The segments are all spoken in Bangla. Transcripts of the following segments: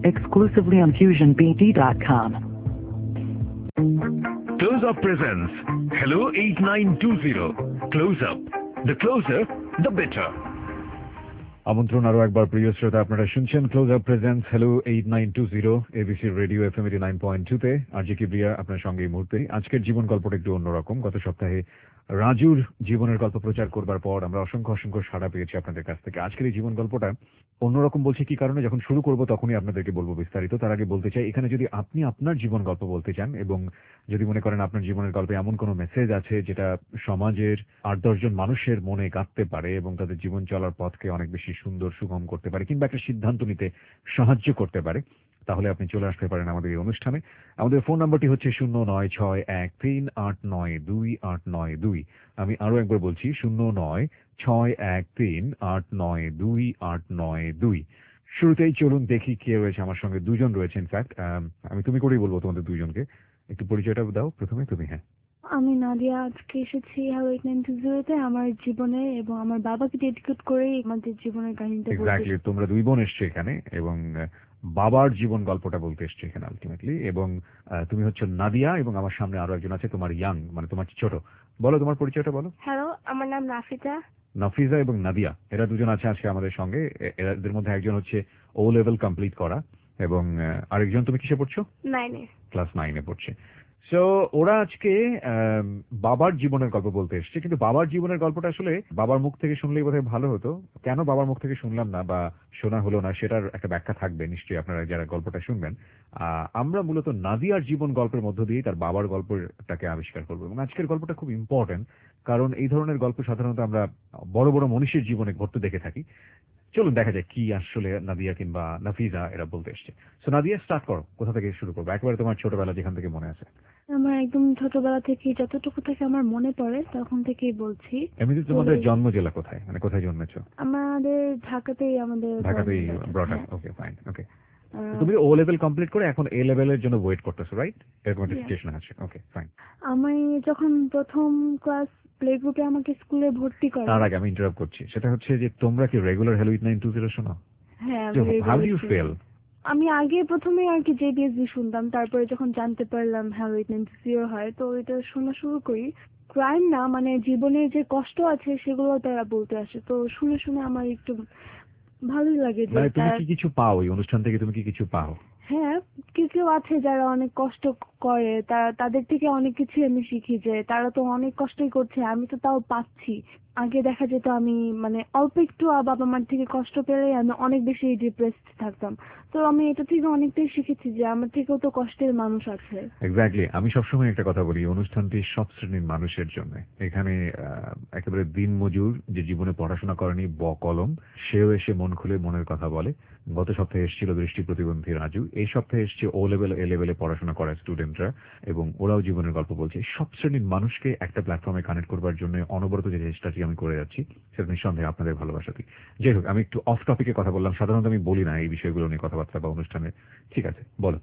exclusively on FusionBD.com. Close Up presents Hello 8920. Close Up. The closer, the better. আমন্ত্রণ আরো একবার প্রিয় শ্রোতা, আপনারা শুনছেন close up presents hello 8920 ABC radio FM 89.2 তে। আরজি কিবরিয়া আপনার সঙ্গে এই মুহূর্তে। আজকের জীবন গল্পটা একটু অন্যরকম। গত সপ্তাহে রাজুর জীবনের গল্প প্রচার করবার পর আমরা অসংখ্য সাড়া পেয়েছি আপনাদের কাছ থেকে। আজকের এই জীবন গল্পটা অন্যরকম বলছি কি কারণে, যখন শুরু করব তখনই আপনাদেরকে বলবো বিস্তারিত। তার আগে বলতে চাই, এখানে যদি আপনি আপনার জীবন গল্প বলতে চান এবং যদি মনে করেন আপনার জীবনের গল্পে এমন কোনো মেসেজ আছে যেটা সমাজের 8-10 জন মানুষের মনে গাঁথতে পারে এবং তাদের জীবন চলার পথকে অনেক বেশি সুন্দর সুগম করতে পারে কিংবা একটা সিদ্ধান্ত নিতে সাহায্য করতে পারে, তাহলে আপনি চলে আসতে পারেন আমাদের এই অনুষ্ঠানে। আমাদের ফোন নাম্বারটি হচ্ছে 09613892 আমি আরো একবার বলছি 09613892 শুরুতেই চলুন দেখি কে রয়েছে আমার সঙ্গে। দুজন রয়েছে ইনফ্যাক্ট। আমি তুমি করেই বলবো তোমাদের দুজনকে। একটু পরিচয়টা দাও প্রথমে, তুমি। হ্যাঁ, আমি নাদিয়া। আজকে এসেছি হ্যালো 8920 আমার জীবনে এবং আমার বাবাকে ডেডিকেট করেই আমাদের জীবনের কাহিনীটা বলতে। এক্স্যাক্টলি, তোমরা দুই বোন এসছো এখানে এবং বাবার জীবন গল্পটা বলতে এসছো এখানে আলটিমেটলি। এবং তুমি হচ্ছে নাদিয়া এবং আমার সামনে আরো একজন আছে, তোমার ইয়াং, মানে তোমার ছোট। বলো তোমার পরিচয়টা বলো। হ্যালো, আমার নাম নাফিজা। নাফিজা এবং নাদিয়া, এরা দুজন আছে আজকে আমাদের সঙ্গে। এদের মধ্যে একজন হচ্ছে ও লেভেল কমপ্লিট করা এবং আরেকজন, তুমি কিসে পড়ছো? 9-এ। ক্লাস 9-এ পড়ছে। সো ওরা আজকে বাবার জীবনের গল্প বলতে এসছে, কিন্তু বাবার জীবনের গল্পটা আসলে বাবার মুখ থেকে শুনলেই বোধহয় ভালো হতো। কেন বাবার মুখ থেকে শুনলাম না বা শোনা হলো না, সেটার একটা ব্যাখ্যা থাকবে নিশ্চয়ই আপনারা যারা গল্পটা শুনবেন। আমরা মূলত নাদিয়ার জীবন গল্পের মধ্য দিয়ে তার বাবার গল্পটাকে আবিষ্কার করবো এবং আজকের গল্পটা খুব ইম্পর্টেন্ট, কারণ এই ধরনের গল্প সাধারণত আমরা বড় বড় মনীষীর জীবনে ঘটতে দেখে থাকি। চলুন দেখা যায় কি আসলে নাদিয়া কিংবা নাফিজা এরা বলতে এসছে। সো নাদিয়া, স্টার্ট করো, কোথা থেকে শুরু করবো? একেবারে তোমার ছোটবেলা যেখান থেকে মনে আছে। আমার একদম ছোটবেলা থেকে যতটুকু থেকে আমার মনে পড়ে তখন থেকেই বলছি। এমনিতে তোমাদের জন্ম জেলা কোথায়, মানে কোথায় জন্মেছো? আমাদের ঢাকাতেই ঢাকাতেই ব্রট আপ। ওকে, ফাইন। ওকে, তুমি ও লেভেল কমপ্লিট করে এখন এ লেভেলের জন্য ওয়েট করতেছো, রাইট? এরকম একটা সিচুয়েশন আছে। Okay, fine. আমি যখন প্রথম ক্লাস প্লে গ্রুপে আমাকে স্কুলে ভর্তি করে, তার আগে আমি ইন্টারাপ্ট করছি, সেটা হচ্ছে যে তোমরা কি রেগুলার হ্যালো 8920 শোনো? হ্যাঁ। How do you feel? আমি আগে প্রথমে আর কি জেবিএসবি শুনতাম, তারপরে যখন জানতে পারলাম হ্যালো 8920 হয় তো এটা শোনা শুরু করি। ক্রাইম না, মানে জীবনের যে কষ্ট আছে সেগুলো তারা বলতে আসে, তো শুনে শুনে আমার একটু ভালোই লাগে। যে মানে তুমি কি কিছু পাও এই অনুষ্ঠান থেকে? তুমি কি কিছু পাও? হ্যাঁ, কেউ কেউ আছে যারা অনেক কষ্ট করে, তাদের থেকে অনেক কিছু আমি শিখি, যে তারা তো অনেক কষ্টই করছে, আমি তো তাও পাচ্ছি। আগে দেখা যেত আমি মানে অল্প একটু বাবা মার থেকে কষ্ট পেলে আমি অনেক বেশি ডিপ্রেসড থাকতাম। তো আমি এটা থেকে অনেকটাই শিখেছি যে আমার থেকেও তো কষ্টের মানুষ আছে। এক্স্যাক্টলি, আমি সবসময় একটা কথা বলি, অনুষ্ঠানটি সব শ্রেণীর মানুষের জন্য। এখানে একেবারে দিনমজুর যে জীবনে পড়াশোনা করেনি কলম, সেও এসে মন খুলে মনের কথা বলে। গত সপ্তাহে এসেছিল দৃষ্টি প্রতিবন্ধী রাজু, এই সপ্তাহে এসছে ও লেভেল এ লেভেলে পড়াশোনা করা স্টুডেন্টরা এবং ওরাও জীবনের গল্প বলছে। সব শ্রেণীর মানুষকে একটা প্ল্যাটফর্মে কানেক্ট করবার জন্য অনবরত যে চেষ্টাটি আমি করে যাচ্ছি, সেটা নিঃসন্দেহে আপনাদের ভালোবাসাতেই। যাই হোক, আমি একটু অফ টপিকে কথা বললাম, সাধারণত আমি বলি না এই বিষয়গুলো নিয়ে কথাবার্তা বা অনুষ্ঠানে। ঠিক আছে, বলো।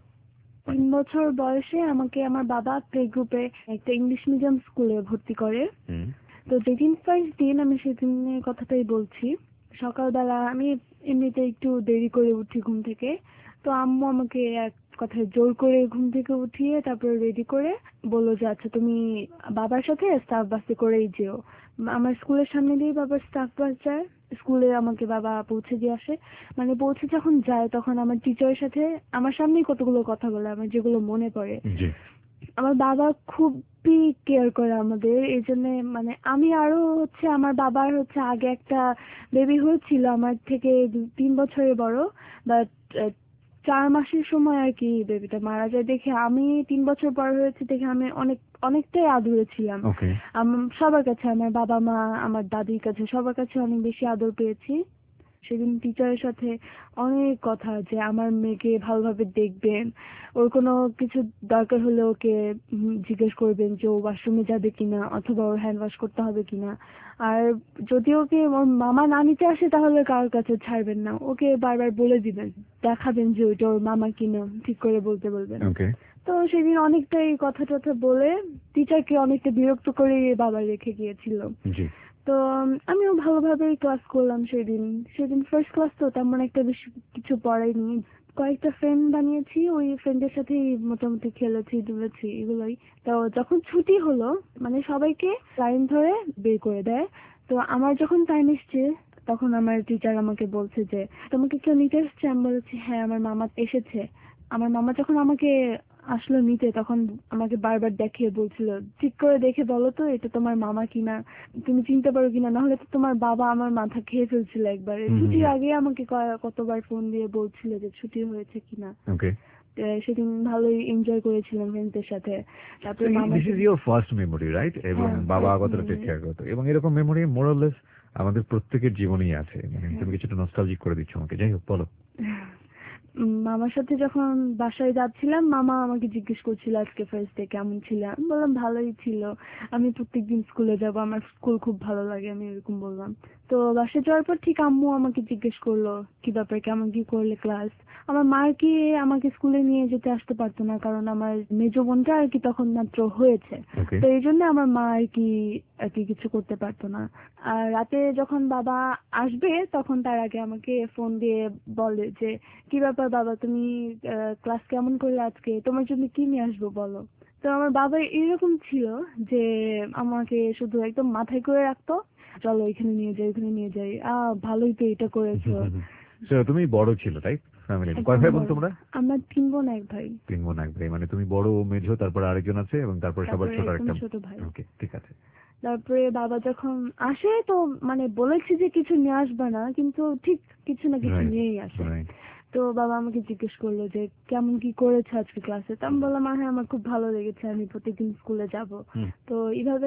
3 বছর বয়সে আমাকে আমার বাবা প্লে গ্রুপে একটা ইংলিশ মিডিয়াম স্কুলে ভর্তি করে। তো যেদিন ফার্স্ট দিন, আমি সেদিনের কথাটাই বলছি। সকালবেলা আমি এমনিতে একটু দেরি করে উঠি ঘুম থেকে, তো আম্মু আমাকে এক কথায় জোর করে ঘুম থেকে উঠিয়ে তারপরে রেডি করে বললো যে আচ্ছা তুমি বাবার সাথে স্টাফ বাসে করেই যেও। আমার স্কুলের সামনে দিয়ে বাবার স্টাফ বাস যায়, স্কুলে আমাকে বাবা পৌঁছে দিয়ে আসে। মানে পৌঁছে যখন যায় তখন আমার টিচারের সাথে আমার সামনেই কতগুলো কথা বলে আমার, যেগুলো মনে পড়ে। আমার বাবা খুবই কেয়ার করে আমাদের, এই জন্য মানে আমি আরো হচ্ছে আমার বাবার হচ্ছে আগে একটা বেবি হয়েছিল আমার থেকে 3 বছরের বড়, বাট 4 মাসের সময় আর কি বেবিটা মারা যায়। দেখে আমি 3 বছর পর হয়েছে দেখে আমি অনেকটাই আদরে ছিলাম সবার কাছে, আমার বাবা মা আমার দাদির কাছে, সবার কাছে অনেক বেশি আদর পেয়েছি। সেদিন টিচারের সাথে অনেক কথা, যে আমার মেয়েকে ভালোভাবে দেখবেন, ওর কোনো কিছু দরকার হলে ওকে জিজ্ঞেস করবেন যে ও ওয়াশরুমে যাবে কিনা অথবা ওর হ্যান্ড ওয়াশ করতে হবে কিনা। আর যদি ওকে ওর মামা না নিতে আসে তাহলে কারোর কাছে ছাড়বেন না, ওকে বারবার বলে দিবেন, দেখাবেন যে ওইটা ওর মামা কিনা, ঠিক করে বলতে বলবেন। তো সেদিন অনেকটাই কথা টথা বলে টিচারকে অনেকটা বিরক্ত করে বাবা রেখে গিয়েছিল। তো আমিও ভালোভাবেই ক্লাস করলাম সেদিন ফার্স্ট ক্লাস, তো তেমন একটা বেশি কিছু পড়াইনি, কয়েকটা ফ্রেন্ড বানিয়েছি, ওই ফ্রেন্ডের সাথেই মোটামুটি খেলেছি দুলেছি এগুলোই। তো যখন ছুটি হলো মানে সবাইকে লাইন ধরে বের করে দেয়। তো আমার যখন টাইম এসছে তখন আমার টিচার আমাকে বলছে যে তোমাকে কেউ নিতে এসছে? আমি বলেছি হ্যাঁ আমার মামা এসেছে। আমার মামা যখন আমাকে আসলো নিতে তখন আমাকে বারবার দেখে বলছিল ঠিক করে দেখে বলো তো এটা তোমার মামা কিনা, তুমি চিনতে পারো কিনা, নাহলে তো তোমার বাবা। আমার মাথা খেয়ে ফেলছিল একবারে। ছুটির আগে আমাকে কতবার ফোন দিয়ে বলছিল যে ছুটি হয়েছে কিনা। ওকে, সেদিন ভালোই এনজয় করেছিলাম ফ্রেন্ডসদের সাথে। তারপরে মামা this is your first memory, right? এবং হ্যাঁ, বাবা first কতটা টেক memory। কেয়ার করতো, এবং এরকম মেমোরি মোরাললেস আমাদের প্রত্যেকের জীবনেই আছে। মানে তুমি কিছুটা নস্টালজিক করে দিচ্ছ আমাকে। যাই হোক, বলো। মামার সাথে যখন বাসায় যাচ্ছিলাম মামা আমাকে জিজ্ঞেস করছিল আজকে ফার্স্ট ডে কেমন ছিল। আমি বললাম ভালোই ছিল, আমি প্রত্যেকদিন স্কুলে যাব, আমার স্কুল খুব ভালো লাগে, আমি এরকম বললাম। তো বাসায় যাওয়ার পর ঠিক আম্মু আমাকে জিজ্ঞেস করলো কি ব্যাপার, কেমন কি করলে ক্লাস। আমার মা আর কি আমাকে স্কুলে নিয়ে যেতে আসতে পারতো না, কারণ আমার মেজো বোনটা আর কি তখন মাত্র হয়েছে। ওকে, তো এই জন্য আমার মা আর কি কিছু করতে পারতো না। আর রাতে যখন বাবা আসবে তখন তার আগে আমাকে ফোন দিয়ে বলে যে কি ব্যাপার বাবা, তুমি ক্লাস কেমন করলে আজকে, তোমার জন্য কি নিয়ে আসবো বলো। তো আমার বাবা এরকম ছিল যে আমাকে শুধু একদম মাথায় করে রাখতো, চলো এখানে নিয়ে যাই ওখানে নিয়ে যাই, ভালোই তো এটা করেছো। So, তুমি বড় ছিল, তাই? ফ্যামিলি কয় একদম ভাই বোন বড়। তোমরা? আমরা 3 বোন 1 ভাই। 3 বোন 1 ভাই, মানে তুমি বড়, মেঝো, তারপর আরেকজন আছে, এবং তারপরে সবার তারপরে ছোট একদম একটা। ছোট ভাই। ওকে, ঠিক আছে। তারপরে বাবা যখন আসে তো মানে বলেছি যে কিছু নিয়ে আসবে না, কিন্তু ঠিক কিছু না কিছু রাইট, নিয়েই আসে। রাইট। তো বাবা আমাকে জিজ্ঞেস করলো যে কেমন কি করেছে আজকে ক্লাসে। তো আমি বললাম হ্যাঁ আমার খুব ভালো লেগেছে, আমি প্রত্যেকদিন স্কুলে যাব। তো এইভাবে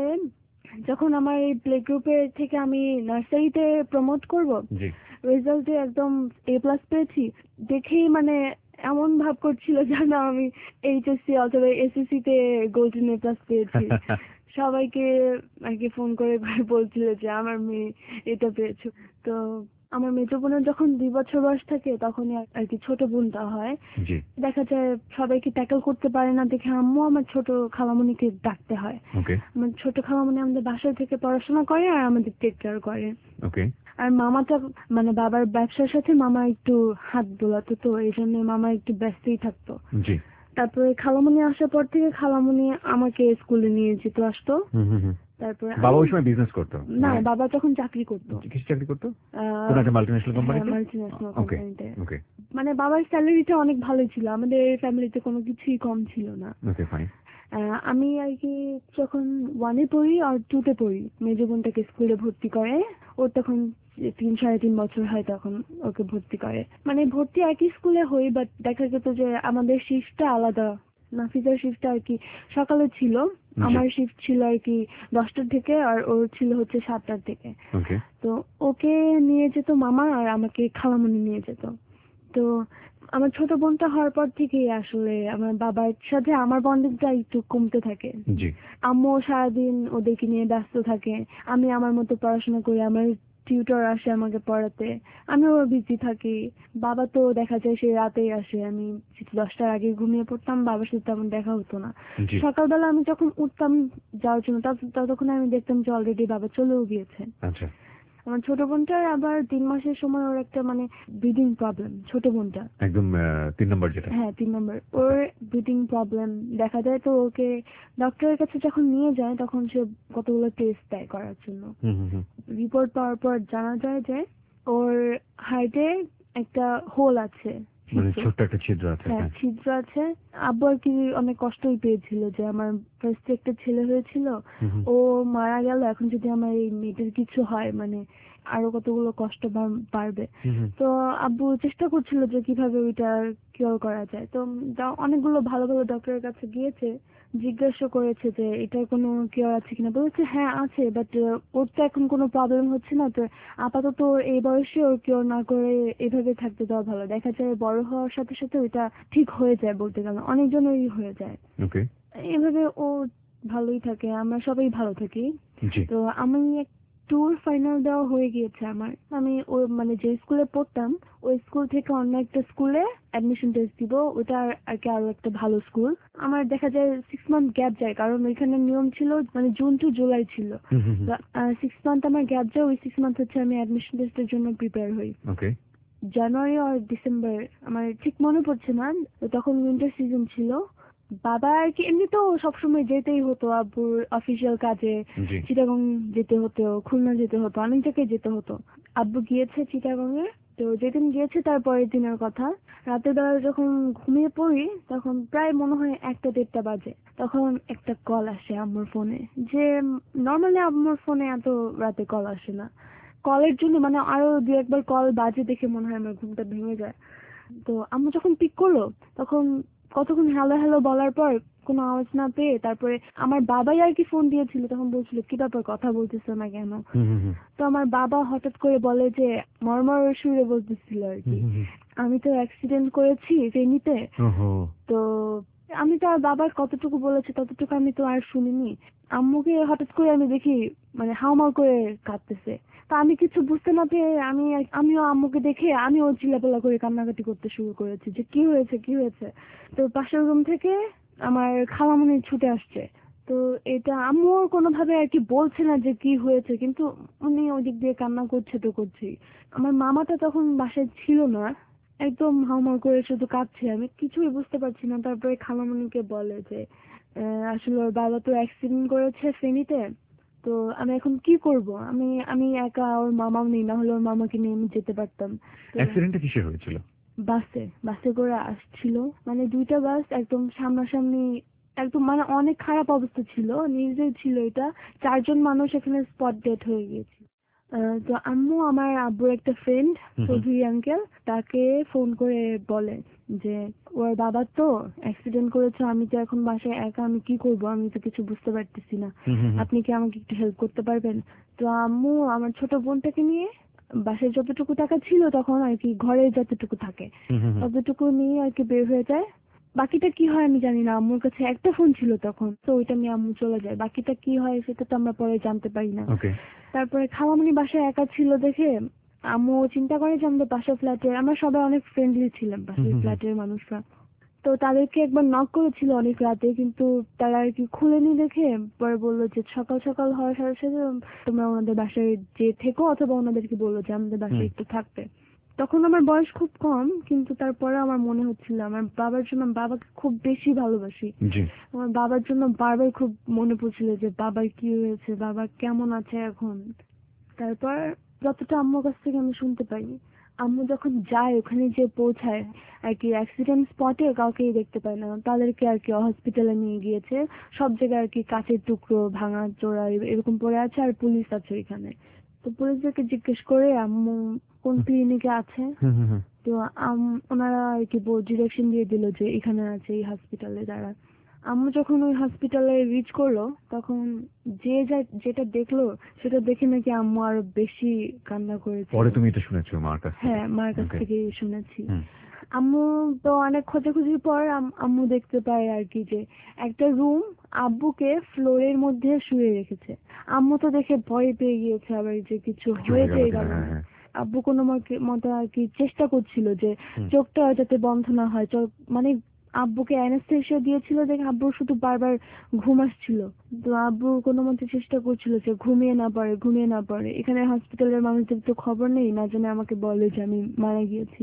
যখন আমার এই প্লে গ্রুপের থেকে আমি নার্সারিতে প্রমোট করব, জি। রেজাল্টে একদম A+ পেয়েছি, দেখেই মানে এমন ভাব করছিল যেন আমি এইচএসসি অথবা এসএসসি তে গোল্ডেন A+ পেয়েছি। সবাইকে আর কি ফোন করে করে বলছিল যে আমার মেয়ে এটা পেয়েছো। তো আমার মেজো বোনের যখন 2 বছর বয়স থাকে তখনই আর কি ছোট বোনটা হয়। জি। দেখা যায় সবাইকে ট্যাকল করতে পারে না দেখে আম্মু আমার ছোট খালামণিকে ডাকতে হয়। ওকে, আমার ছোট খালামণি আমাদের বাসায় থেকে পড়াশোনা করে আর আমাদের টেক কেয়ার করে। ওকে। আর মামাটা মানে বাবার ব্যবসার সাথে মামা একটু হাত বোলাতো, তো এই জন্য মামা একটু ব্যস্তই থাকতো। জি। তারপরে খালামণি আসার পর থেকে খালামণি আমাকে স্কুলে নিয়ে যেত আসতো। তারপরে বাবা ওই সময় বিজনেস করতো? না, বাবা তখন চাকরি করতো। কিসের চাকরি করতো? কোন একটা মাল্টিন্যাশনাল কোম্পানিতে? মাল্টিন্যাশনাল ওকে, কোম্পানিতে। ওকে, মানে বাবার স্যালারিটা অনেক ভালোই ছিল, আমাদের ফ্যামিলিতে কোনো কিছুই কম ছিল না। Okay, fine. আমি আর কি যখন 1-এ পড়ি আর 2-তে পড়ি মেজো বোনটাকে স্কুলে ভর্তি করে। ওর তখন 3-3.5 বছর হয়, তখন ওকে ভর্তি করে। মানে ভর্তি একই স্কুলে হই, বাট দেখা যেত যে আমাদের শিফটটা আলাদা। নাফিজার শিফটটা আর কি সকালে ছিল, আমার শিফট ছিল আর কি 10টার থেকে, আর ওর ছিল হচ্ছে 7টার থেকে। ওকে, তো ওকে নিয়ে যেত মামা আর আমাকে খালামণি নিয়ে যেত। তো আমার ছোট বোনটা হওয়ার পর থেকেই আসলে আমার বাবার সাথে আমার বন্ডিংটা একটু কমতে থাকে। জি। আম্মু সারাদিন ওদেরকে নিয়ে ব্যস্ত থাকে, আমি আমার মতো পড়াশোনা করি, আমার টিউটর আসে আমাকে পড়াতে, আমিও বিজি থাকি। বাবা তো দেখা যায় সে রাতেই আসে, আমি 10টার আগে ঘুমিয়ে পড়তাম, বাবার সাথে তেমন দেখা হতো না। জি। সকালবেলা আমি যখন উঠতাম যাওয়ার জন্য ততক্ষণ আমি দেখতাম যে অলরেডি বাবা চলেও গিয়েছে। আচ্ছা। আমার ছোট বোনটার আবার 3 মাসের সময় ওর একটা মানে ব্রিদিং প্রবলেম, ছোট বোনটা একদম 3 নম্বর যেটা? হ্যাঁ 3 নম্বর। ওর ব্রিদিং প্রবলেম দেখা যায়, তো ওকে ডক্টরের কাছে যখন নিয়ে যায় তখন সে কতগুলো টেস্ট দেয় করার জন্য। রিপোর্ট পাওয়ার পর জানা যায় যে ওর হার্টে একটা হোল আছে, মানে ছিদ্র। ছোট্ট একটা ছিদ্র আছে। হ্যাঁ ছিদ্র আছে। আব্বু আর কি অনেক কষ্টই পেয়েছিল যে আমার ফার্স্টে একটা ছেলে হয়েছিল, ও মারা গেল, এখন যদি আমার এই মেয়েটার কিছু হয় মানে আরো কতগুলো কষ্ট বাড়বে। তো আব্বু চেষ্টা করছিল যে কিভাবে ওইটা কিওর করা যায়। তো অনেকগুলো ভালো ভালো ডক্টরের কাছে গিয়েছে, জিজ্ঞাসা করেছে যে এটার কোনো কিওর আছে কিনা। বলেছে হ্যাঁ আছে, বাট ওর তো এখন কোনো প্রবলেম হচ্ছে না, তো আপাতত ওর এই বয়সে ওর কিওর না করে এভাবে থাকতে দেওয়া ভালো। দেখা যায় বড় হওয়ার সাথে সাথে ওইটা ঠিক হয়ে যায়, বলতে গেলে অনেকজনেরই হয়ে যায়। ওকে, এভাবে ও ভালোই থাকে, আমরা সবাই ভালো থাকি। জি। তো আমি ট্যুর ফাইনাল দেওয়া হয়ে গিয়েছে আমার। আমি ওই মানে যে স্কুলে পড়তাম ওই স্কুল থেকে অন্য একটা স্কুলে অ্যাডমিশন টেস্ট দিব, ওটা আর কি আরো একটা ভালো স্কুল। আমার দেখা যায় 6 মান্থ গ্যাপ যায়, কারণ ওইখানে নিয়ম ছিল মানে জুন টু জুলাই ছিল। 6 মান্থ আমার গ্যাপ যায়, ওই 6 মান্থ হচ্ছে আমি অ্যাডমিশন টেস্টের জন্য প্রিপেয়ার হই। ওকে। জানুয়ারি আর ডিসেম্বর, আমার ঠিক মনে পড়ছে না। তো তখন উইন্টার সিজন ছিল। বাবা আর কি এমনি তো সবসময় যেতেই হতো আব্বুর অফিসিয়াল কাজে। জি। চিটাগং যেতে হতো, খুলনা যেতে হতো, অনেক জায়গায় যেতে হতো। আব্বু গিয়েছে চিটাগংয়ে। তো যেদিন গিয়েছে তার পরের দিনের কথা, রাতের বেলা যখন ঘুমিয়ে পড়ি তখন প্রায় মনে হয় 1টা 1:30 বাজে। তখন একটা কল আসে আম্মুর ফোনে, যে নর্মালি আম্মুর ফোনে এত রাতে কল আসে না। কলের জন্য মানে আরো 2-1বার কল বাজে দেখে মনে হয় আমার ঘুমটা ভেঙে যায়। তো আম্মু যখন পিক করলো তখন কতক্ষণ হ্যালো হ্যালো বলার পর কোনো আওয়াজ না পেয়ে তারপরে আমার বাবাই আর কি ফোন দিয়েছিল। তখন বলছিল কি ব্যাপার, কথা বলতেছো না কেন? তো আমার বাবা হঠাৎ করে বলে যে মর্মর সুরে বলতেছিল আর কি, আমি তো অ্যাক্সিডেন্ট করেছি ফেনীতে। তো আমি তো আর বাবার কতটুকু বলেছে ততটুকু আমি তো আর শুনিনি। আম্মুকে হঠাৎ করে আমি দেখি মানে হাউমাউ করে কাঁদতেছে। তা আমি কিছু বুঝতে না পেরে আমিও আম্মুকে দেখে আমিও চিল্লাপাল্লা করে কান্নাকাটি করতে শুরু করেছি যে কি হয়েছে কি হয়েছে। তো পাশের রুম থেকে আমার খালামণি ছুটে আসছে। তো এটা আম্মু কোনোভাবে আর কি বলছে না যে কি হয়েছে, কিন্তু উনি ওই দিক দিয়ে কান্না করছে তো করছেই। আমার মামাটা তখন বাসায় ছিল না, একদম হাউমাউ করে শুধু কাঁদছে, আমি কিছুই বুঝতে পারছি না। তারপরে খালামণিকে বলে যে আসলে ওর বাবা তো অ্যাক্সিডেন্ট করেছে ফেনীতে। তো আমি এখন কি করব? আমি আমি একা, ওর মামাও নেই, না হলে ওর মামাকে নিয়ে আমি যেতে পারতাম। তো অ্যাক্সিডেন্টটা কিসে হয়েছিল? বাসে করে আসছিল, মানে 2টা বাস একদম সামনাসামনি, একদম মানে অনেক খারাপ অবস্থা ছিল, নিউজে ছিল এটা। 4জন মানুষ এখানে স্পট ডেড হয়ে গিয়েছে। তো আম্মু আমার আব্বুর একটা ফ্রেন্ড চৌধুরী আঙ্কেল, তাকে ফোন করে বলে যে ওর বাবা তো অ্যাক্সিডেন্ট করেছে, আমি তো এখন বাসায় একা, আমি কি করব, আমি তো কিছু বুঝতে পারতেছি না, আপনি কি আমাকে একটু হেল্প করতে পারবেন? তো আম্মু আমার ছোট বোনটাকে নিয়ে বাসায় যতটুকু টাকা ছিল তখন আর কি, ঘরে যতটুকু থাকে ততটুকু নিয়ে আর কি বের হয়ে যায়। বাকিটা কি হয় আমি জানি না, আম্মুর কাছে একটা ফোন ছিল তখন, তো ওইটা নিয়ে আম্মু চলে যায়। বাকিটা কি হয় সেটা তো আমরা পরে জানতে পারি না। তারপরে খালামণি বাসায় একা ছিল দেখে আম্মু চিন্তা করে যে আমাদের পাশের ফ্ল্যাটে, আমরা সবাই অনেক ফ্রেন্ডলি ছিলাম পাশের ফ্ল্যাটের মানুষরা। তো তাদেরকে একবার নক করেছিল অনেক রাতে, কিন্তু তারা আর কি খুলেনি দেখে পরে বললো যে সকাল সকাল হওয়ার সাথে সাথে তোমরা ওনাদের বাসায় যে থেকো, অথবা ওনাদেরকে বললো যে আমাদের বাসায় একটু থাকতে। তখন আমার বয়স খুব কম, কিন্তু তারপরে আমার মনে হচ্ছিল আমার বাবার জন্য, বাবাকে খুব বেশি ভালোবাসি। আমার বাবার জন্য বারবার খুব মনে পড়ছিল যে বাবার কি হয়েছে, বাবা কেমন আছে এখন। তারপর যতটা আম্মুর কাছ থেকে আমি শুনতে পাই, আম্মু যখন যায় ওখানে যে পৌঁছায় আর কি, অ্যাক্সিডেন্ট স্পটে কাউকেই দেখতে পায় না, তাদেরকে আর কি হসপিটালে নিয়ে গিয়েছে। সব জায়গায় আর কি কাচের টুকরো ভাঙা চোরা এরকম পড়ে আছে, আর পুলিশ আছে এখানে। তো পুলিশদেরকে জিজ্ঞেস করে আম্মু কোন ক্লিনিকে আছে। তো ওনারা আর কি ডিরেকশন দিয়ে দিল যে এখানে আছে এই হসপিটালে দাঁড়া। আম্মু যখন ওই হসপিটালে রিচ করলো তখন যেটা দেখলো সেটা দেখে নাকি আম্মু আরো বেশি কান্না করেছে। পরে তুমি এটা শুনেছো মার কাছ থেকে? হ্যাঁ, মার কাছ থেকে শুনেছি। আম্মু তো অনেক খোঁজাখুঁজির পর আম্মু দেখতে পায় আর কি যে একটা রুম আব্বুকে ফ্লোরের মধ্যে শুয়ে রেখেছে। আম্মু তো দেখে ভয় পেয়ে গিয়েছে, আবার যে কিছু হয়েছে গেল। আব্বু কোনো মতে আর কি চেষ্টা করছিল যে চোখটা যাতে বন্ধ না হয়, চোখ মানে আব্বুকে অ্যানেস্থেসিয়া দিয়েছিল দেখে আব্বুর শুধু বারবার ঘুম আসছিল। তো আব্বু কোনো মতে চেষ্টা করছিল যে ঘুমিয়ে না পড়ে। এখানে হসপিটালের মানুষদের তো খবর নেই, না জানে আমাকে বলে যে আমি মারা গিয়েছি।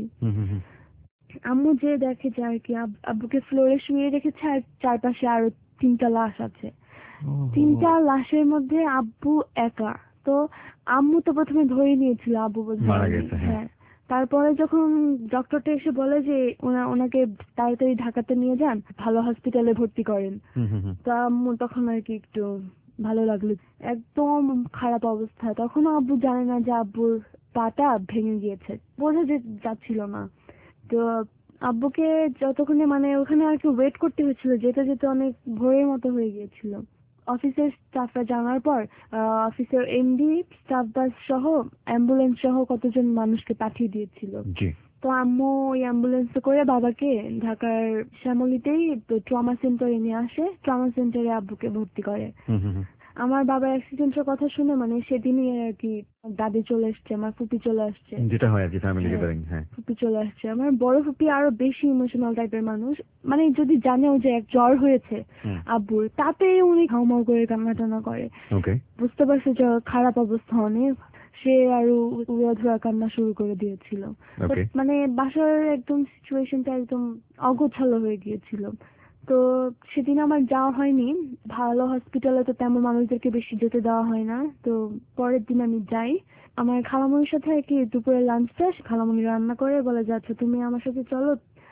আম্মু যে দেখে যে আর কি আব্বুকে ফ্লোরে শুয়ে রেখেছে, আর চারপাশে আরো 3টা লাশ আছে। 3টা লাশের মধ্যে আব্বু একা। তো আম্মু তো প্রথমে ধরে নিয়েছিল আব্বু মারা বোধহয়। গেছে। হ্যাঁ, তারপরে যখন ডক্টরটা এসে বলে যে ওনাকে তাড়াতাড়ি ঢাকাতে নিয়ে যান, ভালো হসপিটালে ভর্তি করেন, তো আম্মু তখন আর কি একটু ভালো লাগলো। একদম খারাপ অবস্থা, তখনও আব্বু জানে না যে আব্বুর পাটা ভেঙে গিয়েছে, বোঝা যাচ্ছিল না। তো আব্বুকে যতক্ষণে মানে ওখানে আর কি ওয়েট করতে হয়েছিল, যেতে যেতে অনেক ভোরের মতো হয়ে গিয়েছিল। অফিসের স্টাফরা জানার পর অফিসের এমডি স্টাফ বাস সহ অ্যাম্বুলেন্স সহ কতজন মানুষকে পাঠিয়ে দিয়েছিল। তো আম্মু ওই অ্যাম্বুলেন্সে করে বাবাকে ঢাকার শ্যামলীতেই ট্রমা সেন্টারে নিয়ে আসে। ট্রমা সেন্টারে আব্বুকে ভর্তি করে। আমার বাবার অ্যাক্সিডেন্টের কথা শুনে মানে সেদিনই আর কি দাদি চলে আসছে, আমার ফুপি চলে আসছে, যেটা হয় আর কি ফ্যামিলি গ্যাদারিং। হ্যাঁ, ফুপি চলে আসছে। আমার বড় ফুপি আরো বেশি ইমোশনাল টাইপের মানুষ, মানে যদি জানেও যে এক জ্বর হয়েছে আব্বুর, তাতে উনি হাউমাউ করে কান্না টান্না করে। বুঝতে পারছে যে খারাপ অবস্থা অনেক। সে আরো উড়াধুরা কান্না শুরু করে দিয়েছিল। ওকে। মানে বাসার একদম সিচুয়েশনটা একদম অগোছালো হয়ে গিয়েছিল। তো সেদিন আমার যাওয়া হয়নি। ভালো হসপিটালে তো তেমন মানুষদেরকে বেশি যেতে দেওয়া হয় না। তো পরের দিন আমি যাই। আমার খালামণির সাথে আর কি দুপুরে লাঞ্চটা খালামণি রান্না করে বলে যে আচ্ছা তুমি আমার সাথে চলো।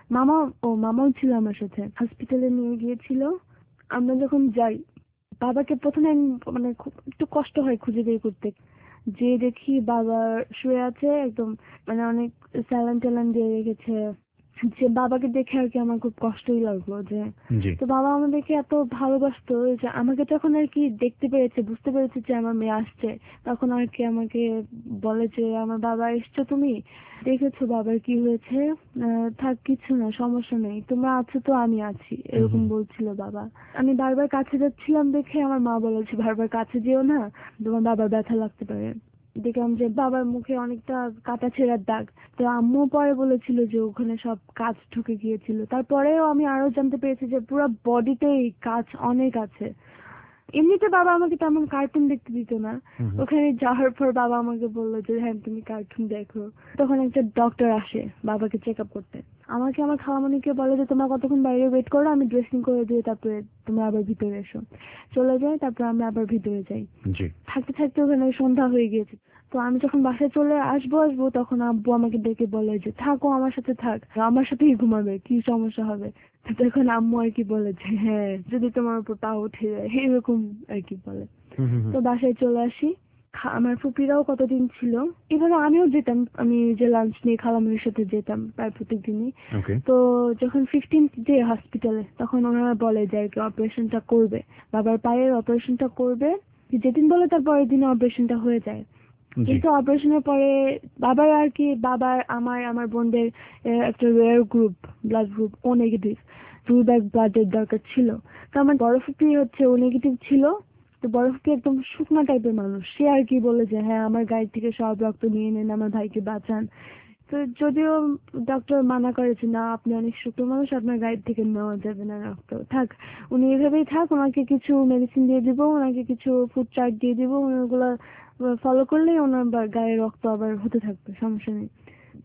মামাও ছিল আমার সাথে, হসপিটালে নিয়ে গিয়েছিল। আমরা যখন যাই, বাবাকে প্রথমে মানে খুব একটু কষ্ট হয় খুঁজে বের করতে। যে দেখি বাবা শুয়ে আছে একদম, মানে অনেক স্যালাইন ট্যালাইন দিয়ে রেখেছে। যে বাবাকে দেখে আর কি আমার খুব কষ্টই লাগলো যে, জি। তো বাবা আমাদেরকে এত ভালোবাসতো যে আমাকে যখন আর কি দেখতে পেরেছে, বুঝতে পেরেছে যে আমার মেয়ে আসছে, তখন আর কি আমাকে বলে যে আমার বাবা এসছো, তুমি দেখেছো বাবার কি হয়েছে, থাক কিছু না, সমস্যা নেই, তোমরা আছো তো আমি আছি, এরকম বলছিল বাবা। আমি বারবার কাছে যাচ্ছিলাম দেখে আমার মা বলেছে বারবার কাছে যেও না, তোমার বাবার ব্যথা লাগতে পারে। দেখলাম যে বাবার মুখে অনেকটা কাটা ছেঁড়ার দাগ। তো আম্মু পরে বলেছিল যে ওখানে সব কাঁচ ঢুকে গিয়েছিল। তারপরেও আমি আরো জানতে পেরেছি যে পুরো বডিতেই কাঁচ অনেক আছে। এমনিতে বাবা আমাকে তেমন কার্টুন দেখতে দিত না। ওখানে যাওয়ার পর বাবা আমাকে বললো যে হ্যাঁ তুমি কার্টুন দেখো। তখন একটা ডক্টর আসে বাবাকে চেক আপ করতে। আমাকে আমার খালামণিকে বলে যে তোমরা কতক্ষণ বাইরে ওয়েট করো, আমি ড্রেসিং করে দিয়ে তারপরে তোমরা আবার ভিতরে এসো। চলে যায়, তারপর আমরা আবার ভিতরে যাই। জি। থাকতে থাকতে ওখানে সন্ধ্যা হয়ে গিয়েছে। তো আমি যখন বাসায় চলে আসবো তখন আব্বু আমাকে ডেকে বলে যে থাকো আমার সাথে থাক, আমার সাথেই ঘুমাবে, কি সমস্যা হবে। তো তখন আম্মু আর কি বলে যে হ্যাঁ যদি তোমার উপর পা উঠে যায়, এরকম আর কি বলে। তো বাসায় চলে আসি। আমার ফুপিরাও কতদিন ছিল, এভাবে আমিও যেতাম, আমি যে লাঞ্চ নিয়ে খালামণির সাথে যেতাম প্রায় প্রত্যেকদিনই। ওকে। তো যখন 15th ডে হসপিটালে, তখন ওনারা বলে যে আর কি অপারেশনটা করবে, বাবার পায়ের অপারেশনটা করবে। যেদিন বলে তার পরের দিনে অপারেশনটা হয়ে যায়। জি। কিন্তু অপারেশনের পরে বাবার আর কি, বাবার আমার বোনদের একটা rare group, blood group O negative, 2 bag ব্লাডের দরকার ছিল। তো আমার বড় ফুপি হচ্ছে ও নেগেটিভ ছিল। তো বড় ফুপি একদম শুকনা টাইপের মানুষ, সে আর কি বলে যে হ্যাঁ আমার গায়ের থেকে সব রক্ত নিয়ে নেন, আমার ভাইকে বাঁচান। তো যদিও ডক্টর মানা করেছে না আপনি অনেক শুকনো মানুষ, আপনার গায়ের থেকে নেওয়া যাবে না রক্ত, থাক উনি এভাবেই থাক, ওনাকে কিছু মেডিসিন দিয়ে দিব, ওনাকে কিছু ফুড চার্ট দিয়ে দিব, ওগুলো ফলো করলেই ওনার গায়ে রক্ত আবার হতে থাকবে, সমস্যা নেই।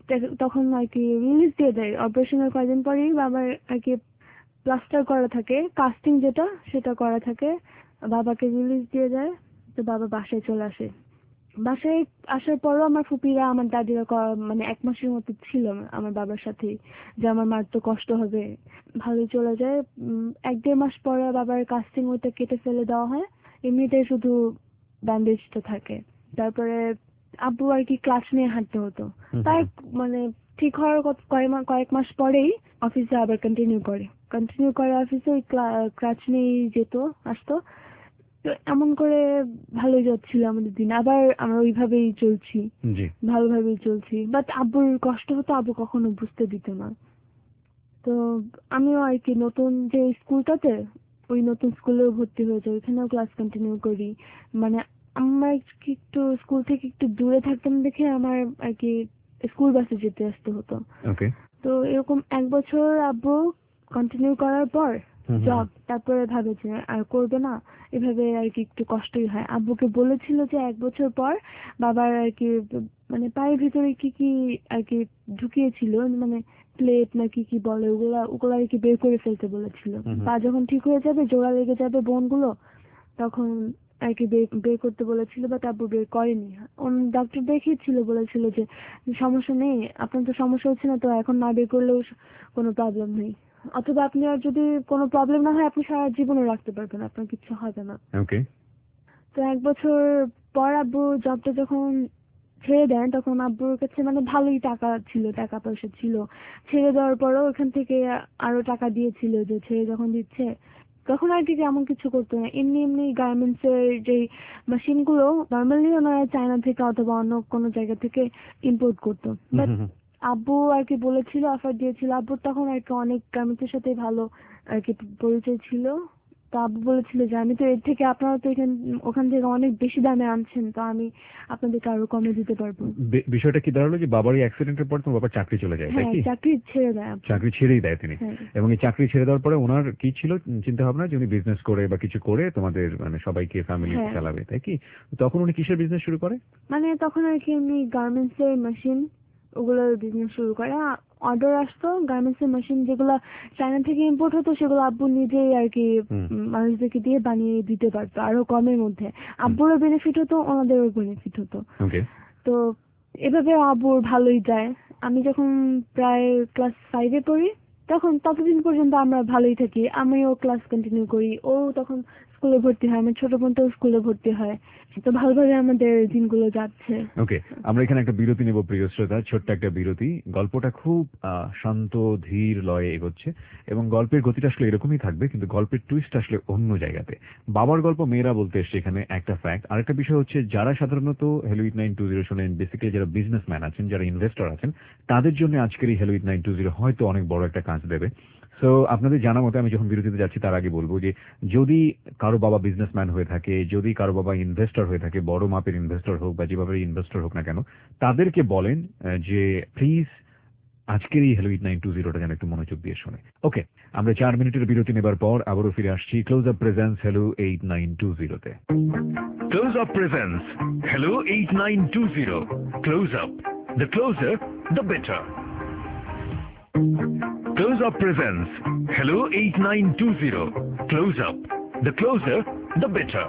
তখন আর কি রিলিজ দিয়ে দেয়। অপারেশনের কয়েকদিন পরেই বাবার আর কি প্লাস্টার করা থাকে, কাস্টিং যেটা সেটা করা থাকে, বাবাকে রিলিজ দিয়ে দেয়। তো বাবা বাসায় চলে আসে। বাসায় আসার পরও আমার ফুপিরা আমার দাদিরা মানে 1 মাসের মতো ছিল আমার বাবার সাথেই, যে আমার মার তো কষ্ট হবে। ভালোই চলে যায়। 1-1.5 মাস পরে বাবার কাস্টিং ওইটা কেটে ফেলে দেওয়া হয়, এমনিতে শুধু ব্যান্ডেজটা থাকে। তারপরে আব্বু আর কি ক্লাচ নিয়ে হাঁটতে হতো। তাই মানে ঠিক হওয়ার কয়েক মাস পরেই অফিসে আবার কন্টিনিউ করে অফিসে ওই ক্লাচ নিয়ে যেত, আসতো। তো এমন করে ভালোই যাচ্ছিল আমাদের দিন, আবার আমরা ওইভাবেই চলছি, জি। ভালোভাবেই চলছি। বাট আব্বুর কষ্ট হতো, আব্বু কখনো বুঝতে দিত না। তো আমিও আর কি নতুন যে স্কুলটাতে, ওই নতুন স্কুলেও ভর্তি হয়ে যাই, ওইখানেও ক্লাস কন্টিনিউ করি। মানে আমরা একটু স্কুল থেকে একটু দূরে থাকতাম দেখে আমার আর কি স্কুল বাসে যেতে আসতে হতো। ওকে। তো এরকম 1 বছর আব্বু কন্টিনিউ করার পর জব, তারপরে ভাবে যে আর করবে না, এভাবে আর কি একটু কষ্টই হয়। আব্বুকে বলেছিল যে 1 বছর পর বাবার আর কি মানে পায়ের ভিতরে কি কি আর কি ঢুকিয়েছিল, মানে প্লেট না কি কি বলে, ওগুলা আর কি বের করে ফেলতে বলেছিল। পা যখন ঠিক হয়ে যাবে, জোড়া লেগে যাবে বোনগুলো, তখন আর কি বের করতে বলেছিল, বাট আব্বু বের করেনি। ডক্টর দেখিয়েছিল, বলেছিল যে সমস্যা নেই, আপনার তো সমস্যা হচ্ছে না, তো এখন না বের করলেও কোনো প্রবলেম নেই, অথবা আপনি আর যদি কোনো প্রবলেম না হয় আপনি সারা জীবনও রাখতে পারবেন, আপনার কিছু হবে না। ওকে। তো 1 বছর পর আব্বু জবটা যখন ছেড়ে দেন, তখন আব্বুর কাছে মানে ভালোই টাকা ছিল, টাকা পয়সা ছিল। ছেড়ে দেওয়ার পরও ওখান থেকে আরো টাকা দিয়েছিল, যে ছেড়ে যখন দিচ্ছে তখন আর কি এমন কিছু করতো না, এমনি এমনি গার্মেন্টস এর যে মেশিন গুলো নর্মালি ওনারা চায়না থেকে অথবা অন্য কোনো জায়গা থেকে ইম্পোর্ট করতো। বাট আব্বু আর কি বলেছিল, অফার দিয়েছিল, আব্বুর তখন আর কি অনেক গার্মেন্টস এর সাথে ভালো আর কি পরিচয় ছিল। তো আব্বু বলেছিল যে আমি তো এর থেকে আপনারা তো ওখান থেকে অনেক বেশি দামে আনছেন, তো আমি আপনাদেরকে আরো কমে দিতে পারবো। বিষয়টা কি দাঁড়ালো যে বাবার এই অ্যাক্সিডেন্টের পর তোমার বাবার চাকরি চলে যায়, তাই হ্যাঁ, কি? চাকরি ছেড়ে দেয় আব্বু। চাকরি ছেড়েই দেয় তিনি। হ্যাঁ। এবং এই চাকরি ছেড়ে দেওয়ার পরে ওনার কি ছিল চিন্তা ভাবনা যে উনি বিজনেস করে বা কিছু করে তোমাদের মানে সবাইকে ফ্যামিলি হ্যাঁ। চালাবে, তাই কি? তখন উনি কিসের বিজনেস শুরু করে? মানে তখন আর কি এমনি গার্মেন্টস এর মেশিন ওগুলোর বিজনেস শুরু করে। অর্ডার আসতো গার্মেন্টস এর মেশিন যেগুলো চায়না থেকে ইম্পোর্ট হতো, সেগুলো আব্বু নিজেই আর কি মানুষদেরকে দিয়ে বানিয়ে দিতে পারতো আরো কমের মধ্যে। আব্বুরও বেনিফিট হতো, ওনাদেরও বেনিফিট হতো। ওকে। তো এভাবে আব্বুর ভালোই যায়। আমি যখন প্রায় ক্লাস 5-এ পড়ি তখন ততদিন পর্যন্ত আমরা ভালোই থাকি। আমিও ক্লাস কন্টিনিউ করি, ও তখন স্কুলে ভর্তি হয়, আমার ছোট বোনটাও স্কুলে ভর্তি হয়। তো ভালোভাবে আমাদের দিনগুলো যাচ্ছে। ওকে, আমরা এখানে একটা বিরতি নেব প্রিয় শ্রোতা, ছোট্ট একটা বিরতি। গল্পটা খুব শান্ত ধীর লয়ে এগোচ্ছে এবং গল্পের গতিটা আসলে এরকমই থাকবে, কিন্তু গল্পের টুইস্ট আসলে অন্য জায়গাতে। বাবার গল্প মেয়েরা বলতে এসছে এখানে একটা ফ্যাক্ট। আরেকটা বিষয় হচ্ছে যারা সাধারণত হ্যালো 8920 শোনেন, বেসিক্যালি যারা বিজনেসম্যান আছেন, যারা ইনভেস্টর আছেন, তাদের জন্য আজকের এই হ্যালো 8920 হয়তো অনেক বড় একটা কাজ দেবে। সো আপনাদের জানা মতো আমি যখন বিরতিতে যাচ্ছি তার আগে বলবো যে যদি কারো বাবা বিজনেসম্যান হয়ে থাকে, যদি কারো বাবা ইনভেস্টর হয়ে থাকে, বড় মাপের ইনভেস্টর হোক বা যেভাবে ইনভেস্টর হোক না কেন, তাদেরকে বলেন যে প্লিজ আজকের এই হ্যালো 8920টা যেন একটু মনোযোগ দিয়ে শোনে। ওকে, আমরা 4 মিনিটের বিরতি নেবার পর আবারও ফিরে আসছি ক্লোজ আপ প্রেজেন্স হ্যালো 8920-তে। Close Up presents Hello 8920. Close Up. The closer, the better. Close Up presents Hello 8920. Close Up. The closer, the better.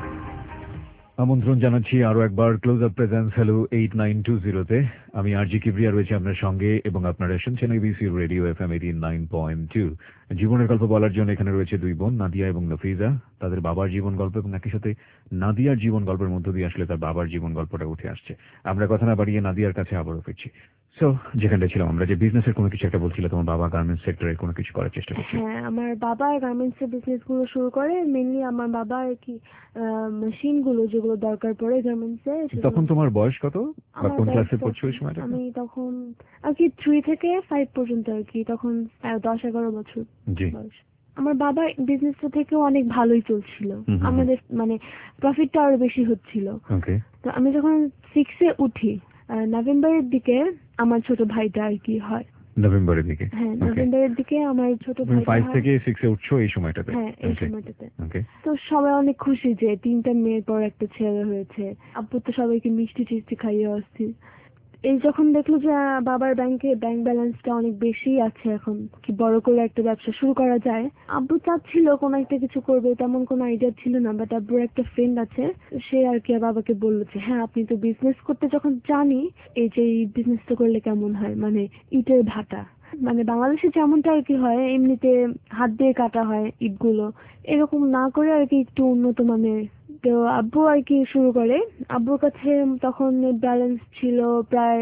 আমন্ত্রণ জানাচ্ছি আরো একবার ক্লোজ আপ প্রেজেন্স হ্যালো 8920-তে। আমি আরজি কিবরিয়া রয়েছে আপনার সঙ্গে এবং আপনারা শুনছেন এবিসি রেডিও এফএম 89.2। জীবনের গল্প বলার জন্য এখানে রয়েছে দুই বোন, নাদিয়া এবং নফিজা। তাদের বাবার জীবন গল্প এবং একই সাথে নাদিয়ার জীবন গল্পের মধ্য দিয়ে আসলে তার বাবার জীবন গল্পটা উঠে আসছে। আমরা কথা না বাড়িয়ে নাদিয়ার কাছে আবারও ফিরছি। সো যেখানটা ছিলাম আমরা, যে বিজনেসের কোনো কিছু একটা বলছিল, তোমার বাবা গার্মেন্টস সেক্টরে কোনো কিছু করার চেষ্টা করছে। হ্যাঁ, আমার বাবা গার্মেন্টস এর বিজনেস গুলো শুরু করে। মেইনলি আমার বাবা আর কি মেশিন গুলো যেগুলো দরকার পড়ে গার্মেন্টস এ। তখন তোমার বয়স কত বা কোন ক্লাসে পড়ছো ওই তখন সময়টা? আমি তখন আর কি 3 থেকে 5 পর্যন্ত আর কি, তখন 10-11 বছর জি। বয়স। আমার বাবা বিজনেসটা থেকেও অনেক ভালোই চলছিল, আমাদের মানে প্রফিটটা আরো বেশি হচ্ছিল। ওকে। তো আমি যখন 6-এ উঠি, নভেম্বরের দিকে আমার ছোট ভাইটা আর কি হয়। নভেম্বরের দিকে? হ্যাঁ, নভেম্বরের দিকে আমার ছোট তুমি ভাই 5 থেকে 6-এ উঠছো এই সময়টাতে? হ্যাঁ, এই সময়টাতে। ওকে। তো সবাই অনেক খুশি যে 3টা মেয়ের পর একটা ছেলে হয়েছে। আব্বু তো সবাইকে মিষ্টি টিষ্টি খাইয়ে অস্থির। এই যখন দেখলো যে বাবার ব্যাংক ব্যালেন্সটা অনেক বেশি আছে, এখন কি বড় করে একটা ব্যবসা শুরু করা যায়। আব্বু চাচ্ছিল কোনো একটা কিছু করবে, তেমন কোনো আইডিয়া ছিল না। বাট আব্বুর একটা ফ্রেন্ড আছে, সে আর কি বাবাকে বললো যে হ্যাঁ আপনি তো বিজনেস করতে যখন জানি, এই যে এই বিজনেসটা করলে কেমন হয়, মানে ইটের ভাটা, মানে বাংলাদেশে যেমনটা আর কি হয় এমনিতে হাত দিয়ে কাটা হয় ইটগুলো, এরকম না করে আর কি একটু উন্নত মানের। তো আব্বু আর কি শুরু করে। আব্বুর কাছে তখন ব্যালেন্স ছিল প্রায়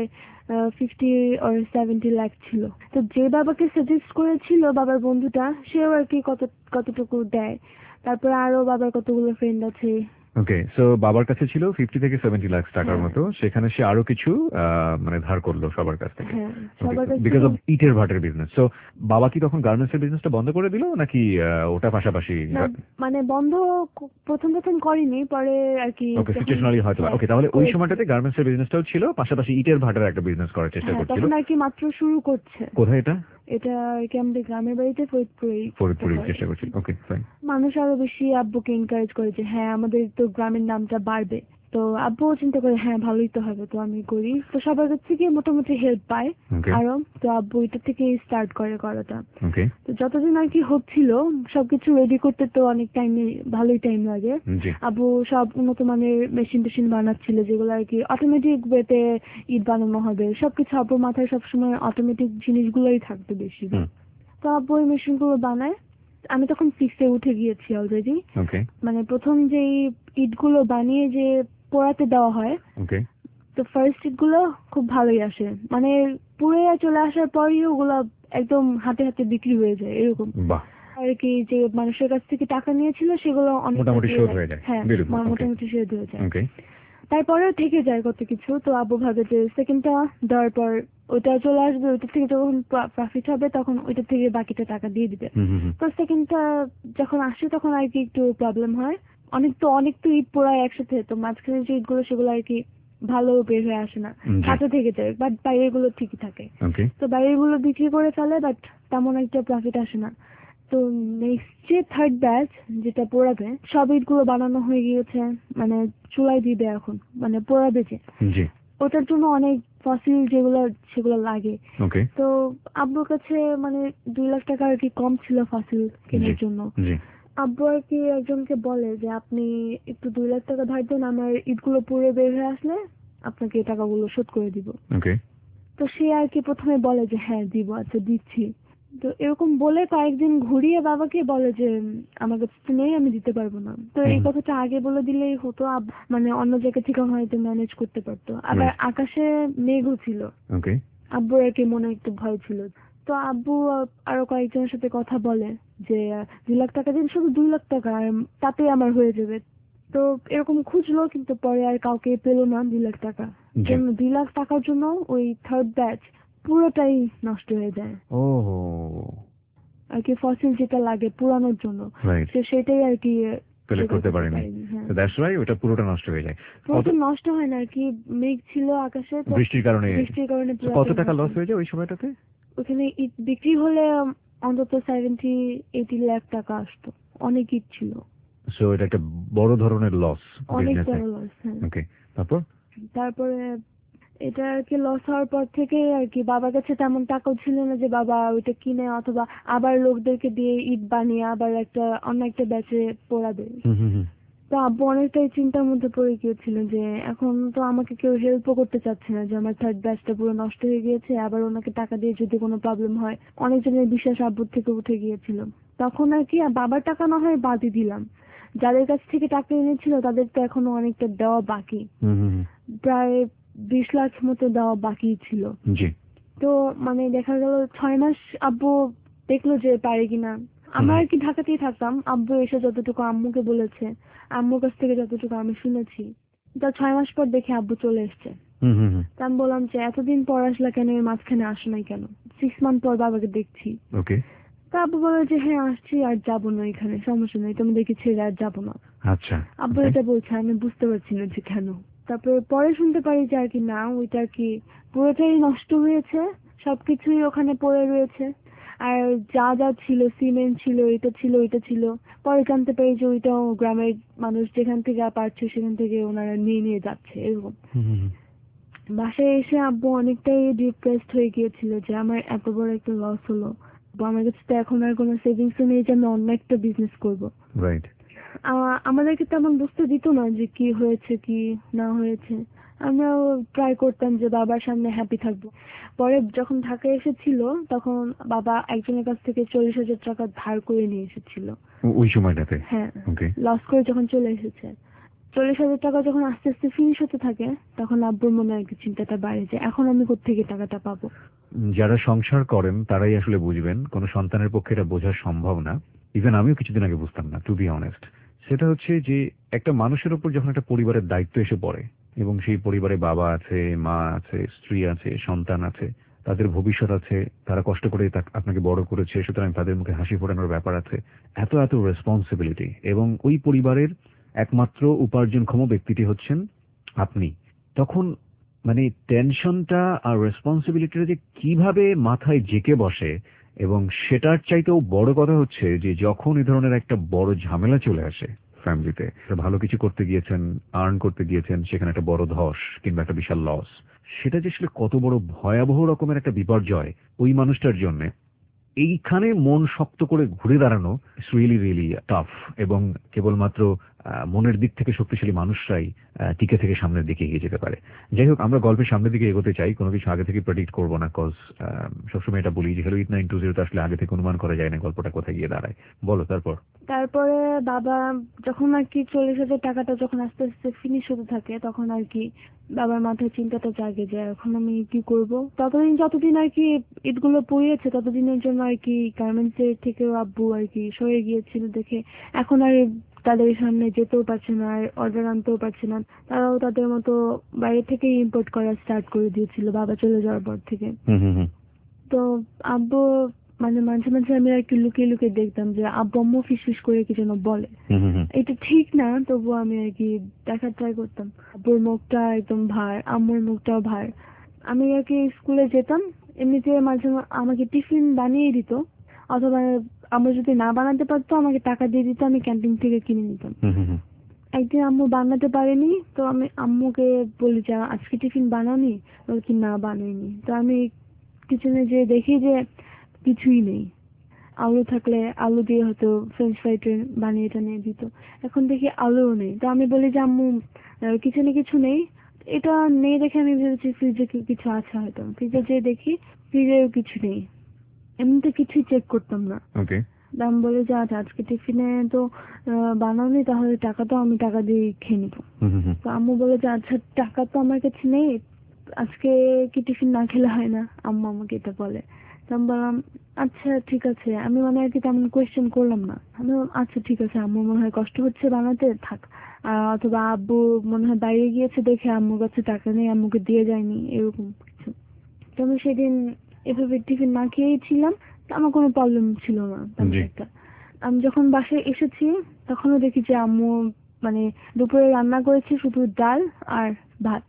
50 or 70 লাখ ছিল। তো যে বাবাকে সাজেস্ট করেছিল বাবার বন্ধুটা, সেও আর কি কতটুকু দেয়। তারপরে আরো বাবার কতগুলো ফ্রেন্ড আছে। ওকে, সো বাবার কাছে ছিল 50 থেকে 70 লাখ টাকার মতো, সেখানে সে আরো কিছু মানে ধার করলো সবার কাছ থেকে। হ্যাঁ, সবার কাছে। বিকজ অফ ইটের ভাটের বিজনেস। সো বাবা কি তখন গার্মেন্টস এর বিজনেসটা বন্ধ করে দিল নাকি ওটা পাশাপাশি? না, মানে বন্ধ প্রথম করেনি, পরে আর কি। ওকে, সিচুয়েশনালি হয়তো। ওকে, তাহলে ওই সময়টাতে গার্মেন্টস এর বিজনেসটাও ছিল, পাশাপাশি ইটের ভাটার একটা বিজনেস করার চেষ্টা করছিল। তখন আর কি মাত্র শুরু করছে। কোথায় এটা? এটা আর কি আমাদের গ্রামের বাড়িতে ফরিদপুরে চেষ্টা করছিল। Okay, fine. মানুষ আরো বেশি আব্বুকে এনকারেজ করে যে হ্যাঁ আমাদের তো গ্রামের নামটা বাড়বে। তো আব্বুও চিন্তা করে হ্যাঁ ভালোই তো হবে, তো আমি করি। তো সবার কাছ থেকে মোটামুটি হেল্প পায় আরো। তো আব্বু এটা থেকে স্টার্ট করে করাটা। তো যতদিন আর কি হচ্ছিল সবকিছু রেডি করতে তো অনেক ভালোই টাইম লাগে। আব্বু সব উন্নত মানের মেশিন বানাচ্ছিল, যেগুলো আর কি অটোমেটিক ওয়েতে ইট বানানো হবে। সবকিছু আব্বুর মাথায় সবসময় অটোমেটিক জিনিসগুলোই থাকতো বেশি। তো আব্বু ওই মেশিন গুলো বানায়। আমি তখন 6-এ উঠে গিয়েছি অলরেডি। মানে প্রথম যে ইট গুলো বানিয়ে যে পোড়াতে দেওয়া হয়, তো ফার্স্ট ইট গুলো খুব ভালোই আসে, মানে পুড়ে চলে আসার পরই ওগুলো একদম হাতে হাতে বিক্রি হয়ে যায় এরকম আর কি। যে মানুষের কাছ থেকে টাকা নিয়েছিল সেগুলো মোটামুটি শোধ হয়ে যায়। হ্যাঁ, মোটামুটি শোধ হয়ে যায়। তারপরেও থেকে যায় কত কিছু। তো আব্বু ভাবে যে সেকেন্ডটা দেওয়ার পর ওইটা চলে আসবে, ওইটা থেকে যখন প্রফিট হবে তখন ওইটা থেকে বাকিটা টাকা দিয়ে দিবে। তো সেকেন্ডটা যখন আসে তখন আর কি একটু প্রবলেম হয়। অনেক তো ঈদ পড়ায় একসাথে, তো মাঝখানে যে ঈদগুলো সেগুলো আর কি ভালো বের হয়ে আসে না, হাতে থেকে যায়, বাট বাইরের গুলো ঠিকই থাকে। তো বাইরের গুলো বিক্রি করে ফেলে, বাট তেমন একটা প্রফিট আসে না। তো নেক্সট যে থার্ড ব্যাচ যেটা পোড়াবে, সব ইট গুলো বানানো হয়ে গিয়েছে, মানে চুলাই দিবে এখন, মানে পোড়াবে যে, ওটার জন্য অনেক ফসিল যেগুলো সেগুলো লাগে। তো আব্বুর কাছে মানে 2 লাখ টাকা আর কি কম ছিল ফসিল কেনার জন্য। আব্বু আর কি একজনকে বলে যে আপনি একটু 2 লাখ টাকা ধার দেন, আমার ইটগুলো পুড়ে বের হয়ে আসলে আপনাকে এই টাকাগুলো শোধ করে দিব। তো সে আর কি প্রথমে বলে যে হ্যাঁ দিব, আচ্ছা দিচ্ছি। তো এরকম বলে কয়েকদিন ঘুরিয়ে বাবাকে বলে যে আমার কাছে তো নেই, আমি দিতে পারবো না। তো এই কথাটা আগে বলে দিলেই হতো, মানে অন্য জায়গা থেকে হয়তো ম্যানেজ করতে পারতো। আবার আকাশে মেঘও ছিল, আব্বুর আর কি মনে একটু ভয় ছিল। তো আব্বু আরো কয়েকজনের সাথে কথা বলে যে 2 লাখ টাকা দিন, শুধু 2 লাখ টাকা, আর তাতেই আমার হয়ে যাবে। তো এরকম খুঁজলো, কিন্তু পরে আর কাউকে পেলো না 2 লাখ টাকা। 2 লাখ টাকার জন্য ওই থার্ড ব্যাচ পুরোটাই নষ্ট হয়ে যায় আর কি। ফসিল যেটা লাগে পুরানোর জন্য সেটাই আর কি কালেক্ট করতে পারেনি, দ্যাটস ওয়াই ওটা পুরোটা নষ্ট হয়ে যায়। পুরোটা নষ্ট হয় না আর কি, মেঘ ছিল আকাশে, বৃষ্টির কারণে কত টাকা লস হয়ে যায় ওই সময়টাতে? ওখানে ইট বিক্রি হলে অন্তত 70-80 লাখ টাকা আসতো, অনেক ইট ছিল। সো এটা একটা বড় ধরনের লস, অনেক বড় লস। ওকে, তারপরে এটা আর কি লস হওয়ার পর থেকে আর কি বাবার কাছে তেমন টাকাও ছিল না যে বাবা ওইটা কিনে অথবা আবার লোকদেরকে দিয়ে ইট বানিয়ে আবার অন্য একটা ব্যাচে পোড়াবে। তো আব্বু অনেকটাই চিন্তার মধ্যে পড়ে গিয়েছিল যে এখন তো আমাকে কেউ হেল্পও করতে চাচ্ছে না, যে আমার থার্ড ব্যাচটা পুরো নষ্ট হয়ে গিয়েছে, আবার ওনাকে টাকা দিয়ে যদি কোনো প্রবলেম হয়। অনেকজনের বিশ্বাস আব্বুর থেকে উঠে গিয়েছিল। তখন আর কি বাবার টাকা না হয় বাদই দিলাম, যাদের কাছ থেকে টাকা এনেছিল তাদের তো এখনো অনেকটা দেওয়া বাকি, প্রায় 20 লাখ মতো দেওয়া বাকি ছিল। তো মানে দেখা গেল 6 মাস আব্বু দেখলো যে পারে কিনা। আমরা আর কি ঢাকাতেই থাকতাম, আব্বু এসে যতটুকু আম্মুকে বলেছে, আম্মুর কাছ থেকে যতটুকু আমি শুনেছি, তা 6 মাস পর দেখে আব্বু চলে এসছে। তা আমি বললাম যে এতদিন পর আসলা কেন, এর মাঝখানে আসো নাই কেন? 6 মান্থ পর বাবাকে দেখছি। তা আব্বু বলে যে হ্যাঁ আসছি, আর যাবো না, এখানে সমস্যা নেই, তোমাদেরকে ছেড়ে আর যাবো না। আব্বু এটা বলছে, আমি বুঝতে পারছি না যে কেন। তারপরে পরে শুনতে পারি যে আর কি না, ওইটা আর কি পুরোটাই নষ্ট হয়েছে, সবকিছুই ওখানে পড়ে রয়েছে। আর যা যা ছিল, সিমেন্ট ছিল, এটা ছিল, ওইটা ছিল, পরে জানতে পারি যে ওইটাও গ্রামের মানুষ যেখান থেকে পারছে সেখান থেকে ওনারা নিয়ে যাচ্ছে। এরকম বাসায় এসে আব্বু অনেকটাই ডিপ্রেসড হয়ে গিয়েছিল যে আমার এত বড় একটা লস হলো, আমার কাছে তো এখন আর কোনো সেভিংসও নেই যে আমি অন্য একটা বিজনেস করবো। আমাদেরকে তেমন বুঝতে দিত না যে কি হয়েছে কি না হয়েছে। আমরাও ট্রাই করতাম যে বাবার সামনে হ্যাপি থাকবো। পরে যখন ঢাকায় এসেছিল তখন বাবা একজনের কাছ থেকে 40,000 টাকা ধার করে নিয়ে এসেছিল ওই সময়টাতে। হ্যাঁ, লস করে যখন চলে এসেছে, 40,000 টাকা যখন আস্তে আস্তে ফিনিশ হতে থাকে তখন আব্বুর মনে আর কি চিন্তাটা বাড়ে যে এখন আমি কোত্থেকে টাকাটা পাবো। যারা সংসার করেন তারাই আসলে বুঝবেন, কোনো সন্তানের পক্ষে এটা বোঝা সম্ভব না। ইভেন আমিও কিছুদিন আগে বুঝতাম না, টু বি অনেস্ট। সেটা হচ্ছে যে একটা মানুষের উপর যখন একটা পরিবারের দায়িত্ব এসে পড়ে এবং সেই পরিবারে বাবা আছে, মা আছে, স্ত্রী আছে, সন্তান আছে, তাদের ভবিষ্যৎ আছে, তারা কষ্ট করে আপনাকে বড় করেছে, সুতরাং তাদের মুখে হাসি ফোটানোর ব্যাপার আছে, এত এত রেসপন্সিবিলিটি, এবং ওই পরিবারের একমাত্র উপার্জনক্ষম ব্যক্তিটি হচ্ছেন আপনি। তখন মানে টেনশনটা আর রেসপন্সিবিলিটিটা যে কিভাবে মাথায় জেকে বসে, এবং সেটার চাইতেও বড় কথা হচ্ছে যে যখন এই ধরনের একটা বড় ঝামেলা চলে আসে ফ্যামিলিতে, ভালো কিছু করতে গিয়েছেন, আর্ন করতে গিয়েছেন, সেখানে একটা বড় ধস কিংবা একটা বিশাল লস, সেটা যে আসলে কত বড় ভয়াবহ রকমের একটা বিপর্যয় ওই মানুষটার জন্য, এইখানে মন শক্ত করে ঘুরে দাঁড়ানো ইটস রিয়েলি রিয়েলি টাফ। এবং কেবলমাত্র মনের দিক থেকে শক্তিশালী মানুষরাই টিকে থেকে সামনের দিকে এগিয়ে যেতে পারে। যাই হোক, আমরা গল্পের সামনের দিকে এগোতে চাই, কোনো কিছু আগে থেকে প্রেডিক্ট করবো না, কজ সবসময় এটা বলি যে হ্যালো 8920 আসলে আগে থেকে অনুমান করা যায় না গল্পটা কোথায় গিয়ে দাঁড়ায়। বলো। তারপরে বাবা যখন আর কি 40,000 টাকাটা যখন আস্তে আস্তে ফিনিশ হতে থাকে তখন আর কি বাবার মাথায় চিন্তাটা জাগে যে এখন আমি কি করব। যতদিন আর কি ইটগুলো পুড়িয়েছে ততদিনের জন্য আর কি গার্মেন্টস এর থেকেও আব্বু আর কি সরে গিয়েছিল দেখে এখন আর তাদের সামনে যেতেও পারছে না, আর অর্ডার আনতেও পারছে না। তারাও তাদের মতো বাইরে থেকে ইম্পোর্ট করা স্টার্ট করে দিয়েছিল বাবা চলে যাওয়ার পর থেকে। তো আব্বু মানে মাঝে মাঝে আমি আর কি লুকিয়ে লুকিয়ে দেখতাম যে আব্বু আম্মু ফিসফিস করে কি যেন বলে। এটা ঠিক না, তবু আমি আর কি দেখার ট্রাই করতাম। আব্বুর মুখটা একদম ভার, আম্মুর মুখটাও ভার। আমি আর কি স্কুলে যেতাম, এমনিতে মাঝে আমাকে টিফিন বানিয়ে দিত, অথবা আম্মু যদি না বানাতে পারতো আমাকে টাকা দিয়ে দিত, আমি ক্যান্টিন থেকে কিনে নিতাম। একদিন আম্মু বানাতে পারেনি, তো আমি আম্মুকে বলি যে আজকে টিফিন বানাওনি? বলে কি না বানাইনি। তো আমি কিচেনে যে দেখি যে কিছুই নেই, আলু থাকলে আলু দিয়ে হয়তো ফ্রেঞ্চ ফ্রাই বানিয়ে টানিয়ে দিত। এখন দেখি আলুও নেই। তো আমি বলি যে আম্মু কিচেনে কিছু নেই। এটা নেই দেখে আমি ভেবেছি ফ্রিজে কিছু আছে হয়তো। ফ্রিজে যেয়ে দেখি ফ্রিজেও কিছু নেই। এমনিতে কিছুই চেক করতাম না। দাম বলে যে আচ্ছা আজকে টিফিনে তো বানাওনি, তাহলে টাকা তো আমি টাকা দিয়ে খেয়ে নিবো। তো আম্মু বলে যে আচ্ছা টাকা তো আমার কাছে নেই, আজকে কি টিফিন না খেলে হয় না? আম্মু আমাকে এটা বলে। তো আমি বললাম আচ্ছা ঠিক আছে। আমি মানে আর কি তেমন কোয়েশ্চেন করলাম না। আমি বললাম আচ্ছা ঠিক আছে, আম্মু মনে হয় কষ্ট হচ্ছে বানাতে, থাক। অথবা আব্বু মনে হয় বাইরে গিয়েছে দেখে আম্মুর কাছে টাকা নেই, আম্মুকে দিয়ে যায়নি, এরকম কিছু। তো আমি সেদিন এভাবে টিফিন না খেয়েই ছিলাম। তো আমার কোনো প্রবলেম ছিল না তেমন একটা। আমি যখন বাসায় এসেছি তখনও দেখি যে আম্মু মানে দুপুরে রান্না করেছে শুধু ডাল আর ভাত।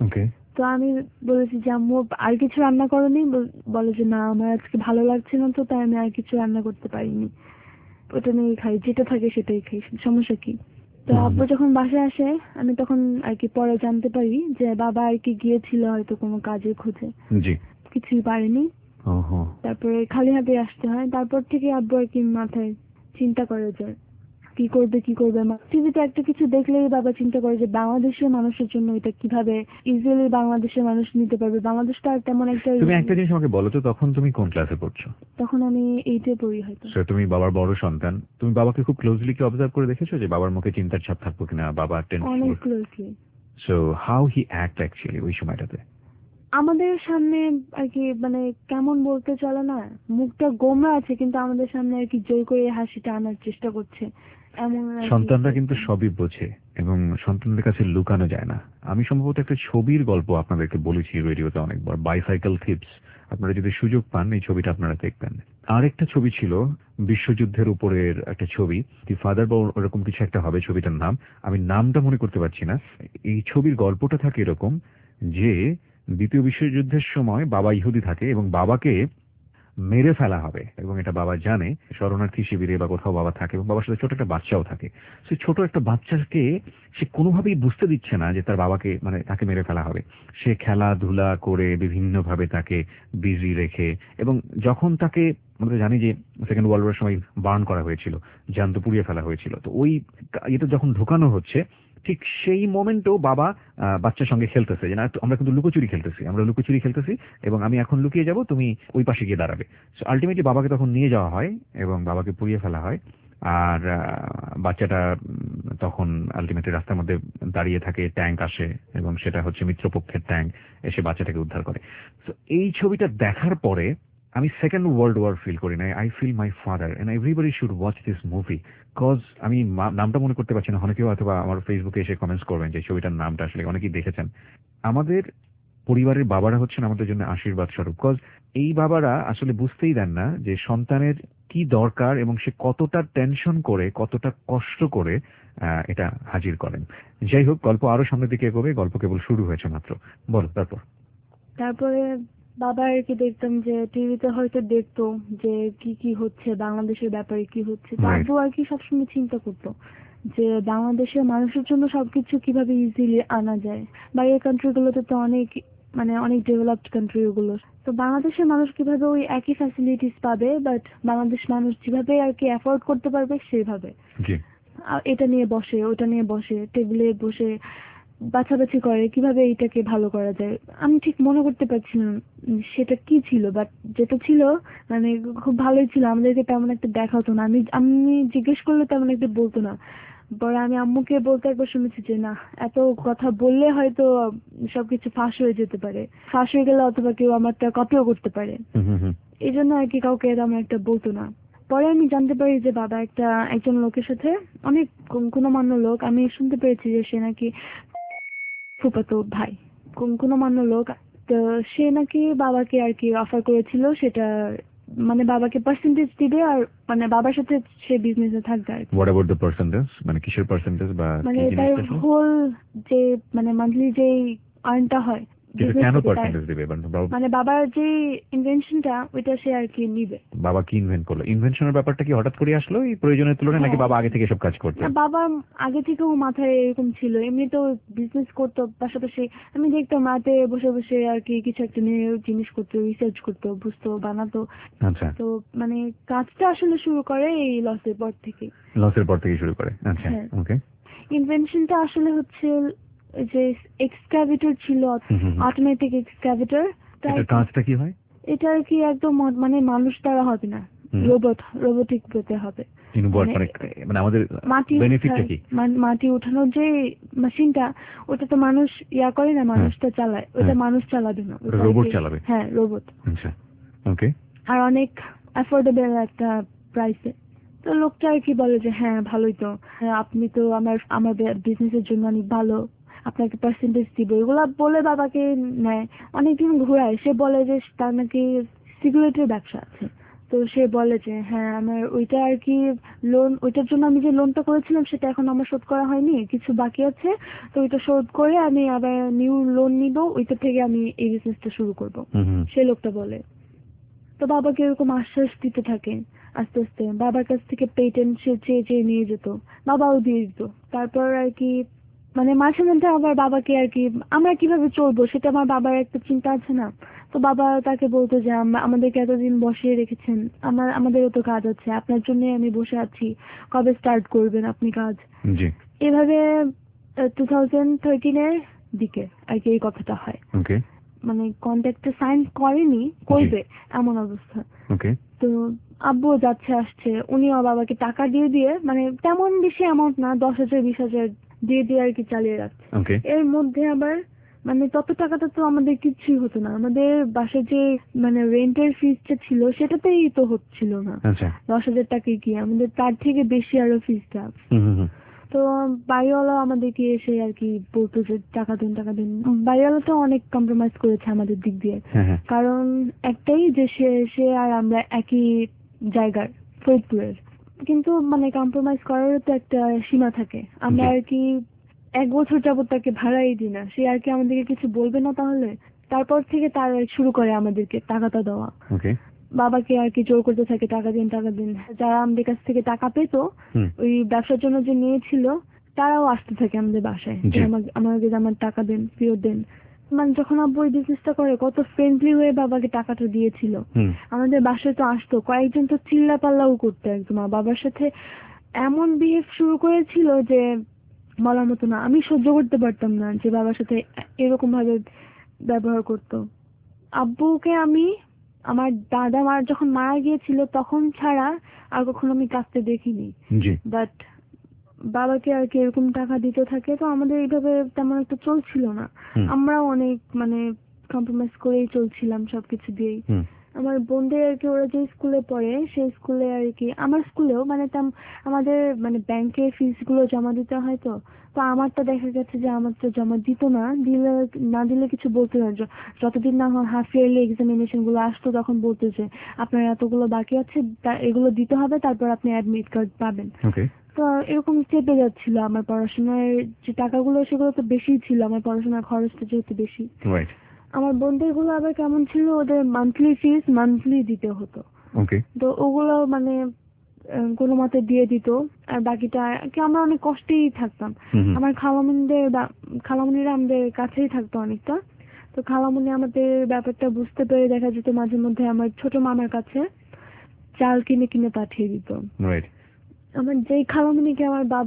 তো আমি বলেছি যে আম্মু আর কিছু রান্না করনি? বলে যে না আমার আজকে ভালো লাগছে না, তো তাই আমি আর কিছু রান্না করতে পারিনি, ওটা নিয়েই খাই, যেটা থাকে সেটাই খাই, সমস্যা কি? তো আব্বু যখন বাসায় আসে আমি তখন আর কি পরে জানতে পারি যে বাবা আর কি গিয়েছিল হয়তো কোনো কাজের খোঁজে, কিছুই পারেনি। তারপরে খালি হাতে আসতে হয়। তারপর থেকে আব্বু আর কি মাথায় চিন্তা করে যে কি করবে টিভিতে একটা কিছু দেখলেই বাবা চিন্তা করে যে বাংলাদেশের মানুষের জন্য এটা কিভাবে ইজিলি বাংলাদেশের মানুষ নিতে পারবে। বাংলাদেশটা আর তেমন একটা। তুমি একটা জিনিস আমাকে বলো তো, তখন তুমি কোন ক্লাসে পড়ছো? তখন আমি 8-এ পড়ি হয়তো। তুমি বাবার বড় সন্তান, তুমি বাবাকে খুব ক্লোজলি কি অবজার্ভ করে দেখেছো যে বাবার মুখে চিন্তার ছাপ থাকবো কিনা, বাবা টেনশন? অনেক closely. So how he act actually ওই সময়টাতে? আমাদের সামনে আর কি মানে কেমন বলতে চলে না, মুখটা গোমরা আছে কিন্তু আমাদের সামনে আর কি জোর করে হাসিটা আনার চেষ্টা করছে। সন্তানরা কিন্তু সবই বোঝে এবং সন্তানদের কাছে লুকানো যায় না। আমি সম্ভবত একটা ছবির গল্প আপনাদেরকে বলেছি রেডিওতে অনেকবার, বাইসাইকেল থিপস। আপনারা যদি সুযোগ পান এই ছবিটা আপনারা দেখবেন। আরেকটা ছবি ছিল বিশ্বযুদ্ধের উপরের একটা ছবি, দি ফাদার বা ওরকম কিছু একটা হবে ছবিটার নাম, আমি নামটা মনে করতে পারছি না। এই ছবির গল্পটা থাকে এরকম যে দ্বিতীয় বিশ্বযুদ্ধের সময় বাবা ইহুদি থাকে এবং বাবাকে মেরে ফেলা হবে এবং এটা বাবা জানে, শরণার্থী শিবিরে বা কোথাও বাবা থাকে এবং বাবার সাথে ছোট একটা বাচ্চাও থাকে। সেই ছোট একটা বাচ্চাকে সে কোনোভাবেই বুঝতে দিচ্ছে না যে তার বাবাকে মানে তাকে মেরে ফেলা হবে। সে খেলাধুলা করে বিভিন্নভাবে তাকে বিজি রেখে, এবং যখন তাকে আমরা জানি যে সেকেন্ড ওয়ার্ল্ড ওয়ারের সময় বার্ন করা হয়েছিল, জ্যান্ত পুড়িয়ে ফেলা হয়েছিল, তো ওই এটা যখন ঢোকানো হচ্ছে ঠিক সেই মোমেন্টেও বাবা বাচ্চার সঙ্গে খেলতেছে যে না আমরা কিন্তু লুকোচুরি খেলতেছি এবং আমি এখন লুকিয়ে যাব, তুমি ওই পাশে গিয়ে দাঁড়াবে। আলটিমেটলি বাবাকে তখন নিয়ে যাওয়া হয় এবং বাবাকে পুড়িয়ে ফেলা হয়। আর বাচ্চাটা তখন আলটিমেটলি রাস্তার মধ্যে দাঁড়িয়ে থাকে, ট্যাঙ্ক আসে এবং সেটা হচ্ছে মিত্রপক্ষের ট্যাঙ্ক, এসে বাচ্চাটাকে উদ্ধার করে। তো এই ছবিটা দেখার পরে আমি সেকেন্ড ওয়ার্ল্ড ওয়ার ফিল করি না, I feel my father and everybody should watch this movie. Cause আমি নামটা মনে করতে পারছি না, অনেকেও অথবা আমার ফেসবুকে এসে কমেন্টস করবেন যে ছবিটার নামটা আসলে অনেকেই দেখেছেন। আমাদের পরিবারের বাবারা হচ্ছেন আমাদের জন্য আশীর্বাদ স্বরূপ। কজ এই বাবারা আসলে বুঝতেই দেন না যে সন্তানের কি দরকার এবং সে কতটা টেনশন করে, কতটা কষ্ট করে এটা হাজির করেন। যাই হোক, গল্প আরো সামনের দিকে এগোবে, গল্প কেবল শুরু হয়েছে মাত্র। বলো তারপরে বাবা আর কি দেখতাম যে টিভিতে হয়তো দেখতো যে কি কি হচ্ছে, বাংলাদেশের ব্যাপারে কি হচ্ছে। বাবু আর কি সবসময় চিন্তা করতো যে বাংলাদেশের মানুষের জন্য সবকিছু কিভাবে ইজিলি আনা যায়। বাইরের কান্ট্রি গুলোতে তো অনেক মানে অনেক ডেভেলপড কান্ট্রি ওগুলো, তো বাংলাদেশের মানুষ কিভাবে ওই একই ফ্যাসিলিটিস পাবে, বাট বাংলাদেশ মানুষ যেভাবে আর কি অ্যাফোর্ড করতে পারবে সেইভাবে। এটা নিয়ে বসে, ওটা নিয়ে বসে, টেবিলে বসে বাছাবাছি করে কিভাবে এইটাকে ভালো করা যায়। আমি ঠিক মনে করতে পারছি না সেটা কি ছিল, বাট যেটা ছিল মানে খুব ভালোই ছিল। আমাদেরকে তেমন একটা দেখা হতো না, আমি জিজ্ঞেস করলে তেমন একটা বলতো না। পরে আমি আম্মুকে বলতে একবার শুনেছি যে না এত কথা বললে হয়তো সবকিছু ফাঁস হয়ে যেতে পারে, ফাঁস হয়ে গেলে অথবা কেউ আমারটা কপিও করতে পারে, এই জন্য আর কি কাউকে তেমন একটা বলতো না। পরে আমি জানতে পারি যে বাবা একজন লোকের সাথে অনেক গুণমান্য লোক, আমি শুনতে পেরেছি যে সে নাকি ফুফাতো ভাই, গুণমান্য লোক। তো সে নাকি বাবাকে আর কি অফার করেছিল সেটা, মানে বাবাকে পার্সেন্টেজ দিবে আর মানে বাবার সাথে সে বিজনেসে থাকবে আর কি। হোয়াট অ্যাবাউট দ্য পার্সেন্টেজ, মানে কিসের পার্সেন্টেজ বা মানে কি তার জিনিসটা? হোল যে মানে মান্থলি যে আর্নটা হয় কিন্তু business কেন থেকে পার্সেন্টেজ দিবে? মানে বাবার যে ইনভেনশনটা ওইটা সে আর কি নিবে। বাবা কি ইনভেন্ট করলো? ইনভেনশনের ব্যাপারটা কি হঠাৎ করে আসলো এই প্রয়োজনের তুলনায়, নাকি হ্যাঁ। বাবা আগে থেকে সব কাজ করতো? না, বাবার আগে থেকেও মাথায় এরকম ছিল, এমনি তো বিজনেস করতো, পাশাপাশি আমি দেখতাম রাতে বসে বসে আর কি কিছু একটা নিয়ে জিনিস করতো, রিসার্চ করতো, বুঝতো, বানাতো। আচ্ছা, তো মানে কাজটা আসলে শুরু করে এই লসের পর থেকে। লসের পর থেকে শুরু করে। আচ্ছা, হ্যাঁ। ওকে। ইনভেনশনটা আসলে হচ্ছে যে এক্সক্যাভেটর ছিল, অটোমেটিক এক্সক্যাভেটর। এটার কাজটা কি হয়? এটা আর কি একদম মানে মানুষ দ্বারা হবে না, রোবোটিক হতে হবে। মানে আমাদের বেনিফিটটা কি? মাটি উঠানোর যে মেশিনটা, ওটা তো মানুষ করে না, মানুষটা চালায়, ওটা মানুষ চালাবে না, রোবট চালাবে। হ্যাঁ, রোবট। আচ্ছা, ওকে। আর অনেক অ্যাফোর্ডেবল একটা প্রাইসে। তো লোকটা আর কি বলে যে হ্যাঁ ভালোই তো, হ্যাঁ, আপনি তো আমার বিজনেসের জন্য অনেক ভালো, আপনাকে পার্সেন্টেজ দিব, এগুলা বলে বাবাকে নেয়। অনেকদিন ঘোরায়, সে বলে যে তার নাকি সিগারেটের ব্যবসা আছে। তো সে বলে যে হ্যাঁ আমার ওইটা আর কি লোন, ওইটার জন্য আমি যে লোনটা করেছিলাম সেটা এখন আমার শোধ করা হয়নি, কিছু বাকি আছে, তো ওইটা শোধ করে আমি আবার নিউ লোন নিব, ওইটা থেকে আমি এই বিজনেসটা শুরু করব, সে লোকটা বলে। তো বাবাকে এরকম আশ্বাস দিতে থাকে। আস্তে আস্তে বাবার কাছ থেকে পেটেন্ট সে চেয়ে চেয়ে নিয়ে যেত, বাবাও দিয়ে দিত। তারপর আর কি মানে মাঝে মধ্যে আবার বাবাকে আর কি আমরা কিভাবে চলবো সেটা আমার বাবার একটা চিন্তা আছে না। তো বাবা তাকে বলতো যে আমাদেরকে এতদিন বসিয়ে রেখেছেন, আমাদেরও তো কাজ আছে, আপনার জন্য আমি বসে আছি, কবে স্টার্ট করবেন আপনি কাজ। জি। এভাবে 2013 দিকে আর কি এই কথাটা হয়। ওকে। মানে কন্ট্রাক্টে সাইন করেনি, করবে এমন অবস্থা। ওকে। তো আব্বু যাচ্ছে আসছে, উনিও বাবাকে টাকা দিয়ে দিয়ে, মানে তেমন বেশি অ্যামাউন্ট না, 10,000 20,000 দিয়ে দিয়ে আর কি চালিয়ে রাখছে। ওকে। এর মধ্যে আবার মানে তত টাকাটা তো আমাদের কিছুই হতো না, আমাদের বাসায় যে মানে রেন্টের ফিসটা ছিল সেটাতেই তো হচ্ছিল না। আচ্ছা। 10,000 টাকায় কি আমাদের তার থেকে বেশি আরো ফিসটা। তো বাড়িওয়ালা আমাদেরকে এসে আর কি বলতো যে টাকা দিন টাকা দিন। বাড়িওয়ালা তো অনেক কম্প্রোমাইজ করেছে আমাদের দিক দিয়ে, কারণ একটাই যে সে আর আমরা একই জায়গার, ফরিদপুরের। কিন্তু মানে কম্প্রোমাইজ করারও তো একটা সীমা থাকে। আমরা আর কি 1 বছর যাবত তাকে ভাড়াই দিই না, সে আর কি আমাদেরকে কিছু বলবে না তাহলে। তারপর থেকে তার শুরু করে আমাদেরকে টাকাটা দেওয়া। বাবাকে আর কি জোর করতে থাকে টাকা দিন টাকা দিন। যারা আমাদের কাছ থেকে টাকা পেতো ওই ব্যবসার জন্য যে নিয়েছিল, তারাও আসতে থাকে আমাদের বাসায়, আমাকে আমার টাকা দেন, ফেরত দেন। মানে যখন আব্বু ওই বিজনেসটা করে কত ফ্রেন্ডলি হয়ে বাবাকে টাকাটা দিয়েছিল। আমাদের বাসায় তো আসতো, কয়েকজন তো চিল্লা পাল্লাও করতো একদম, বাবার সাথে এমন বিহেভ শুরু করেছিল যে বলার মতো না। আমি সহ্য করতে পারতাম না যে বাবার সাথে এরকম ভাবে ব্যবহার করতো। আব্বুকে আমি আমার দাদা মার যখন মারা গিয়েছিল তখন ছাড়া আর কখনো আমি কাঁদতে দেখিনি, বাট বাবাকে আর কি এরকম টাকা দিতে থাকে। তো আমাদের এইভাবে তেমন একটা চলছিল না, আমরাও অনেক মানে কম্প্রোমাইজ করেই চলছিলাম সবকিছু দিয়েই। আমার বোনদের আর কি ওরা যে স্কুলে পড়ে সেই স্কুলে আর কি, আমার স্কুলেও মানে আমাদের মানে ব্যাংকে ফিস গুলো জমা দিতে হয়। তো তো আমারটা দেখা গেছে যে আমারটা জমা দিত না, দিলে কিছু বলতো না। যতদিন না হাফ ইয়ারলি এক্সামিনেশন গুলো আসতো তখন বলতো যে আপনার এতগুলো বাকি আছে, এগুলো দিতে হবে, তারপর আপনি অ্যাডমিট কার্ড পাবেন। তো এরকম চেপে যাচ্ছিল আমার পড়াশোনার যে টাকাগুলো, সেগুলো তো বেশি ছিল, আমার পড়াশোনার খরচটা যেহেতু বেশি। আমার বোনদের গুলো আবার কেমন ছিল, ওদের মান্থলি ফিস মান্থলি দিতে হতো। তো ওগুলো মানে কোনো মতে দিয়ে দিত, আর বাকিটা কি আমরা অনেক কষ্টেই থাকতাম। আমার খালামুনিরা আমাদের কাছেই থাকতো অনেকটা। তো খালামুনি আমাদের ব্যাপারটা বুঝতে পেরে দেখা যেত মাঝে মধ্যে আমার ছোট মামার কাছে চাল কিনে কিনে পাঠিয়ে দিত। আমার যেই খালামুনিকে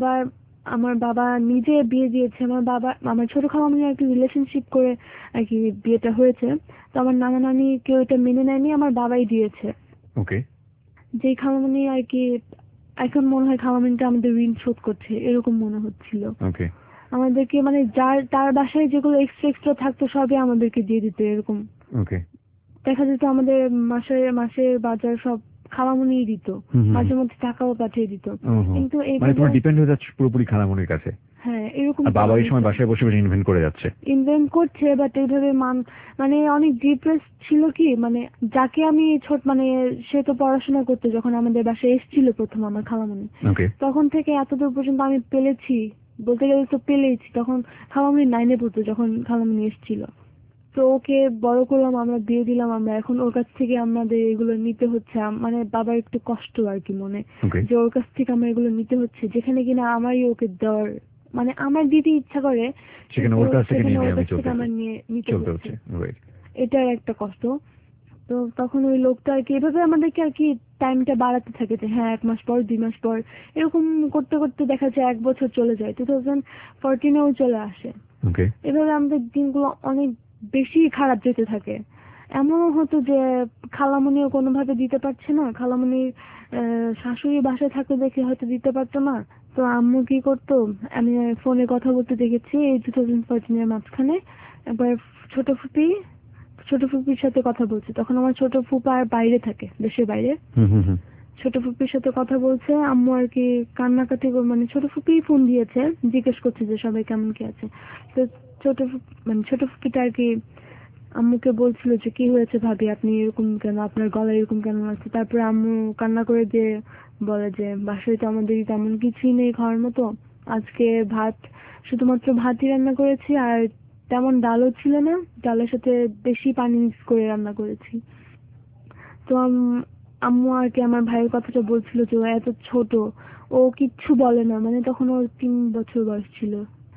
আমার বাবা নিজে বিয়ে দিয়েছে, আমার ছোট খালামুনি আর কি রিলেশনশিপ করে আর কি বিয়েটা হয়েছে। তো আমার নানা নানি কেউ এটা মেনে নেয়নি, আমার বাবাই দিয়েছে। যেই খালামুনি আর কি এখন মনে হয় খালামুনিটা আমাদের ঋণ শোধ করছে এরকম মনে হচ্ছিল। আমাদেরকে মানে তার বাসায় যেগুলো এক্সট্রা থাকতো সবই আমাদেরকে দিয়ে দিত এরকম। দেখা যেত আমাদের মাসের বাজার সব খালামণিই দিত, হুম, হুম। মাঝে মধ্যে টাকাও পাঠিয়ে দিত। ওহো। কিন্তু মানে এইভাবে তোমার ডিপেন্ড হয়ে যাচ্ছে পুরোপুরি খালামণির কাছে, হ্যাঁ এরকম আর বাবা এই সময় বাসায় বসে বসে ইনভেন্ট করে যাচ্ছে। ইনভেন্ট করছে, বাট এইভাবে মানে অনেক ডিপ্রেস ছিল কি, মানে যাকে আমি মানে সে তো পড়াশোনা করতে যখন আমাদের বাসায় এসেছিল প্রথম আমার খালামণি, ওকে। তখন থেকে এতদূর পর্যন্ত আমি পেলেছি, বলতে গেলে তো পেলেইছি। তখন খালামণি 9-এ পড়তো যখন খালামণি এসেছিল। তো ওকে বড় করলাম, আমরা বিয়ে দিলাম, আমরা এখন ওর কাছ থেকে আমাদের এগুলো নিতে হচ্ছে। মানে বাবার একটু কষ্ট আর কি মনে, ওকে। যে ওর কাছ থেকে আমরা এগুলো নিতে হচ্ছে, যেখানে কিনা আমারই ওকে দেওয়ার মানে আমার দিতে ইচ্ছা করে, সেখানে কিন্তু ওর কাছ থেকে সেখানে নিয়ে ওর আমি কাছ থেকে আমার নিতে চলতে হচ্ছে। হচ্ছে। রাইট। এটার একটা কষ্ট। তো তখন ওই লোকটা আর কি এভাবে আমাদেরকে আর কি টাইমটা বাড়াতে থাকে, যে হ্যাঁ 1 মাস পর 2 মাস পর এরকম করতে করতে দেখা যায় 1 বছর চলে যায়, 2014-এও চলে আসে। ওকে। এভাবে আমাদের দিনগুলো অনেক বেশি খারাপ যেতে থাকে। এমনও হতো যে খালামণিও কোনোভাবে দিতে পারছে না, খালামণির শাশুড়ি বাসায় থাকতে দেখে হয়তো দিতে পারতো না। তো আম্মু কি করতো, আমি ফোনে কথা বলতে দেখেছি এই 2014-এর মাঝখানে একবার ছোট ফুপি ছোট ফুপির সাথে কথা বলছে, তখন আমার ছোট ফুপা আর বাইরে থাকে, দেশের বাইরে। হুম, হুম, হুম। ছোট ফুপির সাথে কথা বলছে, আম্মু আর কি কান্নাকাটি মানে ছোট ফুপি ফোন দিয়েছে, জিজ্ঞেস করছে যে সবাই কেমন কি আছে। তো ছোট ফুপিটা আর কি আম্মুকে বলছিল যে কি হয়েছে ভাবি, আপনি এরকম কেন, আপনার গলা এরকম কেন আছে। তারপরে আম্মু কান্না করে যে বলে যে বাসায় তো আমাদের তেমন কিছুই নেই খাওয়ার মতো, আজকে শুধুমাত্র ভাতই রান্না করেছি, আর তেমন ডালও ছিল না, ডালের সাথে বেশি পানি মিক্স করে রান্না করেছি। তো আম্মু আর কি আমার ভাইয়ের কথাটা বলছিল যে ও এত ছোট, ও কিচ্ছু বলে না, মানে তখন ওর 3 বছর বয়স ছিল।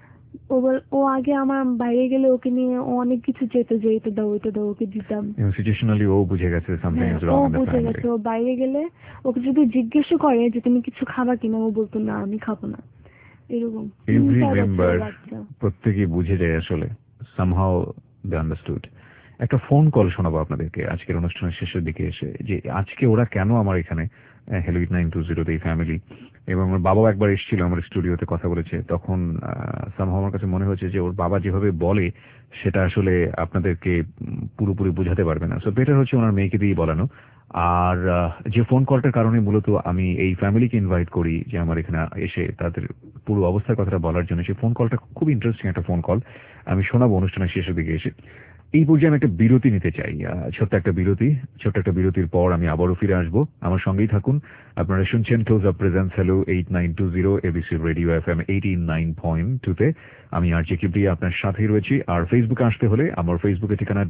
ও আগে আমার বাইরে গেলে ওকে নিয়ে ও অনেক কিছু চেত, যে এটা দাও ওইটা দাও, ওকে দিতাম। সিচুয়েশনালি ও বুঝে গেছে সামথিং হ্যাঁ ইজ ও রং ইন দ্য বুঝে ফ্যামিলি। গেছে, ও বাইরে গেলে ওকে যদি জিজ্ঞেসও করে যে তুমি কিছু খাবা কিনা, ও বলতো না আমি খাবো না। এরকম এভরি 3-4 মেম্বার বছরের বাচ্চা। প্রত্যেকেই বুঝে যায় আসলে, সামহাউ দে আন্ডারস্টুড। একটা ফোন কল শোনাবো আপনাদেরকে আজকের অনুষ্ঠানের শেষের দিকে এসে, যে আজকে ওরা কেন আমার এখানে হ্যালো 8920 এই ফ্যামিলি। এবং ওর বাবাও একবার এসেছিল আমার স্টুডিওতে কথা বলেছে, তখন সামহাউ আমার কাছে মনে হয়েছে যে ওর বাবা যেভাবে বলে সেটা আসলে আপনাদেরকে পুরোপুরি বোঝাতে পারবে না, সো বেটার হচ্ছে ওনার মেয়েকে দিয়েই বলানো। আর যে ফোন কলটার কারণে মূলত আমি এই ফ্যামিলিকে ইনভাইট করি যে আমার এখানে এসে তাদের পুরো অবস্থার কথাটা বলার জন্য, সেই ফোন কলটা খুব ইন্টারেস্টিং একটা ফোন কল, আমি শোনাবো অনুষ্ঠানের শেষের দিকে এসে। এই পর্যায়ে আমি একটা বিরতি নিতে চাই, ছোট্ট একটা বিরতির পর আমি আবারও ফিরে আসবো। আমার সঙ্গেই থাকুন। আপনারা শুনছেন close up presents hello 8920 ABC radio FM 89.2 তে। আমি আরজে কিবরিয়া আপনার সাথেই রয়েছি। আর ফেসবুকে আসতে হলে আমার ফেসবুকের ঠিকানা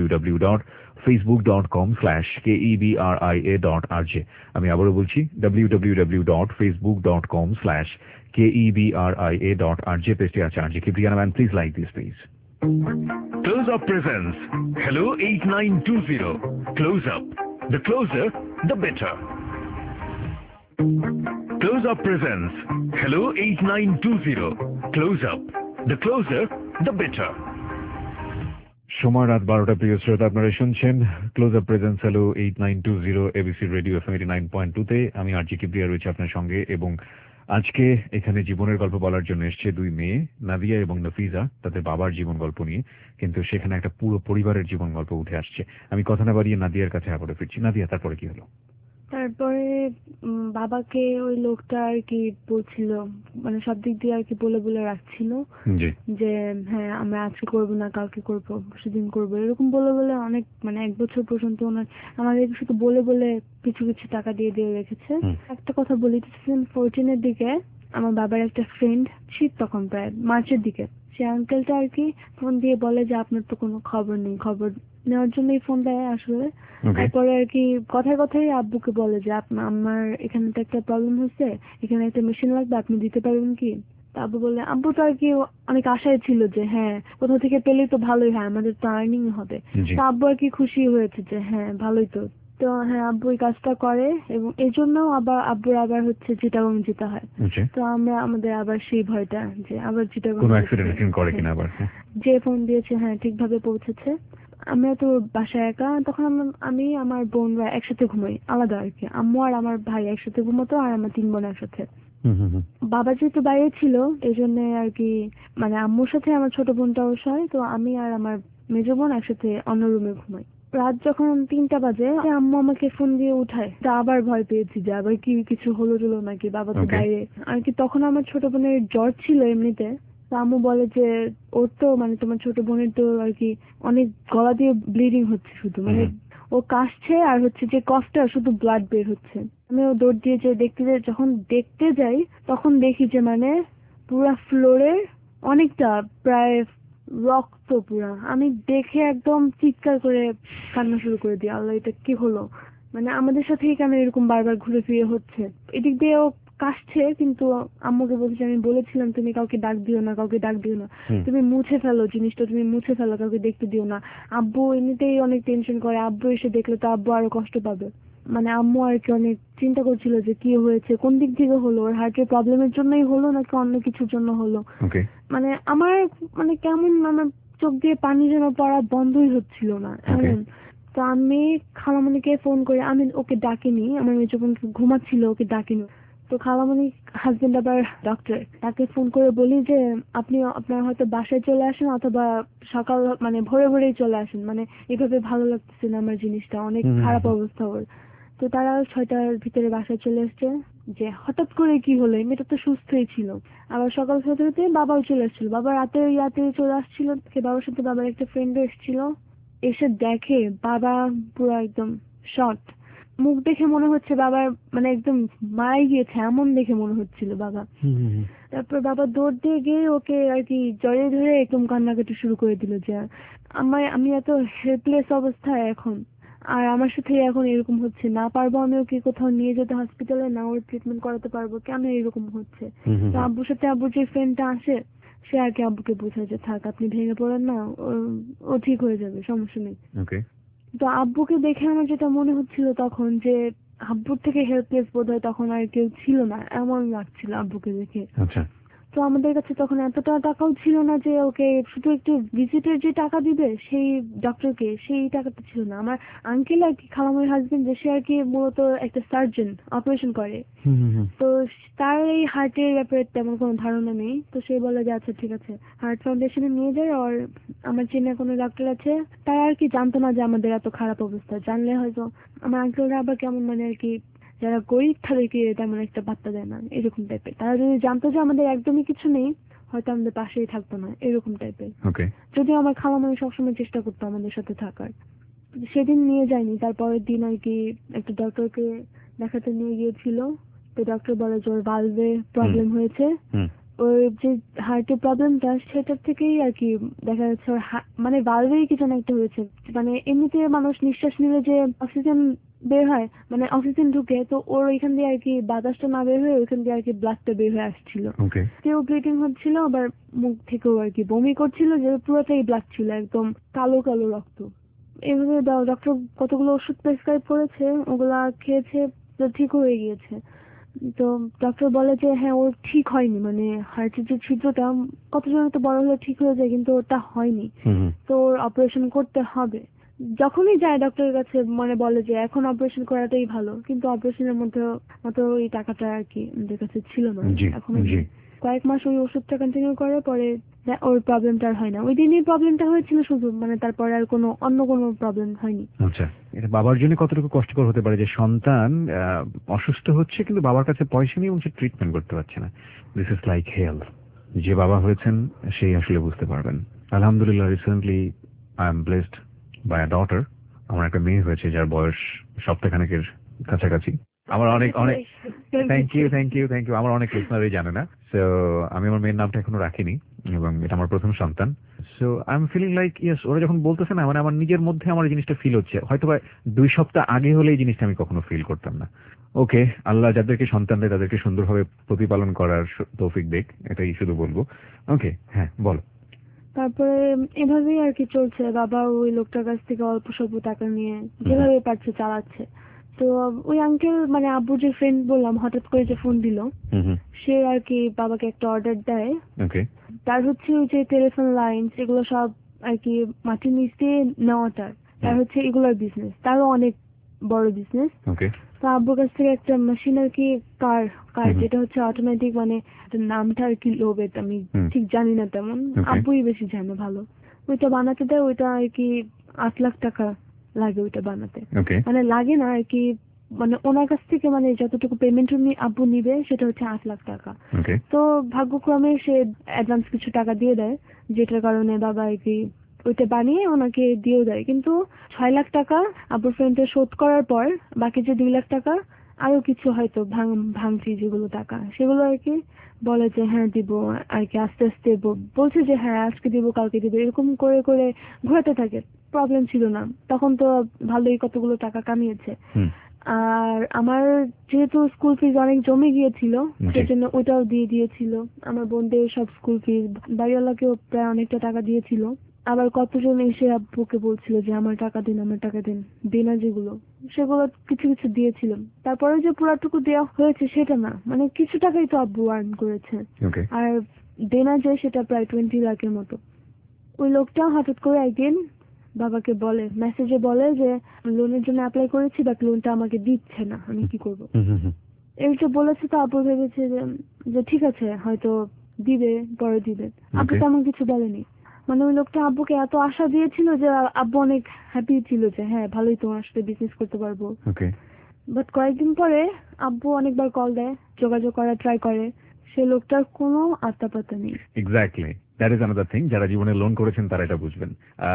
www.facebook.com/KEBRIA.RJ। আমি আবারও বলছি www.facebook.com/KEBRIA.RJ। পেজটি আছে আরজে কিবরিয়া নাম, please like this please. Close Up presents Hello 8920. Close Up. The closer, the better. Close Up presents Hello 8920. Close Up. The closer, the better. সময় রাত 12টা। প্রিয় শ্রোতা, আপনারা শুনছেন close up presents hello 8920 ABC radio FM 89.2 তে। আমি আরজি কিবরিয়া রয়েছে আপনার সঙ্গে, এবং আজকে এখানে জীবনের গল্প বলার জন্য এসছে 2 মেয়ে, নাদিয়া এবং নফিজা, তাদের বাবার জীবন গল্প নিয়ে। কিন্তু সেখানে একটা পুরো পরিবারের জীবন গল্প উঠে আসছে। আমি কথা না বাড়িয়ে নাদিয়ার কাছে আবারও ফিরছি। নাদিয়া, তারপরে কি হলো? তারপরে বাবাকে ওই লোকটা আর কি বলছিল, মানে সব দিক দিয়ে আর কি বলে বলে রাখছিল জি। যে হ্যাঁ আমরা আজকে করবো না, কালকে করবো, সেদিন করবো, এরকম বলে বলে অনেক মানে 1 বছর পর্যন্ত আমাদের শুধু বলে বলে কিছু কিছু টাকা দিয়ে দিয়ে রেখেছে। একটা কথা বলি, 2014-এর দিকে আমার বাবার একটা ফ্রেন্ড, শীত তখন প্রায় মার্চের দিকে, সে আঙ্কেলটা আর কি ফোন দিয়ে বলে যে আপনার তো কোনো খবর নেই, খবর নেওয়ার জন্যই ফোন দেয় আসলে। তারপরে আর কি কথায় কথায় আব্বুকে বলে যে আমার এখানে তো একটা প্রবলেম হয়েছে, এখানে একটা মেশিন লাগবে, আপনি দিতে পারবেন কি? তা আব্বু বলে, আব্বু তো আর কি অনেক আশায় ছিল যে হ্যাঁ কোথাও থেকে পেলেই তো ভালোই হয়, আমাদের তো আর্নিং হবে। তা আব্বু আর কি খুশি হয়েছে যে হ্যাঁ ভালোই তো। তো হ্যাঁ আব্বু এই কাজটা করে, এবং এই জন্য আব্বুর আবার হচ্ছে চিটাগং যেতে হয়। তো আমাদের আবার সেই ভয়টা যে আবার চিটাগং কোনো অ্যাক্সিডেন্ট করে কিনা আবার। যে ফোন দিয়েছে হ্যাঁ ঠিকভাবে পৌঁছেছে। আমরা তো বাসায় একা, তখন আমি আমার বোনরা একসাথে ঘুমাই আলাদা আর কি, আম্মু আর আমার ভাই একসাথে ঘুমাতো, আর আমার 3 বোন একসাথে। বাবা যেহেতু বাইরে ছিল এই জন্য আর কি, মানে আম্মুর সাথে আমার ছোট বোনটাও শোয়, তো আমি আর আমার মেজো বোন একসাথে অন্য রুমে ঘুমাই। রাত যখন 3টা বাজে আম্মু আমাকে ফোন দিয়ে উঠায়, তা আবার ভয় পেয়েছি যে আবার কি কিছু হলো টলো নাকি, বাবা তো Okay. বাইরে আর কি। তখন আমার ছোট বোনের জ্বর ছিল এমনিতে, তো আম্মু বলে যে ওর তো মানে তোমার ছোট বোনের তো আর কি অনেক গলা দিয়ে ব্লিডিং হচ্ছে শুধু, মানে ও কাশছে আর হচ্ছে যে কফটা শুধু ব্লাড বের হচ্ছে। আমি ও দৌড় দিয়ে যে দেখতে যাই, যখন দেখতে যাই তখন দেখি যে মানে পুরা ফ্লোরে অনেকটা প্রায় রক্ত পুরা। আমি দেখে একদম চিৎকার করে কান্না শুরু করে দিই, আল্লাহ এটা কি হলো, মানে আমাদের সাথেই কেন এরকম বারবার ঘুরে ফিরে হচ্ছে। এদিক দিয়ে ও কাশছে কিন্তু আম্মুকে বলছি, আমি বলেছিলাম তুমি কাউকে ডাক দিও না, কাউকে ডাক দিও না, তুমি মুছে ফেলো জিনিসটা, তুমি মুছে ফেলো, কাউকে দেখতে দিও না। আব্বু এমনিতেই অনেক টেনশন করে, আব্বু এসে দেখলে তো আব্বু আরো কষ্ট পাবে। মানে আম্মু আর কি অনেক চিন্তা করছিল যে কি হয়েছে, কোন দিক থেকে হলো, ওর হার্টের প্রবলেমের জন্যই হলো নাকি অন্য কিছুর জন্য হলো। ওকে। মানে আমার মানে কেমন আমার চোখ দিয়ে পানি যেন পড়া বন্ধই হচ্ছিল না এমন। তো আমি খালামণিকে ফোন করে, আমি ওকে ডাকিনি, আমার মেজো বোন ঘুমাচ্ছিল, ওকে ডাকিনি। তো খালামণি হাজবেন্ড আবার ডক্টর, তাকে ফোন করে বলি যে আপনি আপনার হয়তো বাসায় চলে আসেন অথবা সকাল মানে ভোরে ভোরেই চলে আসেন, মানে এভাবে ভালো লাগতেছে না আমার জিনিসটা, অনেক খারাপ অবস্থা ওর। তো তারা 6টার ভিতরে বাসায় চলে এসছে। যে হঠাৎ করে কি হলো, মেয়েটা তো সুস্থই ছিল। আবার সকাল হতে হতে বাবাও চলে আসছিল, বাবা রাতে ইয়াতে চলে আসছিল, বাবার সাথে বাবার একটা ফ্রেন্ডও এসেছিল। এসে দেখে বাবা পুরো একদম শর্ট, মুখ দেখে মনে হচ্ছে বাবার মানে একদম মারাই গিয়েছে এমন দেখে মনে হচ্ছিল বাবা। তারপর বাবা দৌড় দিয়ে গিয়ে ওকে আর কি জড়িয়ে ধরে একদম কান্নাকাটি শুরু করে দিল যে আমি এত হেল্পলেস অবস্থায় এখন, আর আমার সাথে এখন এরকম হচ্ছে, না পারবো আমি ওকে কোথাও নিয়ে যেতে হসপিটালে, না ওর ট্রিটমেন্ট করাতে পারবো, কেন এরকম হচ্ছে। তো আব্বুর সাথে আব্বুর যে ফ্রেন্ডটা আসে সে আর কি আব্বুকে বোঝায় যে থাক আপনি ভেঙে পড়েন না, ও ঠিক হয়ে যাবে, সমস্যা নেই। ওকে। তো আব্বুকে দেখে আমার যেটা মনে হচ্ছিল তখন যে আব্বুর থেকে হেল্পলেস বোধহয় তখন আর কেউ ছিল না, এমন লাগছিল আব্বুকে দেখে। আচ্ছা। তো আমাদের কাছে তখন এতটা টাকাও ছিল না যে ওকে শুধু একটু ভিজিটের যে টাকা দিবে সেই ডক্টরকে, সেই টাকাটা ছিল না। আমার আঙ্কেল আর কি খালামের হাজবেন্ড, যে সে আর কি মূলত একটা সার্জন, অপারেশন করে, তো তার এই হার্টের ব্যাপারে তেমন কোনো ধারণা নেই। তো সে বলে যে আচ্ছা ঠিক আছে হার্ট ফাউন্ডেশনে নিয়ে যায়, আর আমার চেনা কোনো ডাক্তার আছে, তারা আর কি জানতো না যে আমাদের এত খারাপ অবস্থা, জানলে হয়তো আমার আঙ্কেলরা আবার কেমন মানে আর কি যারা গরিব তাদেরকে তেমন একটা পাত্তা দেয় না এরকম টাইপের, তারা যদি জানতো যে আমাদের একদমই কিছু নেই হয়তো আমাদের পাশেই থাকতো না এরকম টাইপের। ওকে। যদিও আমার খালামণি সবসময় চেষ্টা করতো আমাদের সাথে থাকার। সেদিন নিয়ে যায়নি, তারপরের দিন আর কি একটা ডক্টরকে দেখাতে নিয়ে গিয়েছিল। তো ডক্টর বলে যে ওর ভালভে প্রবলেম হয়েছে, ওর যে হার্টের প্রবলেমটা সেটার থেকেই আর কি দেখা যাচ্ছে ওর মানে ভালভেই কি যেন একটা হয়েছে। মানে এমনিতে মানুষ নিঃশ্বাস নিলে যে অক্সিজেন বের হয়, মানে অক্সিজেন ঢুকে, তো ওর ওইখান দিয়ে আর কি বাতাসটা না বের হয়ে ওইখান দিয়ে আর কি ব্লাডটা বের হয়ে আসছিল। কেউ ব্লিডিং হচ্ছিল, আবার মুখ থেকেও আর কি বমি করছিল, যে পুরোটাই ব্লাড ছিল, একদম কালো কালো রক্ত। এভাবে ডক্টর কতগুলো ওষুধ প্রেসক্রাইব করেছে, ওগুলা খেয়েছে, তো ঠিক হয়ে গিয়েছে। তো ডক্টর বলে যে হ্যাঁ ওর ঠিক হয়নি, মানে হার্টের যে ছিদ্রটা কতজনের তো বড় হলে ঠিক হয়ে যায়, কিন্তু ওটা হয়নি, তো ওর অপারেশন করতে হবে। যখনই যায় ডক্টরের কাছে মানে বলে যে এখন অপারেশন করাটাই ভালো, কিন্তু অপারেশনের মধ্যে মতো ওই টাকাটা আর কি আমাদের কাছে ছিল না এখন। কয়েক মাস ওই ওষুধটা কন্টিনিউ করার পরে ওর প্রবলেমটা আর হয় না, ওই দিনই প্রবলেমটা হয়েছিল শুধু, মানে তারপরে আর কোনো অন্য কোনো প্রবলেম হয়নি। আচ্ছা, এটা বাবার জন্য কতটুকু কষ্টকর হতে পারে যে সন্তান অসুস্থ হচ্ছে কিন্তু বাবার কাছে পয়সা নেই এবং সে ট্রিটমেন্ট করতে পারছে না। This is like hell. যে বাবা হয়েছেন সেই আসলে বুঝতে পারবেন। আলহামদুলিল্লাহ recently I am blessed by a daughter. আমার একটা মেয়ে হয়েছে যার বয়স সপ্তাহখানেকের কাছাকাছি। আমার অনেক অনেক থ্যাংক ইউ আমার অনেক লিসনারই জানে না। সো আমি আমার মেয়ের নামটা এখনো রাখিনি এবং এটা আমার প্রথম সন্তান। So I am feeling like yes, ওরা যখন বলতেছে না মানে আমার নিজের মধ্যে আমার জিনিসটা ফিল হচ্ছে, হয়তো বা 2 সপ্তাহ আগে হলে এই জিনিসটা আমি কখনো ফিল করতাম না। ওকে, আল্লাহ যাদেরকে সন্তান দেয় তাদেরকে সুন্দরভাবে প্রতিপালন করার তৌফিক দেখ, এটাই শুধু বলবো। ওকে, হ্যাঁ বল। তারপরে এভাবেই আর কি চলছে, বাবা ওই লোকটার কাছ থেকে অল্প স্বল্প টাকা নিয়ে যেভাবে পারছে চালাচ্ছে। তো ওই আঙ্কেল মানে আব্বু যে ফ্রেন্ড বললাম হঠাৎ করে যে ফোন দিল, সে আর কি বাবাকে একটা অর্ডার দেয়। তার হচ্ছে ওই যে টেলিফোন লাইন এগুলো সব আর কি মাটির নিচ দিয়ে নেওয়াটার, তার হচ্ছে এগুলোর বিজনেস, তারও অনেক বড় বিজনেস। তো আব্বুর কাছ থেকে একটা মেশিন আর কি কার যেটা হচ্ছে অটোমেটিক, মানে নামটা আর কি লোবেট, আমি ঠিক জানি না তেমন, আব্বুই বেশি জানে ভালো। ওইটা বানাতে দেয়, ওইটা আর কি 8 লাখ টাকা লাগে ওইটা বানাতে। ওকে, মানে লাগে না আর কি, মানে ওনার কাছ থেকে মানে যতটুকু পেমেন্ট আব্বু নিবে সেটা হচ্ছে 8 লাখ টাকা। ওকে, তো ভাগ্যক্রমে সে অ্যাডভান্স কিছু টাকা দিয়ে দেয়, যেটার কারণে বাবা আর কি ওইটা বানিয়ে ওনাকে দিয়েও দেয়। কিন্তু 6 লাখ টাকা আব্বুর ফ্রেন্ডে শোধ করার পর বাকি যে 2 লাখ টাকা আরো কিছু হয়তো ভাঙছি যেগুলো টাকা, সেগুলো আর কি বলে যে হ্যাঁ দিব আর কি, আস্তে আস্তে বলছে যে হ্যাঁ আজকে দিব কালকে দিব, এরকম করে করে ঘোরাতে থাকে। প্রবলেম ছিল না, তখন তো ভালোই কতগুলো টাকা কামিয়েছে। হুম, আর আমার যেহেতু স্কুল ফিজ অনেক জমে গিয়েছিল, জি। সেজন্য ওটাও দিয়ে দিয়েছিল। আমার বোনদের সব স্কুল ফিজ, বাড়িওয়ালাকেও প্রায় অনেকটা টাকা দিয়েছিল। আবার কতজন এসে আব্বুকে বলছিল যে আমার টাকা দিন, আমার টাকা দিন, দেনা যেগুলো সেগুলো কিছু কিছু দিয়েছিল। তারপরে যে পুরাটুকু দেওয়া হয়েছে সেটা না, মানে কিছু টাকাই তো আব্বু আর্ন করেছে। ওকে, আর দেনা যে সেটা প্রায় 20 লাখের মতো। ওই লোকটা হঠাৎ করে একদিন বাবাকে বলে, মেসেজে বলে যে লোনের জন্য অ্যাপ্লাই করেছি বাট লোনটা আমাকে দিচ্ছে না, আমি কি করব। হুম, হুম, হুম, এইটা বলেছে তো আব্বু ভেবেছে যে ঠিক আছে হয়তো দিবে, পরে দিবে। আব্বু Okay. তেমন কিছু বলেনি। মানে ওই লোকটা আব্বুকে এত আশা দিয়েছিল যে আব্বু অনেক হ্যাপি ছিল যে হ্যাঁ ভালোই তোমার সাথে বিজনেস করতে পারবো। ওকে, বাট কয়েকদিন পরে আব্বু অনেকবার কল দেয়, যোগাযোগ করার ট্রাই করে, সে লোকটার কোনো আত্মপাত্তা নেই। Exactly, that is another thing. যারা জীবনে লোন করেছেন তারা এটা বুঝবেন।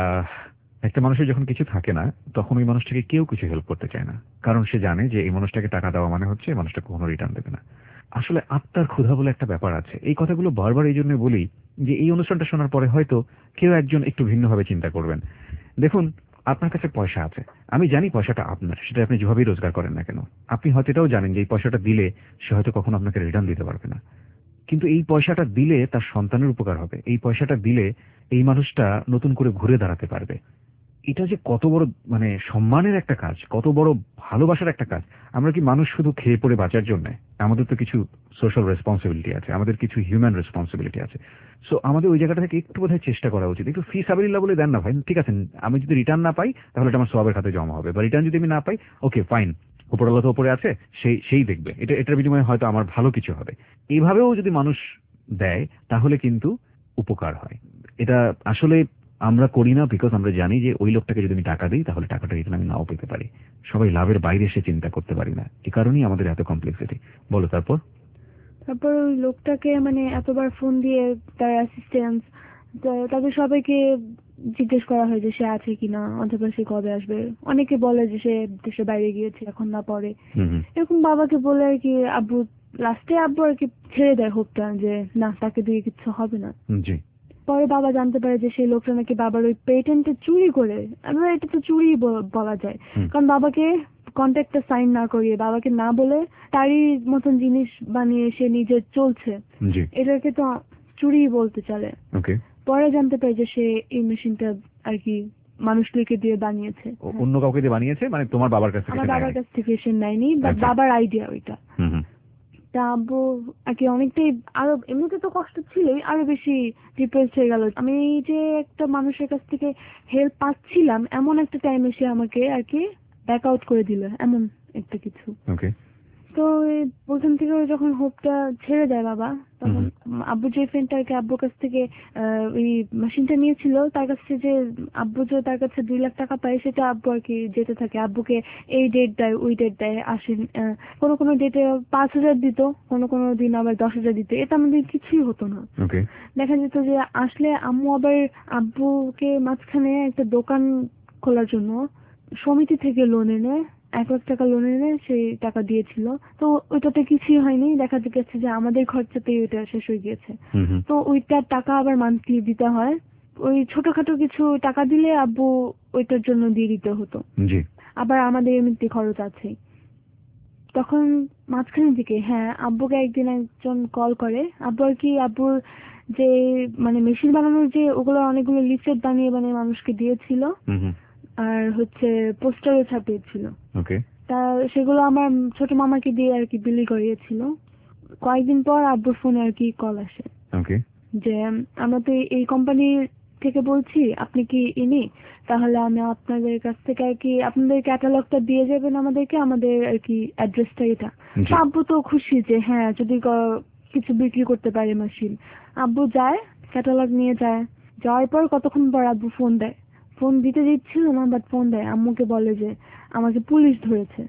একটা মানুষের যখন কিছু থাকে না, তখন ওই মানুষটাকে কেউ কিছু হেল্প করতে চায় না, কারণ সে জানে যে এই মানুষটাকে টাকা দেওয়া মানে হচ্ছে এই মানুষটা কখনো রিটার্ন দেবে না। আসলে আত্মার ক্ষুধা বলে একটা ব্যাপার আছে। এই কথাগুলো বারবার এই জন্য বলি যে এই অনুষ্ঠানটা শোনার পরে হয়তো কেউ একজন একটু ভিন্নভাবে চিন্তা করবেন। দেখুন, আপনার কাছে পয়সা আছে, আমি জানি পয়সাটা আপনার, সেটা আপনি যেভাবেই রোজগার করেন না কেন। আপনি হয়তো এটাও জানেন যে এই পয়সাটা দিলে সে হয়তো কখনো আপনাকে রিটার্ন দিতে পারবে না, কিন্তু এই পয়সাটা দিলে তার সন্তানের উপকার হবে, এই পয়সাটা দিলে এই মানুষটা নতুন করে ঘুরে দাঁড়াতে পারবে। এটা যে কত বড় মানে সম্মানের একটা কাজ, কত বড় ভালোবাসার একটা কাজ। আমরা কি মানুষ শুধু খেয়ে পড়ে বাঁচার জন্য? আমাদের তো কিছু সোশ্যাল রেসপন্সিবিলিটি আছে, আমাদের কিছু হিউম্যান রেসপন্সিবিলিটি আছে। সো আমাদের ওই জায়গাটা থেকে একটু বোধহয় চেষ্টা করা উচিত। একটু ফি সাবিলিল্লাহ বলে দেন না ভাই, ঠিক আছে আমি যদি রিটার্ন না পাই তাহলে এটা আমার সওয়াবের খাতে জমা হবে, বা রিটার্ন যদি আমি না পাই ওকে ফাইন, উপরওয়ালা তো উপরে আছে, সেই দেখবে, এটার বিনিময়ে হয়তো আমার ভালো কিছু হবে। এইভাবেও যদি মানুষ দেয় তাহলে কিন্তু উপকার হয়। এটা আসলে আমরা করি না, বিকজ আমরা জানি যে ওই লোকটাকে যদি আমি টাকা দিই তাহলে টাকাটা রিটার্ন আমি নাও পেতে পারি। সবাই লাভের বাইরে এসে চিন্তা করতে পারি না, এই কারণেই আমাদের এত কমপ্লেক্সিটি। বলো তারপর। তারপর ওই লোকটাকে মানে এতবার ফোন দিয়ে তার অ্যাসিস্ট্যান্ট তাদের সবাইকে জিজ্ঞেস করা হয় যে সে আছে কিনা, অথবা সে কবে আসবে। অনেকে বলে যে সে দেশের বাইরে গিয়েছে, এখন না পরে। হুম, হুম, এরকম বাবাকে বলে আর কি আব্বু লাস্টে আব্বু আর কি ছেড়ে দেয় হোপটা যে না তাকে দিয়ে কিছু হবে না। জি, পরে বাবা জানতে পারে যে সেই লোকটা নাকি বাবার ওই পেটেন্টে চুরি করে। আমরা এটা তো চুরি বলা যায়, হুম, কারণ বাবাকে কন্ট্রাক্টটা সাইন না করিয়ে, বাবাকে না বলে তারই মতন জিনিস বানিয়ে সে নিজে চলছে, জি, এটাকে তো চুরি বলতে চলে। ওকে। পরে জানতে পারে যে সে এই মেশিনটা আর কি মানুষদেরকে দিয়ে বানিয়েছে। অন্য কাউকে দিয়ে বানিয়েছে, মানে তোমার বাবার কাছ থেকে আমার সে নেয় বাবার নাই? কাছ থেকে সে নেয়নি, বাট আচ্ছা। বাবার আইডিয়া ওইটা। হুম, হুম, তা আব্বু আর কি অনেকটাই আরো, এমনিতে তো কষ্ট ছিলই, আরো বেশি ডিপ্রেস হয়ে গেল। আমি যে একটা মানুষের কাছ থেকে হেল্প পাচ্ছিলাম এমন একটা টাইম এসে আমাকে আর কি ব্যাক আউট করে দিল, এমন একটা কিছু। ওকে, তো এই প্রথম থেকে যখন হোপটা ছেড়ে দেয় বাবা, তখন আব্বু যে ফ্রেন্ডটা আর কি আব্বুর কাছ থেকে ওই মেশিনটা নিয়েছিল, তার কাছে যে আব্বু যে তার কাছে 2 লাখ টাকা পায়, সেটা আব্বু আর কি যেতে থাকে আব্বুকে এই ডেট দেয় ওই ডেট দেয় আসেন। কোনো কোনো ডেটে 5,000 দিত, কোনো কোনো দিন আবার 10,000 দিত। এটা আমাদের কিছুই হতো না। ওকে, দেখা যেত যে আসলে আম্মু আবার আব্বুকে মাঝখানে একটা দোকান খোলার জন্য সমিতি থেকে লোন এনে 1 লাখ টাকা লোন এনে সেই টাকা দিয়েছিল। তো ওইটাতে কিছুই হয়নি, দেখা গেছে যে আমাদের খরচাতেই ওইটা শেষ হয়ে গিয়েছে। হুম, হুম, তো ওইটার টাকা আবার মান্থলি দিতে হয়। ওই ছোটখাটো কিছু টাকা দিলে আব্বু ওইটার জন্য দিয়ে দিতে হতো। জি, আবার আমাদের এমনিতে খরচ আছে। তখন মাঝখানের দিকে হ্যাঁ আব্বুকে একদিন একজন কল করে। আব্বু আর কি আব্বুর যে মানে মেশিন বানানোর যে ওগুলো অনেকগুলো লিফলেট বানিয়ে বানিয়ে মানুষকে দিয়েছিল, হুম, হুম, আর হচ্ছে পোস্টারও ছাপিয়েছিল। ওকে, তা সেগুলো আমার ছোট মামাকে দিয়ে আর কি বিলি করিয়েছিল। কয়েকদিন পর আব্বুর ফোনে আর কি কল আসে ওকে, যে আমরা তো এই কোম্পানির থেকে বলছি, আপনি কি ইনি? তাহলে আমি আপনাদের কাছ থেকে আর কি আপনাদের ক্যাটালগটা দিয়ে যাবেন আমাদেরকে, আমাদের আর কি অ্যাড্রেসটা এটা। জি, তো আব্বু তো খুশি যে হ্যাঁ যদি কিছু বিক্রি করতে পারে মেশিন। আব্বু যায়, ক্যাটালগ নিয়ে যায়। যাওয়ার পর কতক্ষণ পর আব্বু ফোন দেয়। ফোন দিতে দিচ্ছিল না, বাট ফোন দেয়। আম্মুকে বলে যে আমাকে পুলিশ ধরেছে।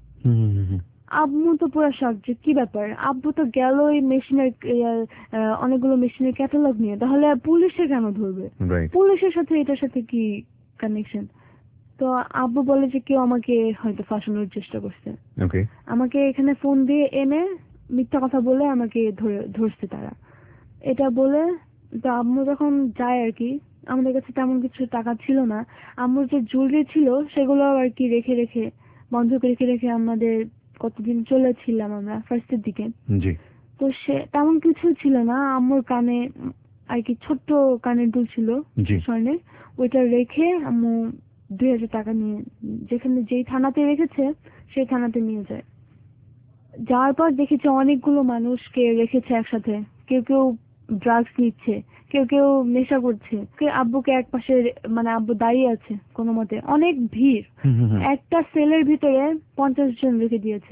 আম্মু তো পুরো শক যে কি ব্যাপার। আব্বু তো গেল ওই মেশিনের অনেকগুলো মেশিনের ক্যাটালগ নিয়ে, তাহলে পুলিশে কেন ধরবে? পুলিশের সাথে এটার সাথে কি কানেকশন? তো আব্বু বলে যে কেউ আমাকে হয়তো ফাঁসানোর চেষ্টা করছে। আমাকে এখানে ফোন দিয়ে এনে মিথ্যা কথা বলে আমাকে ধরছে তারা, এটা বলে। তো আম্মু যখন যায় আর কি, আমাদের কাছে তেমন কিছু টাকা ছিল না। আম্মুর যে জুয়েলারি ছিল সেগুলো আর কি রেখে রেখে বন্ধক রেখে রেখে আমাদের কতদিন চলেছিলাম আমরা ফার্স্টের দিকে। তো সে তেমন কিছু ছিল না। আম্মুর কানে আর কি ছোট্ট কানের দুল ছিল স্বর্ণের, ওইটা রেখে আম্মু 2000 টাকা নিয়ে যেখানে যেই থানাতে রেখেছে সেই থানাতে নিয়ে যায়। যাওয়ার পর দেখেছি অনেকগুলো মানুষকে রেখেছে একসাথে, কেউ কেউ ড্রাগস নিচ্ছে, কেউ কেউ নেশা করছে, কেউ আব্বুকে এক পাশে মানে আব্বু দাঁড়িয়ে আছে কোনো মতে, অনেক ভিড়। একটা সেলের ভিতরে 50 জন রেখে দিয়েছে।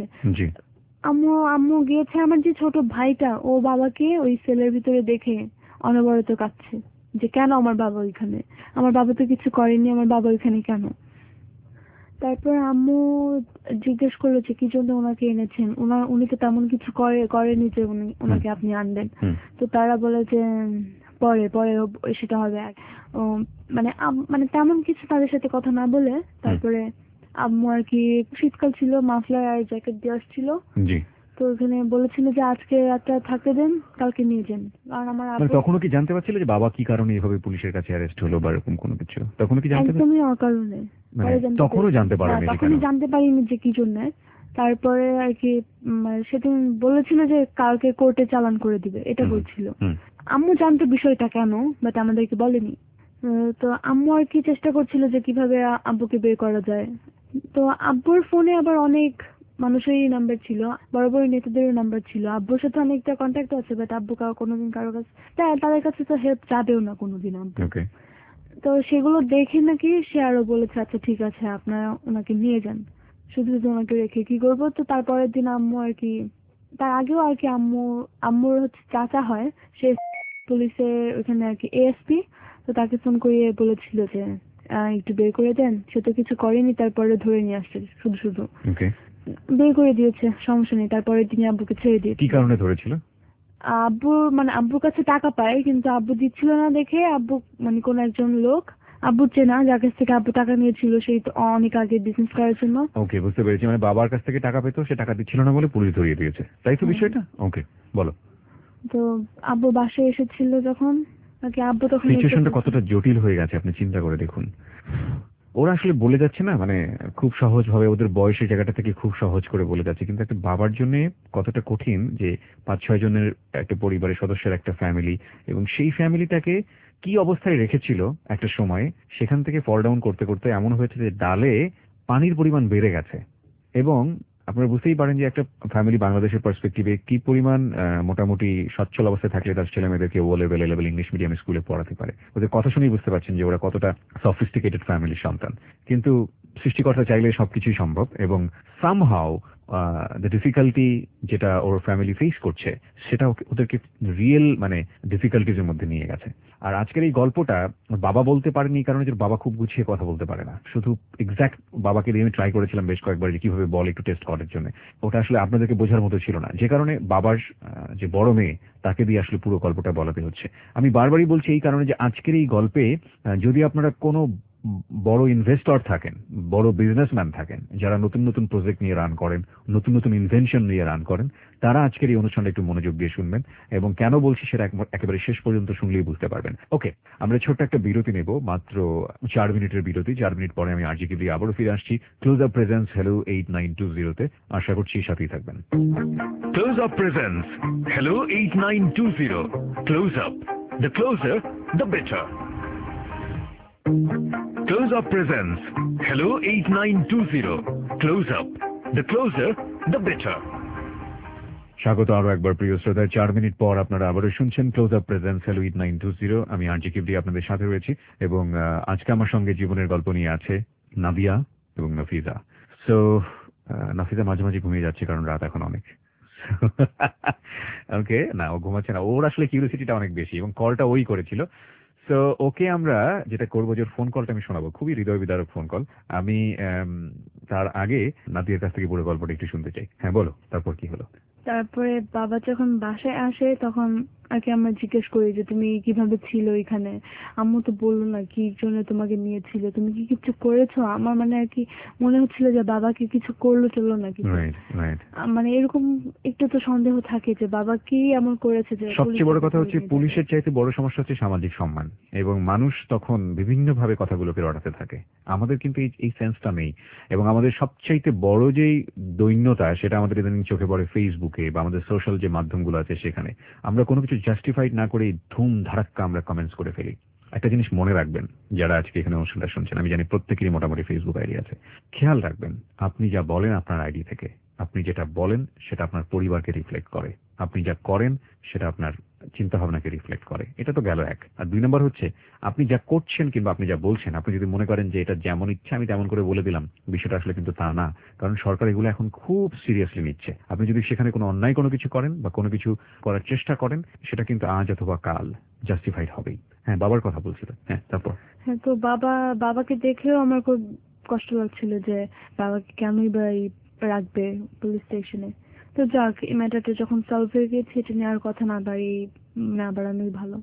আম্মু গিয়েছে, আমার যে ছোট ভাইটা ও বাবাকে ওই সেলের ভিতরে দেখে অনবরত কাঁদছে যে কেন আমার বাবা ওইখানে, আমার বাবা তো কিছু করেনি, আমার বাবা ওইখানে কেন। তারপর আম্মু জিজ্ঞেস করলো যে কি জন্য ওনাকে এনেছেন, উনি তো তেমন কিছু করেনি যে ওনাকে আপনি আনবেন। তো তারা বলে যে পরে পরে সেটা হবে। মানে মানে তেমন কিছু তাদের সাথে কথা না বলে তারপরে আম্মু আর কি শীতকাল ছিল, মাফলার আর জ্যাকেট দিয়ে আসছিল। তো ওখানে বলেছিল যে আজকে রাতটা থাকতে দেন, কালকে নিয়ে যান। আর আমার তখনও কি জানতে পারছিল যে বাবা কি কারণে এভাবে পুলিশের কাছে অ্যারেস্ট হলো বা এরকম কোনো কিছু? তখনও কি জানতে? একদমই অকারণে। তখনও জানতে পারেনি? তখনই জানতে পারিনি যে কি জন্য। তারপরে আর কি সেদিন বলেছিল যে কালকে কোর্টে চালান করে দিবে, এটা বলছিল। আম্মু জানতো বিষয়টা কেন, বাট আমাদেরকে বলেনি। তো আম্মু আর কি চেষ্টা করছিল যে কিভাবে আব্বুকে বের করা যায়। তো আব্বুর ফোনে আবার অনেক মানুষেরই নাম্বার ছিল, বড় বড় নেতাদেরও নাম্বার ছিল। আব্বুর সাথে অনেকটা কন্ট্যাক্ট আছে, বাট আব্বু কোনোদিন কারো কাছে তাদের কাছে তো হেল্প চাবেও না কোনোদিন আব্বু। তো সেগুলো দেখে নাকি সে আরো বলেছে আচ্ছা ঠিক আছে আপনারা ওনাকে নিয়ে যান, শুধু শুধু ওনাকে রেখে কি করবো। তো তারপরের দিন আম্মু আর কি, তার আগেও আর কি আম্মুর হচ্ছে চাচা হয়, সে পুলিশের ওখানে আর কি এএসপি। তো তাকে ফোন করিয়ে বলেছিল যে একটু বের করে দেন, সে তো কিছু করেনি, তারপরে ধরে নিয়ে আসছে শুধু শুধু। বের করে দিয়েছে, সমস্যা নেই। তারপরের দিনে আব্বুকে ছেড়ে দিয়েছে। কি কারণে ধরেছিল? আব্বুর কাছে টাকা পায়, কিন্তু আব্বু দিচ্ছিল না দেখে আব্বু মানে কোন একজন লোক আব্বুর চেনা, যার কাছ থেকে আব্বু টাকা নিয়েছিল, সেই তো অনেক আগে বিজনেস করার জন্য। ওকে, বুঝতে পেরেছি। মানে বাবার কাছ থেকে টাকা পেতো, সে টাকা দিচ্ছিল না বলে পুলিশ ধরিয়ে দিয়েছে, তাই তো বিষয়টা? ওকে, বলো। তো আব্বু বাসায় এসেছিল যখন আব্বু তখন সিচুয়েশনটা কতটা জটিল হয়ে গেছে আপনি চিন্তা করে দেখুন। ওরা আসলে বলে যাচ্ছে না, মানে খুব সহজ ভাবে ওদের বয়সের জায়গাটা থেকে খুব সহজ করে বলে যাচ্ছে, কিন্তু একটা বাবার জন্য কতটা কঠিন যে 5-6 জনের একটা পরিবারের সদস্যের একটা ফ্যামিলি, এবং সেই ফ্যামিলিটাকে কি অবস্থায় রেখেছিল একটা সময়, সেখান থেকে ফল ডাউন করতে করতে এমন হয়েছে যে ডালে পানির পরিমাণ বেড়ে গেছে। এবং আপনারা বুঝতেই পারেন যে একটা ফ্যামিলি বাংলাদেশের পার্সপেক্টিভে কি পরিমাণ মোটামুটি সচ্ছল অবস্থায় থাকলে তার ছেলে মেয়েদেরকে ও লেভেল ইংলিশ মিডিয়াম স্কুলে পড়াতে পারে। ওদের কথা শুনেই বুঝতে পারছেন যে ওরা কতটা সফিস্টিকেটেড ফ্যামিলির সন্তান। কিন্তু সৃষ্টিকর্তা চাইলে সবকিছুই সম্ভব, এবং সামহাউ দ্য ডিফিকাল্টি যেটা ওর ফ্যামিলি ফেস করছে সেটা ওদেরকে রিয়েল মানে ডিফিকাল্টিজের মধ্যে নিয়ে গেছে। আর আজকের এই গল্পটা বাবা বলতে পারেনি কারণ যে বাবা খুব গুছিয়ে কথা বলতে পারে না। শুধু এক্সাক্ট বাবাকে দিয়ে আমি ট্রাই করেছিলাম বেশ কয়েকবার যে কিভাবে বল একটু টেস্ট করার জন্য, ওটা আসলে আপনাদেরকে বোঝার মতো ছিল না, যে কারণে বাবার যে বড় মেয়ে তাকে দিয়ে আসলে পুরো গল্পটা বলাতে হচ্ছে। আমি বারবারই বলছি এই কারণে যে আজকের এই গল্পে যদি আপনারা কোনো বড় ইনভেস্টর থাকেন, বড় বিজনেসম্যান থাকেন, যারা নতুন নতুন প্রজেক্ট নিয়ে রান করেন, নতুন নতুন ইনভেনশন নিয়ে রান করেন, তারা আজকের এই অনুষ্ঠানটা একটু মনোযোগ দিয়ে শুনবেন, এবং কেন বলছি সেটা একেবারে শেষ পর্যন্ত শুনলেই বুঝতে পারবেন। ওকে, আমরা ছোট্ট একটা বিরতি নেব, মাত্র 4 মিনিটের বিরতি। 4 মিনিট পরে আমি আরজি কিবরিয়া আবারও ফিরে আসছি ক্লোজ আপ প্রেজেন্স হ্যালো 8920-তে। আশা করছি সাথেই থাকবেন। Close up presents hello 8920। Close up, the closer the better. Close Up presents Hello 8920. Close Up, the closer the better. স্বাগত আরো একবার প্রিয় শ্রোতা। 4 মিনিট পর আপনারা আবারও শুনছেন ক্লোজ আপ প্রেজেন্স হ্যালো 8920। আমি আরজি কিবরিয়া আপনাদের সাথে রয়েছি, এবং আজকে আমার সঙ্গে জীবনের গল্প নিয়ে আছে নাদিয়া এবং নাফিজা। সো নাফিজা মাঝে মাঝে ঘুমিয়ে যাচ্ছে কারণ রাত এখন অনেক। ওকে, না ও ঘুমাচ্ছে না, ওর আসলে কিউরিওসিটিটা অনেক বেশি, এবং কলটা ওই করেছিল। সো ওকে আমরা যেটা করবো, যে ফোন কলটা আমি শোনাবো, খুবই হৃদয় বিদারক ফোন কল। আমি তার আগে নাদিয়ার কাছ থেকে পুরো গল্পটা একটু শুনতে চাই। হ্যাঁ বলো, তারপর কি হলো? তারপরে বাবা যখন বাসায় আসে তখন আর কি আমরা জিজ্ঞেস করি যে তুমি কিভাবে ছিল এখানে। আম্মু তো বললো না কি জন্য তোমাকে নিয়েছিল, তুমি কি কিছু করেছো। আমার মানে আর কি মনে হচ্ছিল যে বাবা কি কিছু করলো চললো না কিছু। Right right. মানে এরকম একটু তো সন্দেহ থাকে যে বাবা কি এমন করেছে যে সবচেয়ে বড় পুলিশ কথা হচ্ছে নিয়ে যাবে। পুলিশের চাইতে বড় সমস্যা হচ্ছে সামাজিক সম্মান, এবং মানুষ তখন বিভিন্ন ভাবে কথাগুলোকে রটাতে থাকে। আমাদের কিন্তু এই সেন্সটা নেই, এবং আমাদের সবচাইতে বড় যেই দৈন্যতা সেটা আমাদের ইদানিং চোখে পড়ে ফেসবুকে বা আমাদের সোশ্যাল যে মাধ্যমগুলো আছে সেখানে। আমরা কোনো কিছু জাস্টিফাইড না করে ধুম ধারাক্কা আমরা কমেন্টস করে ফেলি। একটা জিনিস মনে রাখবেন, যারা আজকে এখানে অনুষ্ঠানটা শুনছেন, আমি জানি প্রত্যেকেরই মোটামুটি ফেসবুক আইডি আছে, খেয়াল রাখবেন আপনি যা বলেন আপনার আইডি থেকে, আপনি যেটা বলেন সেটা আপনার পরিবারকে রিফ্লেক্ট করে, আপনি যা করেন সেটা আপনার চিন্তা ভাবনাকে রিফ্লেক্ট করে। এটা তো গেল এক। আর 2 নম্বর হচ্ছে আপনি যা করছেন কিংবা আপনি যা বলছেন, আপনি যদি মনে করেন যে এটা যেমন ইচ্ছা আমি তেমন করে বলে দিলাম, বিষয়টা আসলে কিন্তু তা না। কারণ সরকার এগুলো এখন খুব সিরিয়াসলি নিচ্ছে। আপনি যদি সেখানে কোনো অন্যায় কোনো কিছু করেন বা কোনো কিছু করার চেষ্টা করেন, সেটা কিন্তু আজ অথবা কাল জাস্টিফাইড হবেই। হ্যাঁ, বাবার কথা বলছিল। হ্যাঁ, তারপর? হ্যাঁ, তো বাবাকে দেখেও আমার খুব কষ্ট লাগছিল যে বাবাকে কেনই বা রাখবে পুলিশ স্টেশনে। তো যাক, এই ম্যাটারটা যখন সলভ হয়ে গেছে এটা নিয়ে আর কথা না বাড়ানোই ভালো।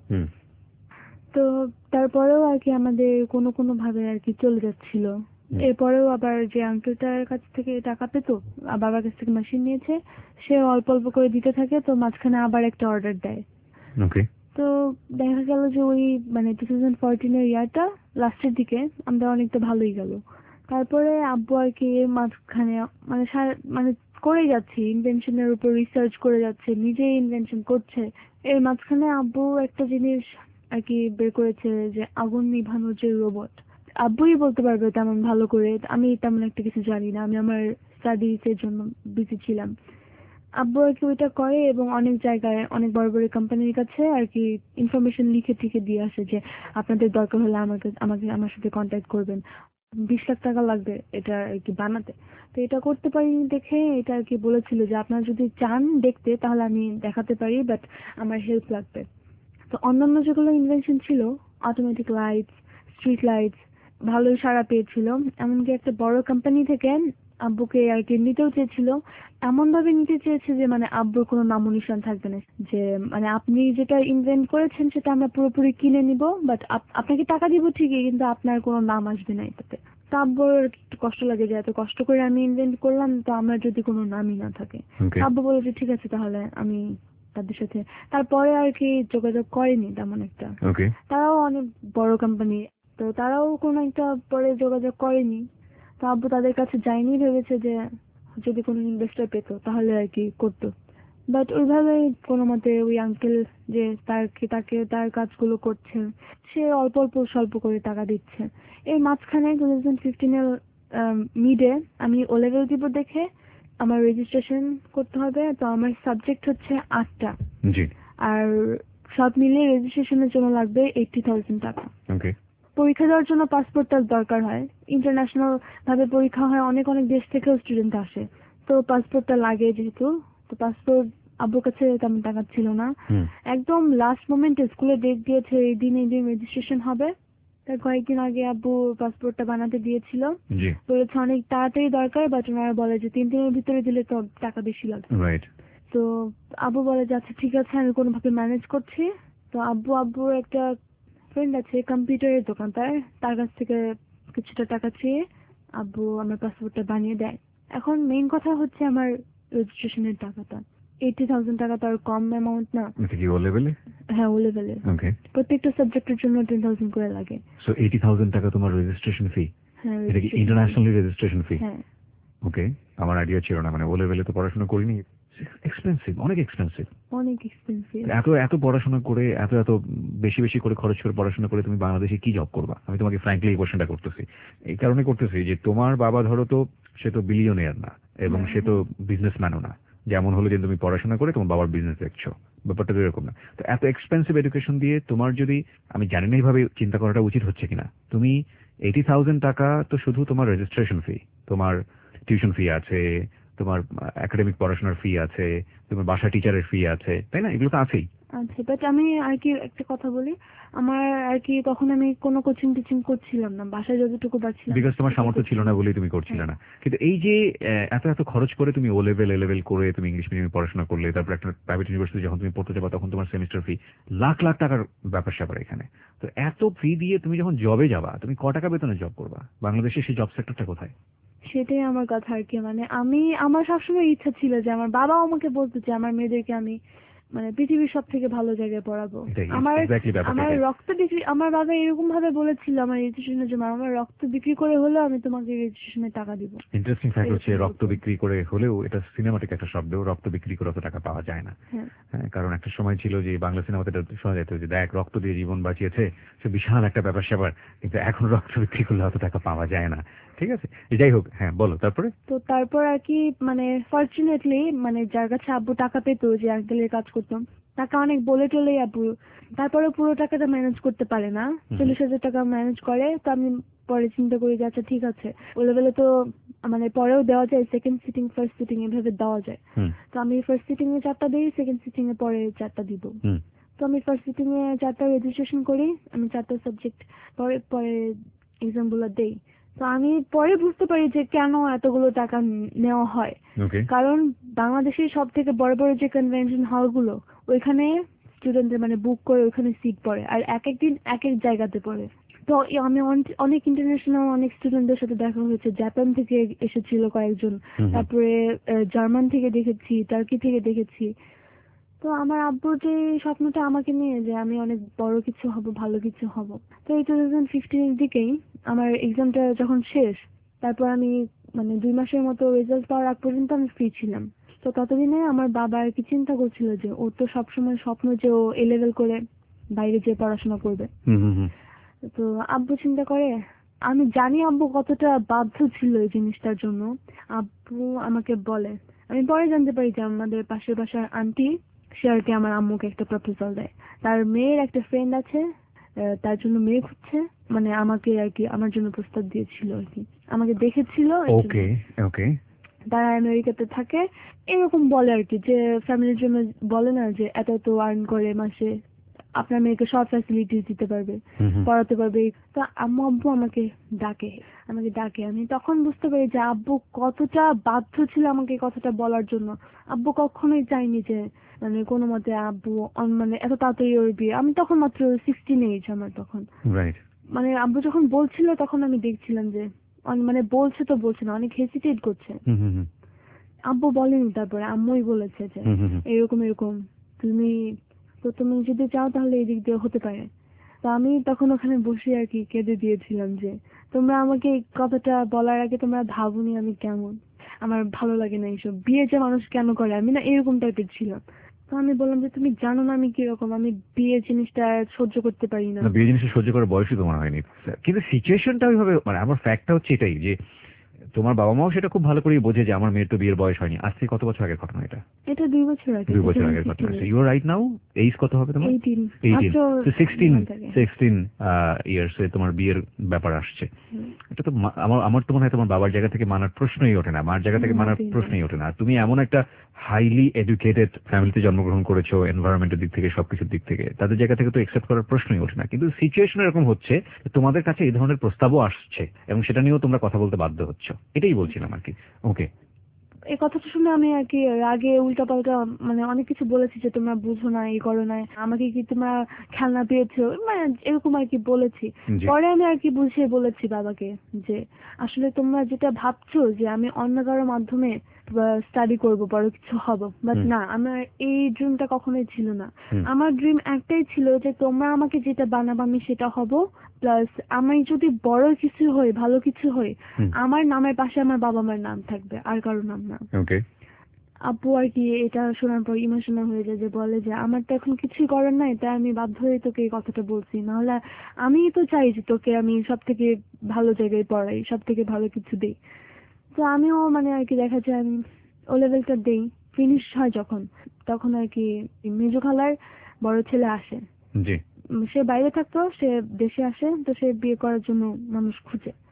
তো তারপরেও আর কি আমাদের কোনো ভাবে আর কি চলে যাচ্ছিল। এরপরেও আবার যে আঙ্কেলটার কাছ থেকে টাকা পেতো, বাবার কাছ থেকে মেশিন নিয়েছে, সে অল্প অল্প করে দিতে থাকে। তো মাঝখানে আবার একটা অর্ডার দেয়। ওকে। তো দেখা গেল যে ওই মানে 2014 ইয়ারটা লাস্টের দিকে আমরা অনেকটা ভালোই গেল। তারপরে আব্বু আর কি এর মাঝখানে মানে মানে করে যাচ্ছে, ইনভেনশনের উপর রিসার্চ করে যাচ্ছে, নিজেই ইনভেনশন করছে। এর মাঝখানে আব্বু একটা জিনিস আর কি বের করেছে, যে আগুন নিভানোর যে রোবট। আব্বুই বলতে পারবে তেমন ভালো করে, আমি তেমন একটা কিছু জানি না, আমি আমার স্টাডিজ এর জন্য বিজি ছিলাম। আব্বু আর কি ওইটা করে এবং অনেক জায়গায় অনেক বড় বড় কোম্পানির কাছে আর কি ইনফরমেশন লিখে টিকে দিয়ে আসে যে আপনাদের দরকার হলে আমার সাথে কন্ট্যাক্ট করবেন, 20 লাখ টাকা লাগবে এটা আর কি বানাতে। তো এটা করতে পারি দেখে এটা আর কি বলেছিল যে আপনারা যদি চান দেখতে তাহলে আমি দেখাতে পারি, বাট আমার হেল্প লাগবে। তো অন্যান্য যেগুলো ইনভেনশন ছিল, অটোমেটিক লাইটস, স্ট্রিট লাইটস, ভালোই সাড়া পেয়েছিল। এমনকি একটা বড় কোম্পানি থেকে আব্বুকে আর কি নিতেও চেয়েছিল, এমন ভাবে নিতে চেয়েছে যে মানে আব্বুর কোনো নামোনিশান থাকবে না, যে মানে আপনি যেটা ইনভেন্ট করেছেন সেটা আমরা পুরোপুরি কিনে নিব, বাট আপনাকে টাকা দিব ঠিকই, কিন্তু আপনার কোনো নাম আসবে না এটাতে। তো আব্বুর একটু কষ্ট লাগে যে এত কষ্ট করে আমি ইনভেন্ট করলাম, তো আমার যদি কোনো নামই না থাকে। আব্বু বলে যে ঠিক আছে তাহলে আমি তাদের সাথে তারপরে আর কি যোগাযোগ করেনি তেমন একটা। তারাও অনেক বড় কোম্পানি, তো তারাও কোনো একটা পরে যোগাযোগ করেনি। তো আব্বু তাদের কাছে যায়নি, ভেবেছে যে যদি কোনো ইনভেস্টর পেতো তাহলে আর কি করতো। বাট ওইভাবে কোনো মতে ওই আঙ্কেল যে তাকে তার কাজগুলো করছে, সে অল্প অল্প স্বল্প করে টাকা দিচ্ছে। এর মাঝখানে 2015 মিডে আমি ও লেভেল দিব দেখে আমার রেজিস্ট্রেশন করতে হবে। তো আমার সাবজেক্ট হচ্ছে 8টা, আর সব মিলিয়ে রেজিস্ট্রেশনের জন্য লাগবে 80,000 টাকা। পরীক্ষা দেওয়ার জন্য পাসপোর্টটার দরকার হয়, ইন্টারন্যাশনাল ভাবে পরীক্ষা হয়, অনেক অনেক দেশ থেকেও স্টুডেন্ট আসে, তো পাসপোর্টটা লাগে যেহেতু। তো পাসপোর্ট আব্বুর কাছে তেমন টাকা ছিল না। একদম লাস্ট মোমেন্টে স্কুলে ডেট দিয়েছে এই দিন রেজিস্ট্রেশন হবে, তার কয়েকদিন আগে আব্বু পাসপোর্টটা বানাতে দিয়েছিল, বলেছে অনেক তাড়াতাড়ি দরকার, বাট ওনারা বলে যে 3 দিনের ভিতরে দিলে তো টাকা বেশি লাগবে। তো আব্বু বলে যে আচ্ছা ঠিক আছে আমি কোনোভাবে ম্যানেজ করছি। তো আব্বুর একটা ফ্রেন্ড আছে কম্পিউটারের দোকান, তার কাছ থেকে কিছুটা টাকা চেয়ে আব্বু আমার পাসপোর্টটা বানিয়ে দেয়। এখন মেইন কথা হচ্ছে আমার রেজিস্ট্রেশনের টাকাটা 80,000 টাকা, তো আর কম অ্যামাউন্ট না। হ্যাঁ, ও লেভেলে প্রত্যেকটা সাবজেক্টের জন্য 10,000 করে লাগে। সো 80,000 টাকা তোমার রেজিস্ট্রেশন ফি? হ্যাঁ, এটা কি ইন্টারন্যাশনালি রেজিস্ট্রেশন ফি? হ্যাঁ। ওকে, আমার আইডিয়া ছিল না, মানে ও লেভেলে তো পড়াশোনা করিনি। এক্সপেন্সিভ, অনেক এক্সপেন্সিভ। এত পড়াশোনা করে এত বেশি বেশি করে খরচ করে পড়াশোনা করে তুমি বাংলাদেশে কি জব করবা? আমি তোমাকে ফ্র্যাঙ্কলি এই কোশ্চেনটা করতেছি, এই কারণে করতেছি যে তোমার বাবা ধরো তো সে তো বিলিয়নিয়ার না, এবং সে তো বিজনেসম্যানও না, যেমন হলো যে তুমি পড়াশোনা করে তোমার বাবার বিজনেস দেখছো, ব্যাপারটা তো এরকম না। তো এত এক্সপেন্সিভ এডুকেশন দিয়ে তোমার যদি, আমি জানি না এইভাবে চিন্তা করাটা উচিত হচ্ছে কিনা, তুমি 80,000 টাকা তো শুধু তোমার রেজিস্ট্রেশন ফি, তোমার টিউশন ফি আছে, তোমার একাডেমিক পড়াশোনার ফি আছে, তোমার বাসা টিচারের ফি আছে, তাই না? এগুলো তো আছেই। আচ্ছা, বাট আমি আর কি একটা কথা বলি, আমার আর কি তখন আমি কোনো কোচিং টিচিং করছিলাম না, বাসায় যতটুকু পারছিলাম বিকজ তোমার সামর্থ্য ছিল না বলেই তুমি করছিলে না। কিন্তু এই যে এত এত খরচ করে তুমি ও লেভেল এ লেভেল করে তুমি ইংলিশ মিডিয়ামে পড়াশোনা করলে, তারপর একটা প্রাইভেট ইউনিভার্সিটি যখন তুমি পড়তে যাবা তখন তোমার সেমিস্টার ফি লাখ লাখ টাকার ব্যাপার স্যাপার এখানে। তো এত ফি দিয়ে তুমি যখন জবে যাবা, তুমি ক টাকা বেতনে জব করবা? বাংলাদেশে সেই জব সেক্টরটা কোথায়? সেটাই আমার কথা আর কি। মানে আমার সবসময় ইচ্ছা ছিল যে আমার বাবাও আমাকে বলতো যে আমার মেয়েদেরকে আমি মানে পৃথিবীর সব থেকে ভালো জায়গায় পড়াবো। এটাই আমার এক্স্যাক্টলি ব্যাপারটা আমার এটাই। রক্ত বিক্রি, আমার বাবা এরকম ভাবে বলেছিল আমার রেজিস্ট্রেশনের জন্য, আমার রক্ত বিক্রি করে হলেও আমি তোমাকে রেজিস্ট্রেশনের টাকা দিব। ইন্টারেস্টিং ফ্যাক্ট হচ্ছে এরকম রক্ত বলতো। বিক্রি করে হলেও, এটা সিনেমাটিক একটা শব্দ, রক্ত বিক্রি করে অত টাকা পাওয়া যায় না। হ্যাঁ, হ্যাঁ, কারণ একটা সময় ছিল যে বাংলা সিনেমাতে এটা শোনা যেত যে দেখ রক্ত দিয়ে জীবন বাঁচিয়েছে, সে বিশাল একটা ব্যাপার স্যাপার, কিন্তু এখন রক্ত বিক্রি করলে অত টাকা পাওয়া যায় না। ঠিক আছে, যাই হোক, হ্যাঁ বলো তারপরে। তো তারপর আর কি মানে ফরচুনেটলি মানে যার কাছে আব্বু টাকা পেতো, যে আঙ্কেলের কাজ করতাম, টাকা অনেক বলে টলেই আব্বু তারপরে পুরো টাকাটা ম্যানেজ করতে পারে না, 40,000 টাকা ম্যানেজ করে। তো আমি পরে চিন্তা করি যে আচ্ছা ঠিক আছে, ওই লেভেলে তো মানে পরেও দেওয়া যায়, সেকেন্ড সিটিং ফার্স্ট সিটিং এভাবে দেওয়া যায়। তো আমি ফার্স্ট সিটিং এ 4টা দিই, সেকেন্ড সিটিং এ পরে 4টা দিব। তো আমি ফার্স্ট সিটিং এ 4টা রেজিস্ট্রেশন করি, আমি 4টা সাবজেক্ট পরে পরে এক্সাম গুলো দেই। তো আমি পরে বুঝতে পারি যে কেন এতগুলো টাকা নেওয়া হয়। ওকে। কারণ বাংলাদেশের সব থেকে বড় বড় যে কনভেনশন হলগুলো, ওইখানে স্টুডেন্টদের মানে বুক করে ওইখানে সিট পড়ে, আর এক এক দিন এক এক জায়গাতে পড়ে। তো আমি অনেক ইন্টারন্যাশনাল অনেক স্টুডেন্টদের সাথে দেখা হয়েছে, জাপান থেকে এসেছিল কয়েকজন, তারপরে জার্মান থেকে দেখেছি, টার্কি থেকে দেখেছি। তো আমার আব্বুর যে স্বপ্নটা আমাকে নিয়ে, যে আমি অনেক বড় কিছু হব, ভালো কিছু হব, তো এই 2015 এর দিকেই আমার এক্সামটা যখন শেষ, তারপর আমি মানে 2 মাসের মতো রেজাল্ট পাওয়ার আগ পর্যন্ত আমি ফ্রি ছিলাম। তো ততদিনে আমার বাবা আর কি চিন্তা করছিল যে ও তো সবসময় স্বপ্ন যে ও এ লেভেল করে বাইরে যেয়ে পড়াশোনা করবে। তো আব্বু চিন্তা করে, আমি জানি আব্বু কতটা বাধ্য ছিল এই জিনিসটার জন্য। আব্বু আমাকে বলে, আমি পরে জানতে পারি যে আমাদের পাশের বাসার আন্টি সে আর কি আমার আম্মুকে একটা প্রপোজাল দেয়, তার মেয়ের একটা ফ্রেন্ড আছে, তার জন্য মেয়ে খুঁজছে, মানে আমাকে আর কি আমার জন্য প্রস্তাব দিয়েছিল আর কি, আমাকে দেখেছিল। ওকে ওকে। তারা আমেরিকাতে থাকে, এরকম বলে আর কি, যে ফ্যামিলির জন্য বলে না যে এত এত আর্ন করে মাসে, আপনার মেয়েকে সব ফ্যাসিলিটিস দিতে পারবে, পড়াতে পারবে। তো আম্মু আব্বু আমাকে ডাকে। আমি তখন বুঝতে পারি যে আব্বু কতটা বাধ্য ছিল আমাকে এই কথাটা বলার জন্য। আব্বু কখনোই চাইনি যে মানে কোনো মতে আব্বু মানে এত তাড়াতাড়ি ওর বিয়ে। আমি তখন মাত্র 16 এজ আমার তখন। রাইট। মানে আব্বু যখন বলছিল তখন আমি দেখছিলাম যে মানে বলছে তো বলছে না, অনেক হেসিটেট করছে। আব্বু বলেনি, তারপরে আম্মুই বলেছে যে এরকম এরকম তুমি যদি চাও তাহলে এই দিক দিয়ে হতে পারে। তো আমি তখন ওখানে বসে আর কি কেঁদে দিয়েছিলাম যে তোমরা আমাকে এই কথাটা বলার আগে তোমরা ভাবুনি আমি কেমন, আমার ভালো লাগে না এইসব বিয়ে, যে মানুষ কেন করে, আমি না এরকম টাইপের ছিলাম। তো আমি বললাম যে তুমি জানো না আমি কিরকম, আমি বিয়ে জিনিসটা সহ্য করতে পারি না। বিয়ে জিনিসটা সহ্য করার বয়সই তোমার হয়নি, কিন্তু সিচুয়েশনটা ওইভাবে, মানে আমার ফ্যাক্টটা হচ্ছে এটাই যে তোমার বাবা মাও সেটা খুব ভালো করেই বোঝে যে আমার মেয়ের তো বিয়ের বয়স হয়নি। আজ থেকে কত বছর আগের ঘটনা এটা? এটা 2 বছর আগে। 2 বছর আগের ঘটনা। You are right now age কত হবে তোমার? 18 তো 16 ইয়ার্স এ তোমার বিয়ের ব্যাপার আসছে। এটা তো আমার তো মনে হয় তোমার বাবার জায়গা থেকে মানার প্রশ্নই ওঠে না, মার জায়গা থেকে মানার প্রশ্নই ওঠে না। তুমি এমন একটা হাইলি এডুকেটেড ফ্যামিলিতে জন্মগ্রহণ করেছো, এনভায়রনমেন্টের দিক থেকে সবকিছুর দিক থেকে, তাদের জায়গা থেকে তো একসেপ্ট করার প্রশ্নই ওঠে না। কিন্তু সিচুয়েশন এরকম হচ্ছে তোমাদের কাছে এই ধরনের প্রস্তাবও আসছে এবং সেটা নিয়েও তোমরা কথা বলতে বাধ্য হচ্ছ, এটাই বলছিলাম আর কি। ওকে। এই কথাটা শুনে আমি আর কি আগে উল্টাপাল্টা মানে অনেক কিছু বলেছি, যে তোমরা বুঝো না, এই করো না, আমাকে কি তোমরা খেলনা পেয়েছো, মানে এরকম আর কি বলেছি। পরে আমি আর কি বুঝিয়ে বলেছি বাবাকে যে আসলে তোমরা যেটা ভাবছো যে আমি অন্য কারোর মাধ্যমে স্টাডি করব, বড় কিছু হব, বাট না, আমার এই ড্রিমটা কখনোই ছিল না। আমার ড্রিম একটাই ছিল যে তোমরা আমাকে যেটা বানাবো আমি সেটা হব, প্লাস আমি যদি বড় কিছু হই, ভালো কিছু হই, আমার নামের পাশে আমার বাবা মার নাম থাকবে, আর কারোর নাম না। ওকে। আপু আর কি এটা শোনার পর ইমোশনাল হয়ে যায়, যে বলে যে আমার তো এখন কিছুই করার নাই, তাই আমি বাধ্য হয়ে তোকে এই কথাটা বলছি, নাহলে আমি তো চাই যে তোকে আমি সব থেকে ভালো জায়গায় পড়াই, সব থেকে ভালো কিছু দিই। তো আমিও মানে আর কি দেখা যায় আমি ও লেভেলটা দেই, ফিনিশ হয় যখন, তখন আর কি মেজো খালার বড় ছেলে আসে। জি। সে বাইরে থাকতো, সে দেশে আসে, তো সে বিয়ে করার জন্য মানুষ খুঁজে।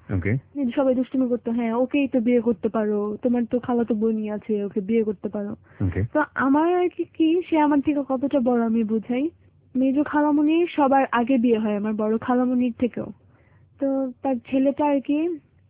ওকে সবাই দুষ্টুমি করতো, হ্যাঁ ওকেই তো বিয়ে করতে পারো, তোমার তো খালাতো বোনই আছে, ওকে বিয়ে করতে পারো। ওকে তো আমার আর কি সে আমার থেকে কতটা বড় আমি বুঝাই। মেজো খালামণির সবার আগে বিয়ে হয় আমার বড় খালামণির থেকেও। তো তার ছেলেটা আর কি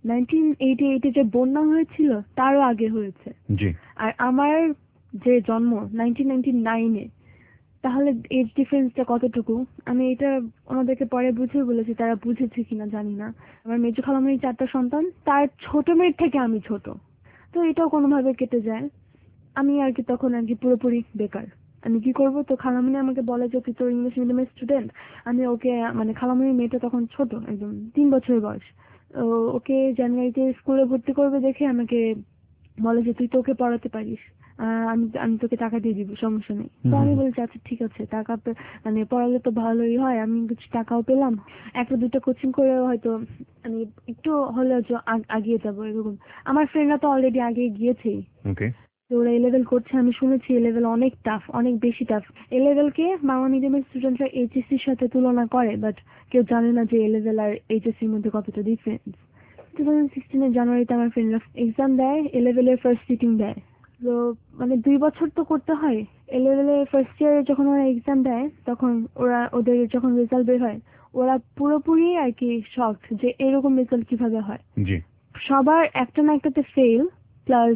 1988 যে বন্যা হয়েছিল তারও আগে হয়েছে। জি আর আমার যে জন্ম 1999-এ, তাহলে এজ ডিফারেন্সটা কতটুকু আমি এটা ওনাদেরকে পরে বুঝিয়ে বলেছি, তারা বুঝেছে কিনা জানি না। আমার মেজো খালামণির 4টা সন্তান, তার ছোট মেয়ের থেকে আমি ছোট। তো এটাও কোনোভাবে কেটে যায়। আমি আর কি তখন আর কি পুরোপুরি বেকার। আমি কি করব? তো খালামণি আমাকে বলে যে তুই তো ইংলিশ মিডিয়ামের স্টুডেন্ট। আমি ওকে মানে খালামণির মেয়েটা তখন ছোট, একদম 3 বছরের বয়স। ওকে জানুয়ারিতে স্কুলে ভর্তি করবে দেখে আমাকে বলে যে তুই তো ওকে পড়াতে পারিস, আমি আমি তোকে টাকা দিয়ে দিব, সমস্যা নেই। তো আমি বলছি আচ্ছা ঠিক আছে, টাকা মানে পড়ালে তো ভালোই হয়, আমি কিছু টাকাও পেলাম, একটা দুটো কোচিং করে হয়তো আমি একটু হলেও আগিয়ে যাবো এরকম। আমার ফ্রেন্ডরা তো অলরেডি আগে গিয়েছেই। ওকে তো ওরা এ লেভেল করছে, আমি শুনেছি এ লেভেল অনেক টাফ, অনেক বেশি টাফ। এ লেভেলকে বাংলা মিডিয়ামের স্টুডেন্টরা এইচএসসির সাথে তুলনা করে, বাট কেউ জানে না যে এ লেভেল আর এইচএসসির মধ্যে কতটা ডিফারেন্স। 2016 জানুয়ারিতে আমার ফ্রেন্ডরা এক্সাম দেয়, এ লেভেলের ফার্স্ট সিটিং দেয়। তো মানে 2 বছর তো করতে হয়। এ লেভেলের ফার্স্ট ইয়ারে যখন ওরা এক্সাম দেয় তখন ওদের যখন রেজাল্ট বের হয়, ওরা পুরোপুরি আর কি শকড যে এরকম রেজাল্ট কিভাবে হয়। জি সবার একটা না একটাতে ফেল প্লাস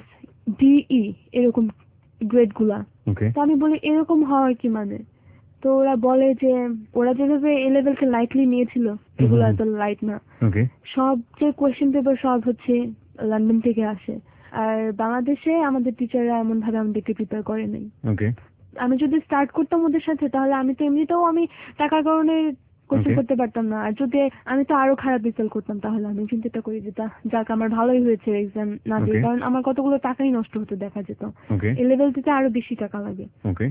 ডিই এরকম গ্রেড গুলা। ওকে তো আমি বলি এরকম হওয়ার কি মানে? তো ওরা বলে যে ওরা যেভাবে এ লেভেলকে লাইটলি নিয়েছিল, এগুলো এত লাইট না। ওকে সব যে কোয়েশ্চেন পেপার সব হচ্ছে লন্ডন থেকে আসে, আর বাংলাদেশে আমাদের টিচাররা এমন ভাবে আমাদেরকে প্রিপেয়ার করে নাই। ওকে আমি যদি স্টার্ট করতাম ওদের সাথে তাহলে আমি তো এমনিতেও আমি টাকার কারণে কোচিং Okay. করতে পারতাম না, আর যদি আমি তো আরো খারাপ রেজাল্ট করতাম। তাহলে আমি চিন্তাটা করি যে যাক আমার ভালোই হয়েছে এক্সাম না দিয়ে, Okay. কারণ আমার কতগুলো টাকাই নষ্ট হতো দেখা যেত। ওকে এই লেভেল দিতে আরো বেশি টাকা লাগে। ওকে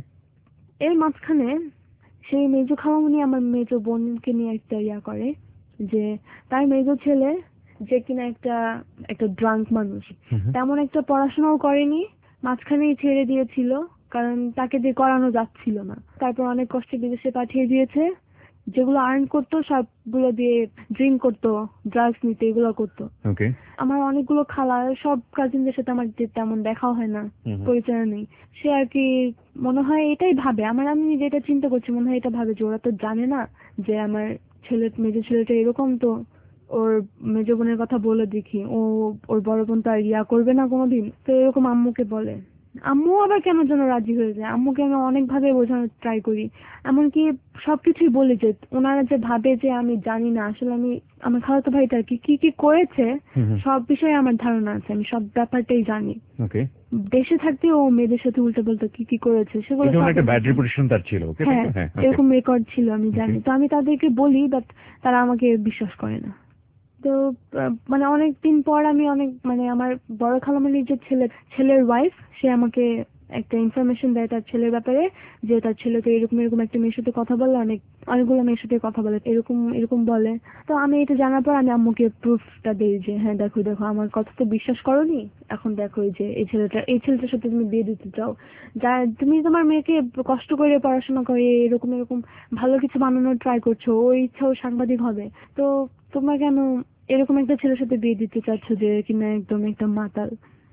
এর মাঝখানে সেই মেজো খালামণি আমার মেজো বোনকে নিয়ে একটা করে যে তার মেজো ছেলে যে কিনা একটা একটা ড্রাঙ্ক মানুষ, তেমন একটা পড়াশোনাও করেনি, মাঝখানেই ছেড়ে দিয়েছিল কারণ তাকে দিয়ে করানো যাচ্ছিল না। তারপর অনেক কষ্টে বিদেশে পাঠিয়ে দিয়েছে, যেগুলো আর্ন করতো সবগুলো দিয়ে ড্রিঙ্ক করতো, ড্রাগস নিতে, এগুলো করতো। ওকে আমার অনেকগুলো খালা, সব কাজিনদের সাথে আমার তেমন দেখাও হয় না, পরিচয় নেই। সে আর কি মনে হয় এটাই ভাবে, আমি যেটা চিন্তা করছি মনে হয় এটা ভাবে যে ওরা তো জানে না যে আমার মেজো ছেলেটা এরকম, তো ওর মেজো বোনের কথা বলে দেখি, ওর বড় বোন তো আর করবে না কোনোদিন। তো এরকম আম্মুকে বলে, আম্মু আবার কেন যেন রাজি হয়ে যায়। আম্মুকে আমি অনেক ভাবে বোঝানোর ট্রাই করি, এমনকি সবকিছুই বলি যে ওনারা যে ভাবে যে আমি জানি না, আসলে আমি আমার খালাতো ভাইটা কি কি করেছে সব বিষয়ে আমার ধারণা আছে, আমি সব ব্যাপারটাই জানি। ওকে দেশে থাকতে ও মেয়েদের সাথে উল্টো বলতো কি করেছে সেগুলো এই ধরনের সব একটা ব্যাড জানি। রেপুটেশন তার ছিল ওকে হ্যাঁ হ্যাঁ এরকম রেকর্ড ছিল আমি জানি। তো আমি তাদেরকে বলি, বাট তারা আমাকে বিশ্বাস করে না। তো মানে অনেকদিন পর আমি মানে আমার বড় খালামণির যে ছেলের ওয়াইফ, সে আমাকে একটা ইনফরমেশন দেয় তার ছেলের ব্যাপারে, যে তার ছেলেকে এরকম এরকম একটা মেয়ের সাথে কথা বলে, অনেকগুলো মেয়ের সাথে কথা বলে, এরকম এরকম বলে। তো আমি এটা জানার পর আমি আম্মুকে প্রুফটা দিই যে হ্যাঁ দেখো আমার কথা তো বিশ্বাস করোনি, এখন দেখো যে এই ছেলেটার সাথে তুমি বিয়ে দিতে চাও, যা তুমি তোমার মেয়েকে কষ্ট করে পড়াশোনা করে এরকম এরকম ভালো কিছু বানানোর ট্রাই করছো, ওর ইচ্ছাও সাংবাদিক হবে, তো তোমরা কেন এরকম একটা ছেলের সাথে বিয়ে দিতে চাচ্ছ যে কিনা একদম একটা মাতাল।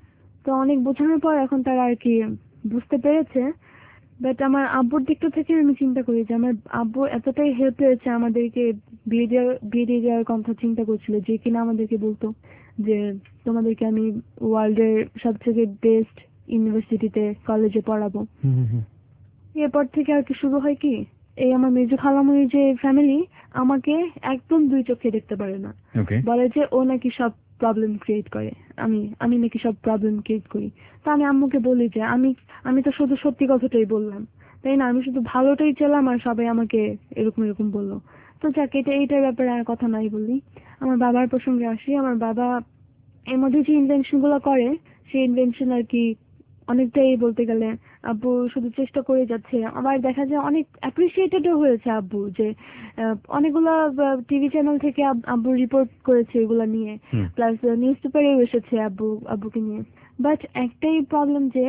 তো অনেক বোঝানোর পর এখন তারা আর কি বুঝতে পেরেছে। বাট আমার আব্বুর দিকটা থেকে আমি চিন্তা করি যে আমার আব্বু এতটাই হেল্প হয়েছে আমাদেরকে বিয়ে দিয়ে দেওয়ার কথা চিন্তা করছিল, যে কিনা আমাদেরকে বলতো যে তোমাদেরকে আমি ওয়ার্ল্ডের সবথেকে বেস্ট ইউনিভার্সিটিতে কলেজে পড়াবো। এরপর থেকে আর কি শুরু হয় কি, এই আমার মেজো খালামণির যে ফ্যামিলি আমাকে একদম দুই চোখে দেখতে পারে না। ওকে বলে যে ও নাকি সব প্রবলেম ক্রিয়েট করে, আমি নাকি সব প্রবলেম ক্রিয়েট করি। তো আমি আম্মুকে বলি যে আমি তো শুধু সত্যি কথাটাই বললাম, তাই না, আমি শুধু ভালোটাই চাইলাম আর সবাই আমাকে এরকম এরকম বললো। তো যাক এইটার ব্যাপারে আর কথা নাই বলি। আমার বাবার প্রসঙ্গে আসি। আমার বাবা এর মধ্যে যে ইনভেনশন গুলো করে, সেই ইনভেনশন আর কি অনেকটাই বলতে গেলে আব্বু শুধু চেষ্টা করে যাচ্ছে। আবার দেখা যায় অনেক অ্যাপ্রিসিয়েটেডও হয়েছে আব্বু, যে অনেকগুলো টিভি চ্যানেল থেকে আব্বু রিপোর্ট করেছে এগুলা নিয়ে, প্লাস নিউজ পেপারেও এসেছে আব্বুকে নিয়ে। বাট একটাই প্রবলেম যে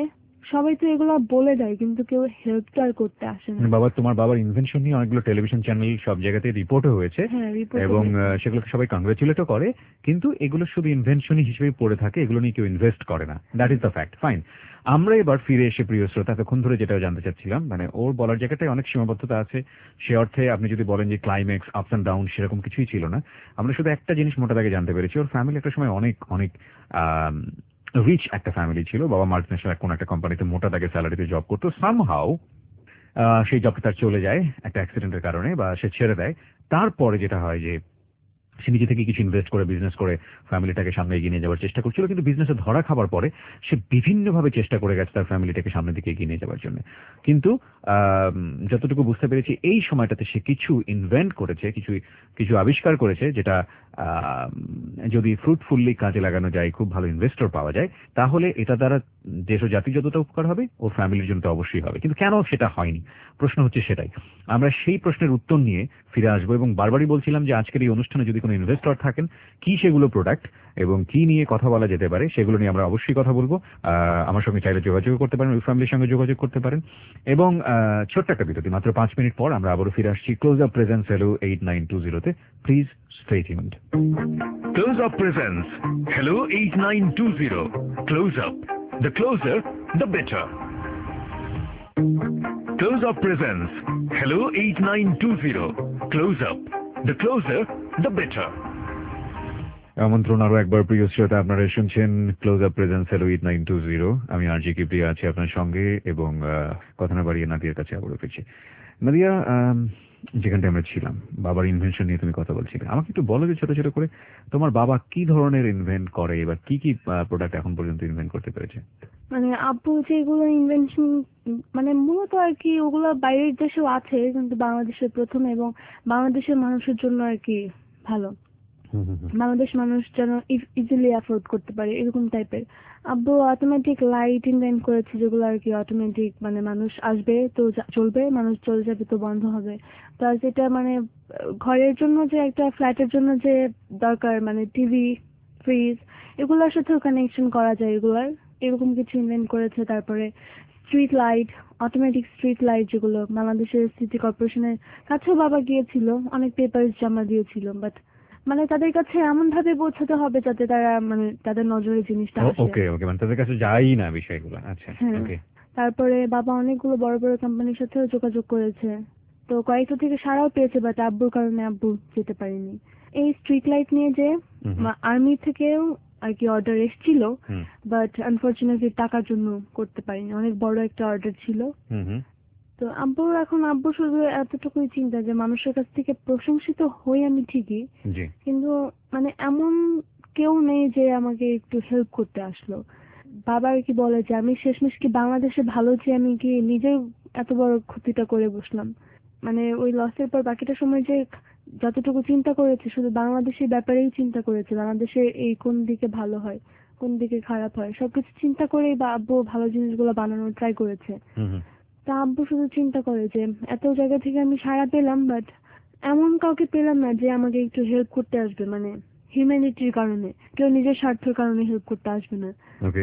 সবাই তো এগুলো বলে দেয় কিন্তু কেউ হেল্প তো আর করতে আসে না। তোমার বাবার ইনভেনশন নিয়ে অনেকগুলো টেলিভিশন চ্যানেল সব জায়গাতে রিপোর্টও হয়েছে, হ্যাঁ, রিপোর্ট এবং সেগুলোকে সবাই কংগ্রেচুলেটও করে, কিন্তু এগুলো শুধু ইনভেনশনই হিসেবে পড়ে থাকে, এগুলো নিয়ে কেউ ইনভেস্ট করে না। That is the fact. Fine, আমরা এবার ফিরে এসে প্রিয় শ্রোতা, এতক্ষণ ধরে যেটা জানতে চাচ্ছিলাম, মানে ওর বলার জায়গাটায় অনেক সীমাবদ্ধতা আছে। সে অর্থে আপনি যদি বলেন যে ক্লাইম্যাক্স আপস অ্যান্ড ডাউন, সেরকম কিছুই ছিল না। আমরা শুধু একটা জিনিস মোটা দাগে জানতে পেরেছি, ওর ফ্যামিলি একটা সময় অনেক অনেক রিচ একটা ফ্যামিলি ছিল। বাবা মাল্টিনেশনাল কোন একটা কোম্পানিতে মোটা দাগে স্যালারিতে জব করতো। সামহাউ সেই জবটা তার চলে যায় একটা অ্যাক্সিডেন্টের কারণে, বা সে ছেড়ে দেয়। তারপরে যেটা হয় যে সে নিজে থেকে কিছু ইনভেস্ট করে বিজনেস করে ফ্যামিলিটাকে সামনে এগিয়ে নিয়ে যাওয়ার চেষ্টা করছিল, কিন্তু বিজনেসে ধরা খাবার পরে সে বিভিন্নভাবে চেষ্টা করে গেছে তার ফ্যামিলিটাকে সামনের দিকে এগিয়ে নিয়ে যাওয়ার জন্য। কিন্তু যতটুকু বুঝতে পেরেছি এই সময়টাতে সে কিছু ইনভেন্ট করেছে, কিছু কিছু আবিষ্কার করেছে, যেটা যদি ফ্রুটফুল্লি কাজে লাগানো যায়, খুব ভালো ইনভেস্টর পাওয়া যায়, তাহলে এটা দ্বারা দেশ ও জাতি যতটা উপকার হবে ওর ফ্যামিলির জন্য তো অবশ্যই হবে। কিন্তু কেন সেটা হয়নি, প্রশ্ন হচ্ছে সেটাই। আমরা সেই প্রশ্নের উত্তর নিয়ে ফিরে আসবো, এবং বারবারই বলছিলাম যে আজকের এই অনুষ্ঠানে যদি কোনো ইনভেস্টর থাকেন, কি সেগুলো প্রোডাক্ট এবং কি নিয়ে কথা বলা যেতে পারে সেগুলো নিয়ে আমরা অবশ্যই কথা বলবো। আমার সঙ্গে চাইলে যোগাযোগ করতে পারেন, ওই ফ্যামিলির সঙ্গে যোগাযোগ করতে পারেন। এবং ছোট্ট একটা বিরতি, মাত্র 5 মিনিট পর আমরা আবারও ফিরে আসছি ক্লোজ আপ প্রেজেন্স হ্যালো 8920-তে। Please stay tuned. Close Up presents Hello 8920. Close Up. The closer, the better. Close Up presents Hello 8920. Close Up. The closer, the better. আমন্ত্রণ আরো একবার প্রিয় শ্রোতা, আপনারা শুনছেন ক্লোজ আপ প্রেজেন্স হ্যালো 8920। আমি আরজি কিপ্রিয়া আছি আপনার সঙ্গে, এবং কথা না বাড়িয়ে নাদিয়ার কাছে আবারও ফিরছি। নাদিয়া, যেখানটা আমরা ছিলাম, বাবার ইনভেনশন নিয়ে তুমি কথা বলছিলে। আমাকে একটু বলো যে ছোট ছোট করে তোমার বাবা কি ধরনের ইনভেন্ট করে, এবার কি কি প্রোডাক্ট এখন পর্যন্ত ইনভেন্ট করতে পেরেছে? মানে আব্বু যেগুলো ইনভেনশন, মানে মূলত আর কি ওগুলো বাইরের দেশেও আছে কিন্তু বাংলাদেশের প্রথম, এবং বাংলাদেশের মানুষের জন্য আর কি ভালো, বাংলাদেশ মানুষ যেন ইজিলি অ্যাফোর্ড করতে পারে এরকম টাইপের। আব্বু অটোমেটিক লাইট ইনভেন্ট করেছে, যেগুলো আর কি অটোমেটিক, মানে মানুষ আসবে তো চলবে, মানুষ চলে যাবে তো বন্ধ হবে। প্লাস এটা মানে ঘরের জন্য যে একটা ফ্ল্যাটের জন্য যে দরকার, মানে টিভি, ফ্রিজ, এগুলোর সাথেও কানেকশন করা যায় এগুলার, এরকম কিছু ইনভেন্ট করেছে। তারপরে street light, automatic street light, যেগুলো বাংলাদেশের সিটি কর্পোরেশনের কাছেও বাবা গিয়েছিল, অনেক পেপারস জমা দিয়েছিল, বাট মানে তাদের কাছে এমন ভাবে পৌঁছাতে হবে যাতে তারা মানে তাদের নজরে জিনিসটা আসে। ওকে ওকে, মানে তাদের কাছে যাই না বিষয়গুলো। আচ্ছা, ওকে। তারপরে বাবা অনেকগুলো বড় বড় কোম্পানির সাথেও যোগাযোগ করেছে, তো কয়েকটা থেকে সারাও পেয়েছে, বাট আব্বুর কারণে আব্বু যেতে পারেনি। এই স্ট্রিট লাইট নিয়ে যে আর্মি থেকেও আর কি অর্ডার এসেছিল, বাট আনফরচুনেটলি টাকার জন্য করতে পারিনি, অনেক বড় একটা অর্ডার ছিল। তো আব্বু শুধু এতটুকুই চিন্তা যে মানুষের কাছ থেকে প্রশংসিত হই আমি ঠিকই, কিন্তু মানে এমন কেউ নেই যে আমাকে একটু হেল্প করতে আসলো। বাবা আর কি বলে যে আমি শেষমেশ কি বাংলাদেশে ভালো, যে আমি কি নিজে এত বড় ক্ষতিটা করে বসলাম। মানে ওই লসের পর বাকিটা সময় যে যতটুকু চিন্তা করেছে শুধু বাংলাদেশের ব্যাপারেই চিন্তা করেছে, বাংলাদেশে এই কোন দিকে ভালো হয় কোন দিকে খারাপ হয় সবকিছু চিন্তা করেই বা আব্বু ভালো জিনিসগুলো বানানোর ট্রাই করেছে। তা আব্বু শুধু চিন্তা করে যে এত জায়গা থেকে আমি সাড়া পেলাম, বাট এমন কাউকে পেলাম না যে আমাকে একটু হেল্প করতে আসবে, মানে হিউম্যানিটির কারণে, কেউ নিজের স্বার্থের কারণে হেল্প করতে আসবে না।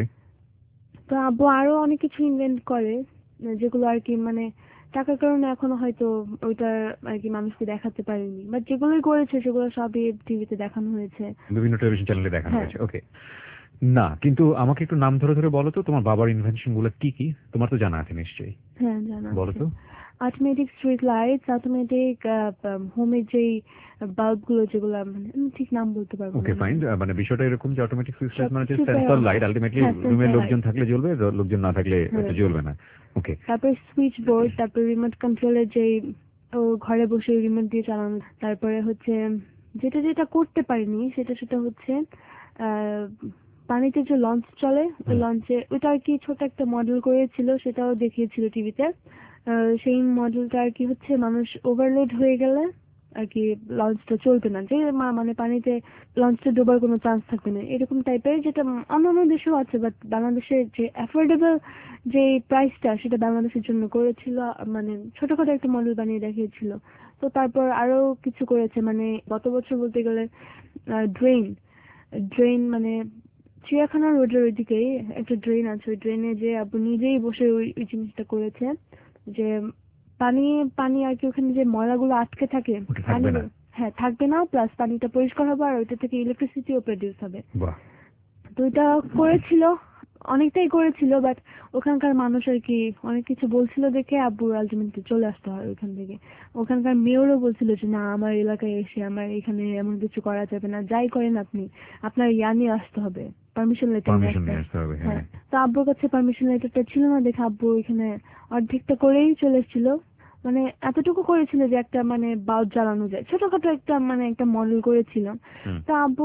তো আব্বু আরো অনেক কিছু ইনভেন্ট করে, যেগুলো আর কি মানে টাকার কারণে এখনো হয়তো ওইটা আর কি মানুষকে দেখাতে পারেনি, বাট যেগুলোই করেছে সেগুলো সবই টিভিতে দেখানো হয়েছে, বিভিন্ন টেলিভিশন চ্যানেলে দেখানো হয়েছে। ওকে, না কিন্তু আমাকে একটু নাম ধরে ধরে বলো তো তোমার বাবার ইনভেনশন গুলো কি কি, তোমার তো জানা আছে নিশ্চয়ই। হ্যাঁ জানা বলো তো। অটোমেটিক স্ট্রিট লাইটস, অটোমেটিক হোমের যেই বাল্ব গুলো, যেগুলো মানে আমি ঠিক নাম বলতে পারবো না। ওকে ফাইন, মানে বিষয়টা এরকম যে অটোমেটিক সুইচ লাইট মানে সেন্সর লাইট, আলটিমেটলি রুমে লোকজন থাকলে জ্বলবে, লোকজন না থাকলে এটা জ্বলবে না। ওকে, তারপর সুইচ বোর্ড, তারপর রিমোট কন্ট্রোলের যেই ও ঘরে বসে রিমোট দিয়ে চালানো। তারপরে হচ্ছে যেটা যেটা করতে পারিনি সেটা হচ্ছে পানিতে যে লঞ্চ চলে, ওই লঞ্চে ওইটা আর কি ছোট একটা মডেল করেছিল, সেটাও দেখিয়েছিল টিভিতে। সেই মডেলটা আর কি হচ্ছে মানুষ ওভারলোড হয়ে গেলে আর কি লঞ্চটা চলবে না, যে মানে পানিতে লঞ্চটা ডোবার কোনো চান্স থাকবে না, এরকম টাইপের, যেটা অন্যান্য দেশেও আছে, বাট বাংলাদেশের যে অ্যাফোর্ডেবল যে প্রাইসটা সেটা বাংলাদেশের জন্য করেছিল, মানে ছোটখাটো একটা মডেল বানিয়ে দেখিয়েছিল। তো তারপর আরো কিছু করেছে, মানে গত বছর বলতে গেলে ড্রেন মানে চিড়িয়াখানা রোডের ওইদিকেই একটা ড্রেন আছে, ওই ড্রেনে যে আব্বু নিজেই বসে ওই ওই জিনিসটা করেছে, যে পানি পানি আর কি ওখানে যে ময়লাগুলো আটকে থাকে, ওটা থাকবে পানি, না। হ্যাঁ থাকবে না, প্লাস পানিটা পরিষ্কার হবে আর ওইটা থেকে ইলেকট্রিসিটিও প্রডিউস হবে। বাহ। তো এটা করেছিল, অনেকটাই করেছিল, বাট ওখানকার মানুষ আর কি অনেক কিছু বলছিল দেখে আব্বুর আলটিমেটলি চলে আসতে হয় ওইখান থেকে। ওখানকার মেয়রও বলছিল যে না, আমার এলাকায় এসে আমার এখানে এমন কিছু করা যাবে না, যাই করেন আপনি, আপনার নিয়ে আসতে হবে, পারমিশন লেটার নিয়ে পারমিশন আসতে নিয়ে হবে। আসতে হবে, হ্যাঁ, হ্যাঁ। তো আব্বুর কাছে পারমিশন লেটারটা ছিল না দেখে আব্বু ওইখানে অর্ধেকটা করেই চলে এসেছিল। মানে এতটুকু করেছিল যে একটা মানে বাল্ব জ্বালানো যায়, ছোটখাটো একটা মানে একটা মডেল করেছিল। হুম। তো আব্বু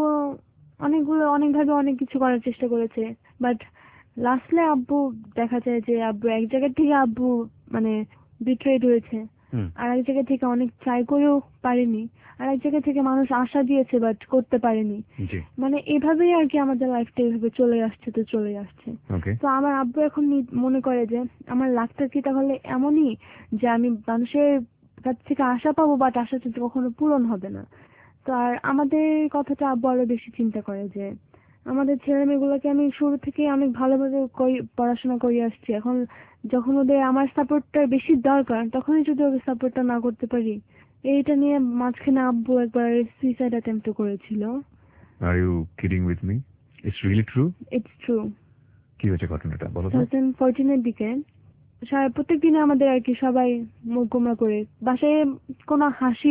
অনেকভাবে অনেক কিছু করার চেষ্টা করেছে, বাট লাস্টে আব্বু দেখা যায় যে আব্বু এক জায়গা থেকে আব্বু মানে বিট্রেড হয়েছে, হুম। আর এক জায়গা থেকে অনেক ট্রাই করেও পারেনি, আর এক জায়গা থেকে মানুষ আশা দিয়েছে বাট করতে পারেনি। জি। মানে এভাবেই আর কি আমাদের লাইফটা এভাবে চলে আসছে তো চলে আসছে। ওকে। তো আমার আব্বু এখন মনে করে যে আমার লাকটা কি তাহলে এমনই যে আমি মানুষের কাছ থেকে আশা পাবো, বাট আশা কিন্তু কখনো পূরণ হবে না। তো আর আমাদের কথাটা আব্বু আরো বেশি চিন্তা করে যে আমাদের ছেলে মেয়েগুলোকে আমি শুরু থেকে অনেক ভালোভাবে পড়াশোনা করিয়ে আসছি, এখন যখন ওদের আমার সাপোর্টটা বেশি দরকার তখনই যদি ওদের সাপোর্টটা না করতে পারি, এইটা নিয়ে মাঝখানে আব্বু একবার সুইসাইড অ্যাটেম্প্ট করেছিল। Are you kidding with me? It's really true? It's true. কি হয়েছে ঘটনাটা বলো তো? 2014 এর দিকে প্রত্যেক দিনে আমাদের আর কি সবাই মুখ গোমরা করে, বাসায় কোনো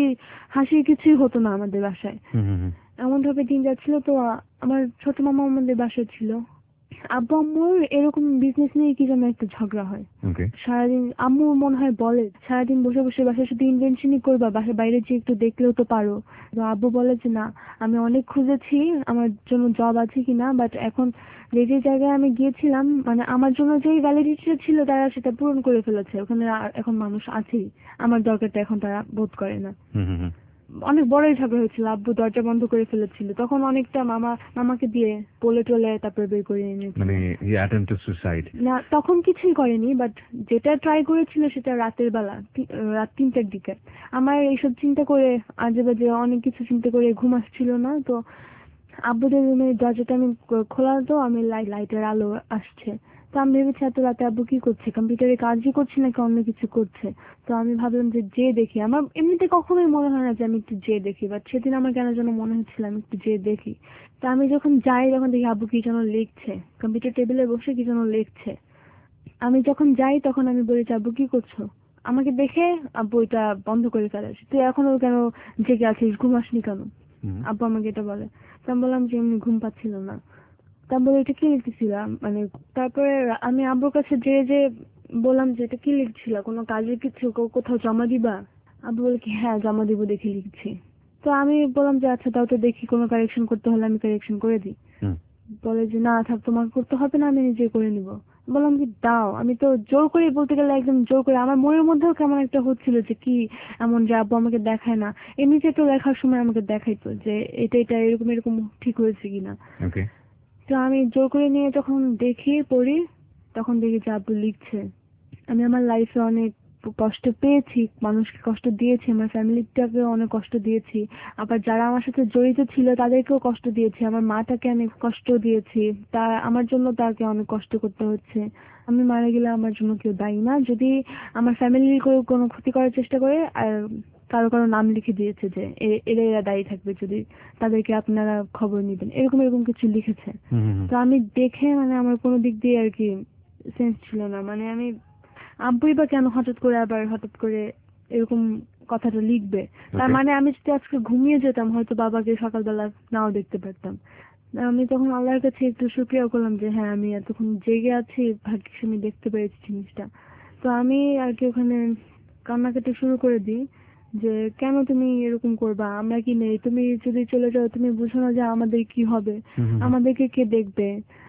হাসির কিছুই হতো না আমাদের বাসায়, হুম হুম হুম। এমন ভাবে দিন যাচ্ছিল। তো আমার ছোট মামা আমাদের বাসায় ছিল, আব্বু আম্মুর এরকম বিজনেস নিয়ে কি যেন একটা ঝগড়া হয়। ওকে। সারাদিন আম্মু মনে হয় বলে সারাদিন বসে বসে বাসায় শুধু ইনভেনশনই করবা, বাসার বাইরে যে একটু দেখলেও তো পারো। তো আব্বু বলে যে না, আমি অনেক খুঁজেছি আমার জন্য জব আছে কিনা, বাট এখন যে জায়গায় আমি গিয়েছিলাম মানে আমার জন্য যেই ভ্যালিডিটিটা ছিল তারা সেটা পূরণ করে ফেলেছে, ওখানে আর এখন মানুষ আছেই, আমার দরকারটা এখন তারা বোধ করে না। হুম হুম হুম। অনেক বড়ই ঝগড়া হয়েছিল, আব্বু দরজা বন্ধ করে ফেলেছিল, তখন অনেকটা মামাকে দিয়ে বলে টলে তারপরে বের করে এনেছিল। মানে হি অ্যাটেম্পটেড সুসাইড? না, তখন কিছুই করেনি, বাট যেটা ট্রাই করেছিল সেটা রাতের বেলা, রাত 3টার দিকে। আমার এইসব চিন্তা করে আজে বাজে অনেক কিছু চিন্তা করে ঘুম আসছিল না, তো আব্বুদের রুমের দরজাটা আমি খোলা, তো আমি লাইটের আলো আসছে, তো আমি ভেবেছি এত রাতে আব্বু কি করছে, কম্পিউটারে কাজই করছে নাকি অন্য কিছু করছে। তো আমি ভাবলাম যে দেখি, আমার এমনিতে কখনোই মনে হয় না যে আমি একটু দেখি, বাট সেদিন আমার কেন যেন মনে হচ্ছিল আমি একটু দেখি। তো আমি যখন যাই তখন দেখি আব্বু কি যেন লিখছে, কম্পিউটার টেবিলে বসে কি যেন লিখছে। আমি যখন যাই তখন আমি বলেছি আব্বু কি করছো, আমাকে দেখে আব্বু এটা বন্ধ করে ফেলেছে, তুই এখনো কেন জেগে আছিস, ঘুমাসনি কেন, হুম। আব্বু আমাকে এটা বলে। তো আমি বললাম যে এমনি ঘুম পাচ্ছিল না। তারপরে এটা কি লিখতেছিলাম মানে, তারপরে আমি আব্বুর কাছে যে বললাম যে এটা কি লিখছিল, কোনো কাজের কিছু কোথাও জমা দিবা? আব্বু বলে কি হ্যাঁ জমা দিব দেখে লিখছি। তো আমি বললাম যে আচ্ছা তাও তো দেখি, কোনো কারেকশন করতে হলে আমি কারেকশন করে দিই। হুম। বলে যে না থাক, তোমাকে করতে হবে না, আমি নিজে করে নিব। বললাম কি দাও, আমি তো জোর করে, বলতে গেলে একদম জোর করে, আমার মনের মধ্যেও কেমন একটা হচ্ছিল যে কি এমন যে আব্বু আমাকে দেখায় না, এমনিতে তো লেখার সময় আমাকে দেখাইতো যে এটা এরকম এরকম ঠিক হয়েছে কিনা। ওকে। তো আমি জোর করে নিয়ে যখন দেখি পড়ি তখন দেখি যে আব্বু লিখছে, আমি আমার লাইফে অনেক কষ্ট পেয়েছি, মানুষকে কষ্ট দিয়েছি, আমার ফ্যামিলিটাকেও অনেক কষ্ট দিয়েছি, আবার যারা আমার সাথে জড়িত ছিল তাদেরকেও কষ্ট দিয়েছি, আমার মাটাকে অনেক কষ্ট দিয়েছি, তা আমার জন্য তাকে অনেক কষ্ট করতে হচ্ছে। আমি মারা গেলে আমার জন্য কেউ দায়ী না, যদি আমার ফ্যামিলির কেউ কোনো ক্ষতি করার চেষ্টা করে আর কারো নাম লিখে দিয়েছে যে এরা দায়ী থাকবে যদি, তাদেরকে আপনারা খবর নিবেন, এরকম এরকম কিছু লিখেছে। হুম হুম হুম। তো আমি দেখে মানে আমার কোনো দিক দিয়ে আর কি সেন্স ছিল না, মানে আমি আব্বুই বা কেন হঠাৎ করে এরকম কথাটা লিখবে, তার Okay. মানে আমি যদি আজকে ঘুমিয়ে যেতাম হয়তো বাবাকে সকালবেলা নাও দেখতে পারতাম। আমি তখন আল্লাহর কাছে একটু শুকরিয়া করলাম যে হ্যাঁ আমি এতক্ষণ জেগে আছি, ভাগ্যিস আমি দেখতে পেরেছি জিনিসটা। তো আমি আর কি ওখানে কান্নাকাটি শুরু করে দিই যে কেন তুমি এরকম করবা, আমরা কি নেই, তুমি যদি চলে যাও তুমি বুঝো না যে আমাদের কি হবে, হুম হুম হুম। আমাদেরকে কে দেখবে।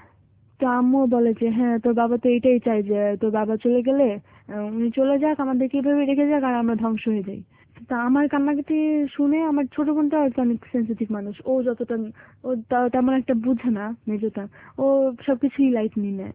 তো আম্মু বলে যে হ্যাঁ তোর বাবা তো এটাই চাই যে তোর বাবা চলে গেলে উনি চলে যাক, আমাদেরকে এভাবে রেখে যাক আর আমরা ধ্বংস হয়ে যাই। তা আমার কান্নাকাটি শুনে আমার ছোট বোনটা হয়তো অনেক সেন্সিটিভ মানুষ, ও যতটা ও তেমন একটা বুঝে না মেজোটা, ও সবকিছুই লাইট নিয়ে নেয়।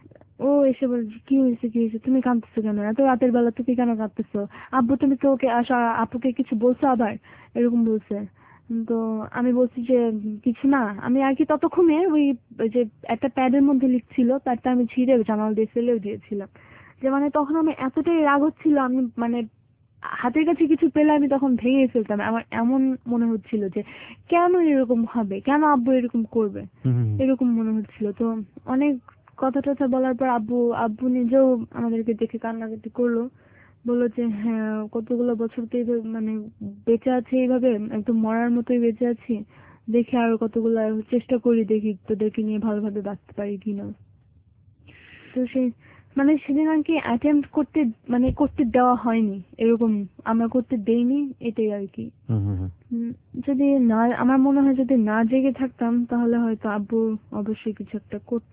ও এসে বলে যে, কি হয়েছে তুমি কাঁদতেছো কেন, এত রাতের বেলা তুমি কেন কাঁদতেছো, আব্বু তুমি তো ওকে আপুকে কিছু বলছো আবার, এরকম বলছে। তো আমি বলছি যে কিছু না, আমি আর কি ততক্ষণে ওই ওই যে একটা প্যাডের মধ্যে লিখছিল, প্যাডটা আমি ছিঁড়ে জানালা দিয়ে ফেলেও দিয়েছিলাম। যে মানে তখন আমি এতটাই রাগ হচ্ছিল, আমি মানে হাতের কাছে কিছু পেলে আমি তখন ভেঙে ফেলতাম। আমার এমন মনে হচ্ছিল যে কেন এরকম হবে, কেন আব্বু এরকম করবে, এরকম মনে হচ্ছিল। তো অনেক কথা টথা বলার পর আব্বু আব্বু নিজেও আমাদেরকে দেখে কান্নাকাটি করলো, বললো যে হ্যাঁ কতগুলো বছর তো এইভাবে মানে বেঁচে আছে, এইভাবে একদম মরার মতোই বেঁচে আছি, দেখি আরো কতগুলো চেষ্টা করি, দেখি তোদেরকে নিয়ে ভালোভাবে বাঁচতে পারি কিনা। তো সেই মানে সেদিন আর কি অ্যাটেম্প্ট করতে মানে করতে দেওয়া হয়নি, এরকম আমরা করতে দেইনি, এটাই আর কি। যদি না, আমার মনে হয় যদি না জেগে থাকতাম তাহলে হয়তো আব্বু অবশ্যই কিছু একটা করতো।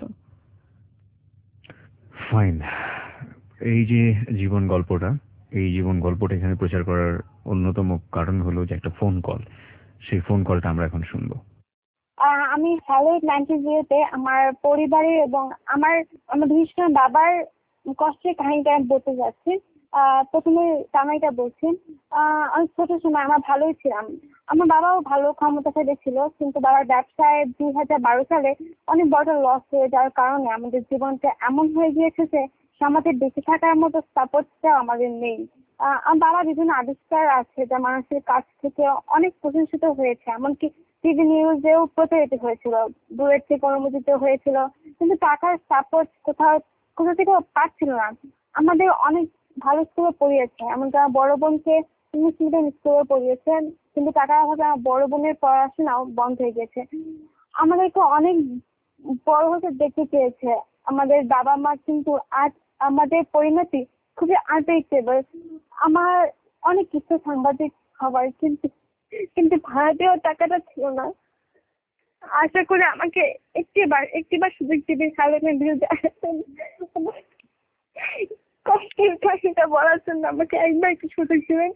ফাইন। এই যে জীবন গল্পটা, এই জীবন গল্পটা এখানে প্রচার করার অন্যতম কারণ হলো যে একটা ফোন কল। সেই ফোন কলটা আমরা এখন শুনবো। আমি হ্যালো 90 আমার পরিবারের এবং আমার আমার বিশেষ করে বাবার কষ্টের কাহিনীটা আমি বলতে যাচ্ছি। প্রথমে কামাইটা বলছি। আমি ছোট সময় আমরা ভালোই ছিলাম। আমার বাবাও ভালো ক্ষমতাশালী ছিল, কিন্তু বাবার ব্যবসায় 2012 সালে অনেক বড় লস হয়ে যাওয়ার কারণে আমাদের জীবনটা এমন হয়ে গিয়েছে যে আমাদের বেঁচে থাকার মতো সাপোর্টটাও আমাদের নেই। আমার বাবা বিভিন্ন আবিষ্কার আছে যা মানুষের কাছ থেকে অনেক প্রশংসিত হয়েছে, এমনকি টিভি নিউজেও প্রচারিত হয়েছিল, দূরের থেকে অনুমোদিত হয়েছিল, কিন্তু টাকার সাপোর্ট কোথা থেকে পাচ্ছিল না। আমাদের অনেক ভালো স্কুলে পড়িয়েছে, এমনকি আমার বড় বোনকে ইংলিশ মিডিয়াম স্কুলে পড়িয়েছেন, কিন্তু টাকার অভাবে আমার বড় বোনের পড়াশোনাও বন্ধ হয়ে গেছে। আমাদেরকে অনেক বড় হতে দেখতে চেয়েছে আমাদের বাবা মা, কিন্তু আজ আমাদের পরিণতি খুবই আনপ্রেডিক্টেবল। আমার অনেক কিছু সাংবাদিক হবার, কিন্তু কিন্তু ভাড়া দেওয়ার টাকাটা ছিল না। আশা করি আমাকে একটিবার সুযোগ দিবে সালেমের বিরুদ্ধে কষ্টের কাহিনীটা বলার জন্য আমাকে একবার একটু সুযোগ দিবেন।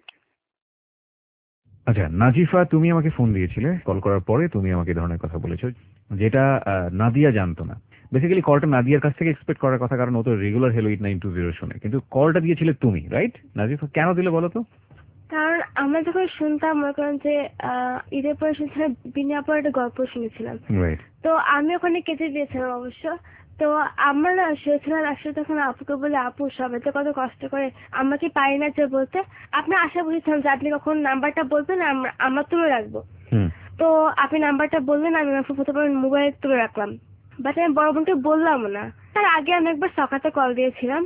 আচ্ছা নাজিফা, তুমি আমাকে ফোন দিয়েছিলে, কল করার পরে তুমি আমাকে এই ধরনের কথা বলেছো যেটা নাদিয়া জানতো না। বেসিক্যালি কলটা নাদিয়ার কাছ থেকে এক্সপেক্ট করার কথা, কারণ ও তো রেগুলার হ্যালো 8920 শুনে, কিন্তু কলটা দিয়েছিলে তুমি, রাইট? নাজিফা কেন দিলে বলো তো? কারণ আমরা যখন শুনতাম, মনে করেন যে ঈদের পরে শুনছিলাম বিনি আপার একটা গল্প শুনেছিলাম, তো আমি ওখানে কেটে দিয়েছিলাম অবশ্য। তো আমরা না শুয়েছিলাম আসলে, তখন আপুকে বলে আপু সবাই তো কত কষ্ট করে, আমরা কি পারি না যে বলতে। আপনি আশা বুঝেছিলাম যে আপনি কখন নাম্বারটা বলবেন আমরা তুলে রাখবো। তো আপনি নাম্বারটা বললেন, আমি প্রথমে মোবাইল তুলে রাখলাম, বাট আমি বড় বোনকে বললাম না। তার আগে আমি একবার সকালে কল দিয়েছিলাম।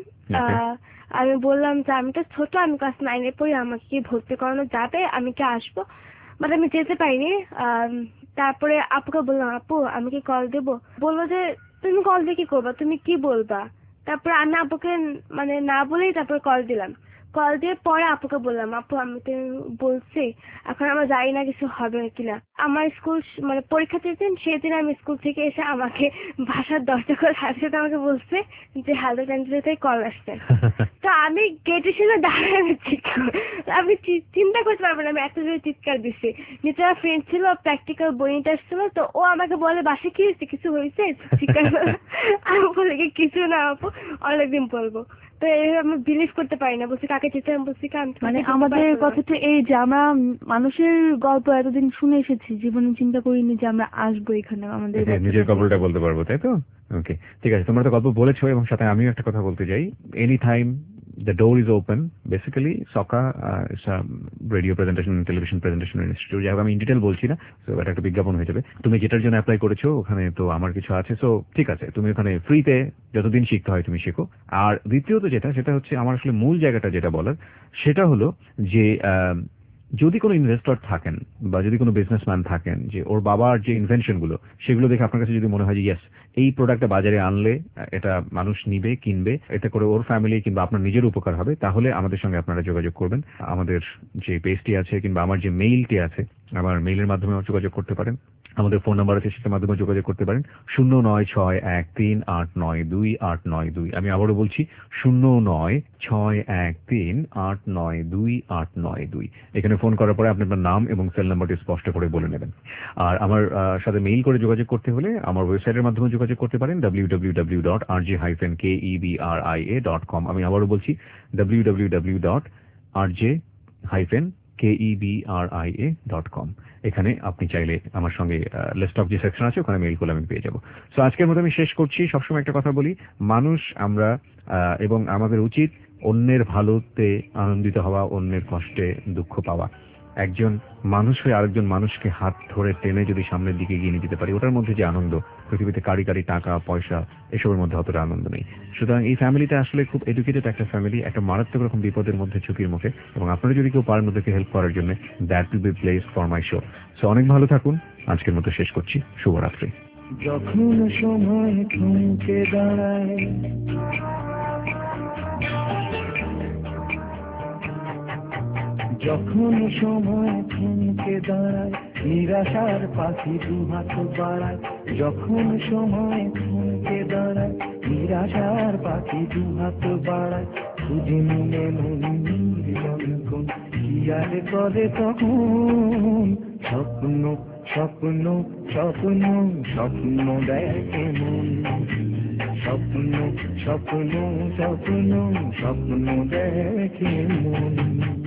আমি বললাম যে আমি তো ছোট, আমি ক্লাস 9-এ পড়ি, আমাকে কি ভর্তি করানো যাবে, আমি কি আসবো, বাট আমি যেতে পারিনি। তারপরে আপুকে বললাম আপু আমি কি কল দেবো, বললো যে তুমি কল দিয়ে কি করবা, তুমি কি বলবা। তারপরে আমি আপুকে মানে না বলেই তারপরে কল দিলাম। কল দিয়ে পরে আপুকে বললাম আপু আমি তো বলছি, এখন আমরা জানি না কিছু হবে কিনা। আমার স্কুল মানে পরীক্ষা দিয়েছেন, সেদিন আমি স্কুল থেকে এসে আমাকে ভাষার দরজা করে সাথে আমাকে বলছে যে হ্যালো ক্যান্ডিডেট কল আসছে। তো আমি গেটের সামনে দাঁড়িয়ে আমি চিন্তা করতে পারবো না, আমি এত জোরে চিৎকার দিচ্ছি। নিচে আমার ফ্রেন্ড ছিল, প্র্যাকটিক্যাল বই নিতে আসছিল, তো ও আমাকে বলে বাসে কি হয়েছে, কিছু হয়েছে চিৎকার। আমি বলে কি কিছু না আপু, অনেকদিন বলবো। তো এইভাবে আমি বিলিভ করতে পারি না, বলছি কাকে চিৎকার, বলছি মানে আমাদের কথাটা এই যে আমরা মানুষের গল্প এতদিন শুনে এসেছি, জীবনে চিন্তা করিনি যে আমরা আসবো এখানে আমাদের নিজের গল্পটা বলতে পারবো, তাই তো? ওকে, ঠিক আছে, তোমরা তো গল্প বলেছো, এবং সাথে আমিও একটা কথা বলতে চাই। Any time the door is open. Basically SOCA is a radio presentation and television presentation institute, যাই হোক আমি ইন ডিটেল বলছি না, তো এটা একটা বিজ্ঞাপন হয়ে যাবে। তুমি যেটার জন্য অ্যাপ্লাই করেছো ওখানে তো আমার কিছু আছে, সো ঠিক আছে, তুমি ওখানে ফ্রিতে যতদিন শিখতে হয় তুমি শেখো। আর দ্বিতীয়ত সেটা হচ্ছে আমার আসলে মূল জায়গাটা যেটা বলার, সেটা হলো যে যদি কোনো ইনভেস্টর থাকেন বা যদি কোনো বিজনেসম্যান থাকেন, যে ওর বাবার যে ইনভেনশন গুলো সেগুলো দেখে আপনার কাছে যদি মনে হয় যে ইয়েস এই প্রোডাক্টটা বাজারে আনলে এটা মানুষ নিবে, কিনবে, এতে করে ওর ফ্যামিলি কিংবা আপনার নিজের উপকার হবে, তাহলে আমাদের সঙ্গে আপনারা যোগাযোগ করবেন। আমাদের যে পেজটি আছে কিংবা আমার যে মেইলটি আছে, আমার মেইলের মাধ্যমে যোগাযোগ করতে পারেন। আমাদের ফোন নাম্বার আছে, সেটার মাধ্যমে যোগাযোগ করতে পারেন 0961389282। আমি আবারও বলছি 0961389282। এখানে ফোন করার পরে আপনি আপনার নাম এবং সেল নাম্বারটি স্পষ্ট করে বলে নেবেন। আর আমার সাথে মেইল করে যোগাযোগ করতে হলে আমার ওয়েবসাইটের মাধ্যমে যোগাযোগ করতে পারেন www.rj-kebria.com। আমি আবারও বলছি www.rj-kebria.com। KEBRIA.com। এখানে আপনি চাইলে আমার সঙ্গে লিস্ট অফ যে সেকশন আছে ওখানে মেইল করলে আমি পেয়ে যাব। সো আজকের মতো আমি শেষ করছি। সবসময় একটা কথা বলি, মানুষ আমরা এবং আমাদের উচিত অন্যের ভালোতে আনন্দিত হওয়া, অন্যের কষ্টে দুঃখ পাওয়া। একজন মানুষ হয়ে আরেকজন মানুষকে হাত ধরে টেনে যদি সামনের দিকে এগিয়ে নিয়ে যেতে পারি, ওটার মধ্যে যে আনন্দ, পৃথিবীতে কারি কারি টাকা পয়সা এসবের মধ্যে অতটা আনন্দ নেই। সুতরাং এই ফ্যামিলিটা আসলে খুব এডুকেটেড একটা ফ্যামিলি, একটা মারাত্মক রকম বিপদের মধ্যে, ঝুঁকির মুখে, এবং আপনারা যদি কেউ পারেন ওদেরকে হেল্প করার জন্য, that will be place for my show. So অনেক ভালো থাকুন। আজকের মতো শেষ করছি। শুভরাত্রি। যখন সময় থমকে দাঁড়ায়, যখন সময় থমকে দাঁড়ায়, নিরাশার পাখি দুহাত বাড়ায়। যখন সময় থমকে দাঁড়ায়, নিরাশার পাখি দুহাত বাড়ায়। খুঁজে নিলে মন কি আর করে তখন? স্বপ্ন স্বপ্ন স্বপ্ন স্বপ্ন দেখে মন। স্বপ্ন স্বপ্ন স্বপ্ন স্বপ্ন দেখে মন।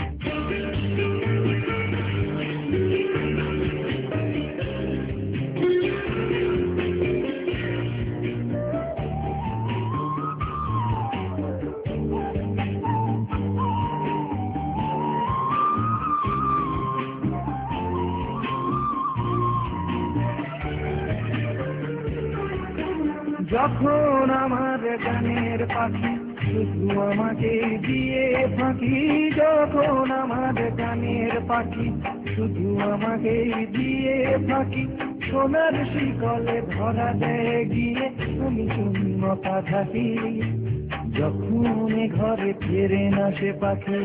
যখন আমার গানের পাখি শুধু আমাকে দিয়ে ফাঁকি, যখন আমার গানের পাখি শুধু আমাকে দিয়ে ফাঁকি, সোনার শিকলে ধরা দেয় গিয়ে আমি শূন্যতা থাকি। যখন ঘরে ফেরে না সে পাখি,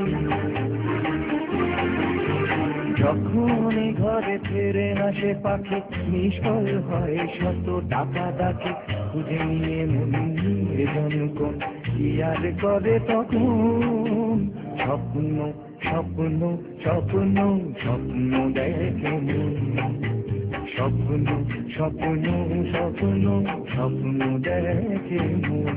যখন ঘরে ফেরে না সে পাখি, নিষ্ফল হয় শত টাকা ডাকে। খুঁজে নিয়ে মনের জনকন কি আর করে তখন? স্বপ্ন স্বপ্ন স্বপ্ন স্বপ্ন দেখে মন। স্বপ্ন স্বপ্ন স্বপ্ন স্বপ্ন দেখে মন।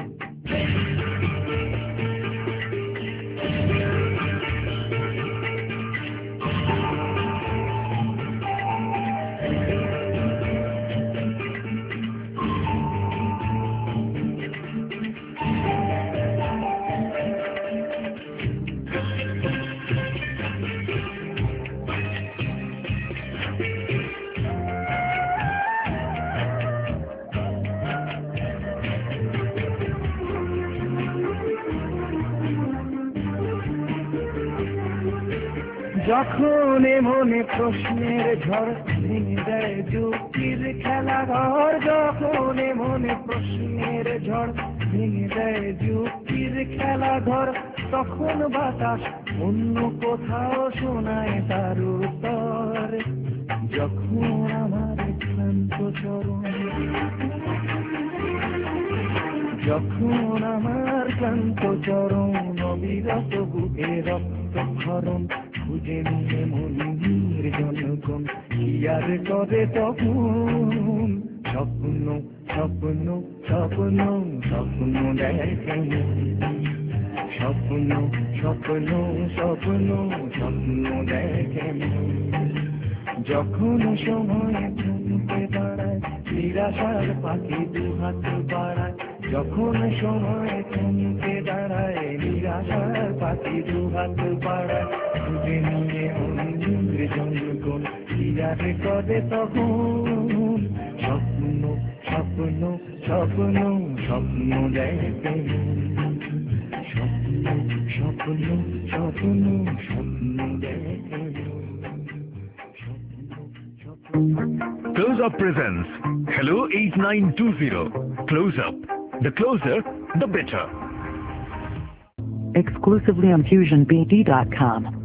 যখন মনে প্রশ্নের ঝড় ভেঙে দেয় যুক্তির খেলাঘর, যখন মনে প্রশ্নের ঝড় ভেঙে দেয় যুক্তির খেলাঘর, তখন বাতাস অন্য কোথাও শোনায় তার উত্তর। যখন আমার ক্লান্ত চরণ, যখন আমার ক্লান্ত চরণ, অবিরত বুকে রক্তক্ষরণ, খুঁজে নিয়ে মনির জনগণ কি আর করে তখন? স্বপ্ন স্বপ্ন স্বপ্ন স্বপ্ন দেখে মন। স্বপ্ন স্বপ্ন স্বপ্ন স্বপ্ন দেখে মন। যখন সময় থমকে দাঁড়ায়, নিরাশার পাখি দুহাত বাড়ায়। যখন সময় থমকে দাঁড়ায়, নিরাশার পাখি দুহাত বাড়ায়। খুঁজে নিয়ে মনির জনগণ কি আর করে তখন? স্বপ্ন স্বপ্ন স্বপ্ন স্বপ্ন দেখে মন। স্বপ্ন স্বপ্ন স্বপ্ন স্বপ্ন দেখে মন। Close Up presents Hello 8920. Close Up. The closer, the better. Exclusively on FusionBD.com.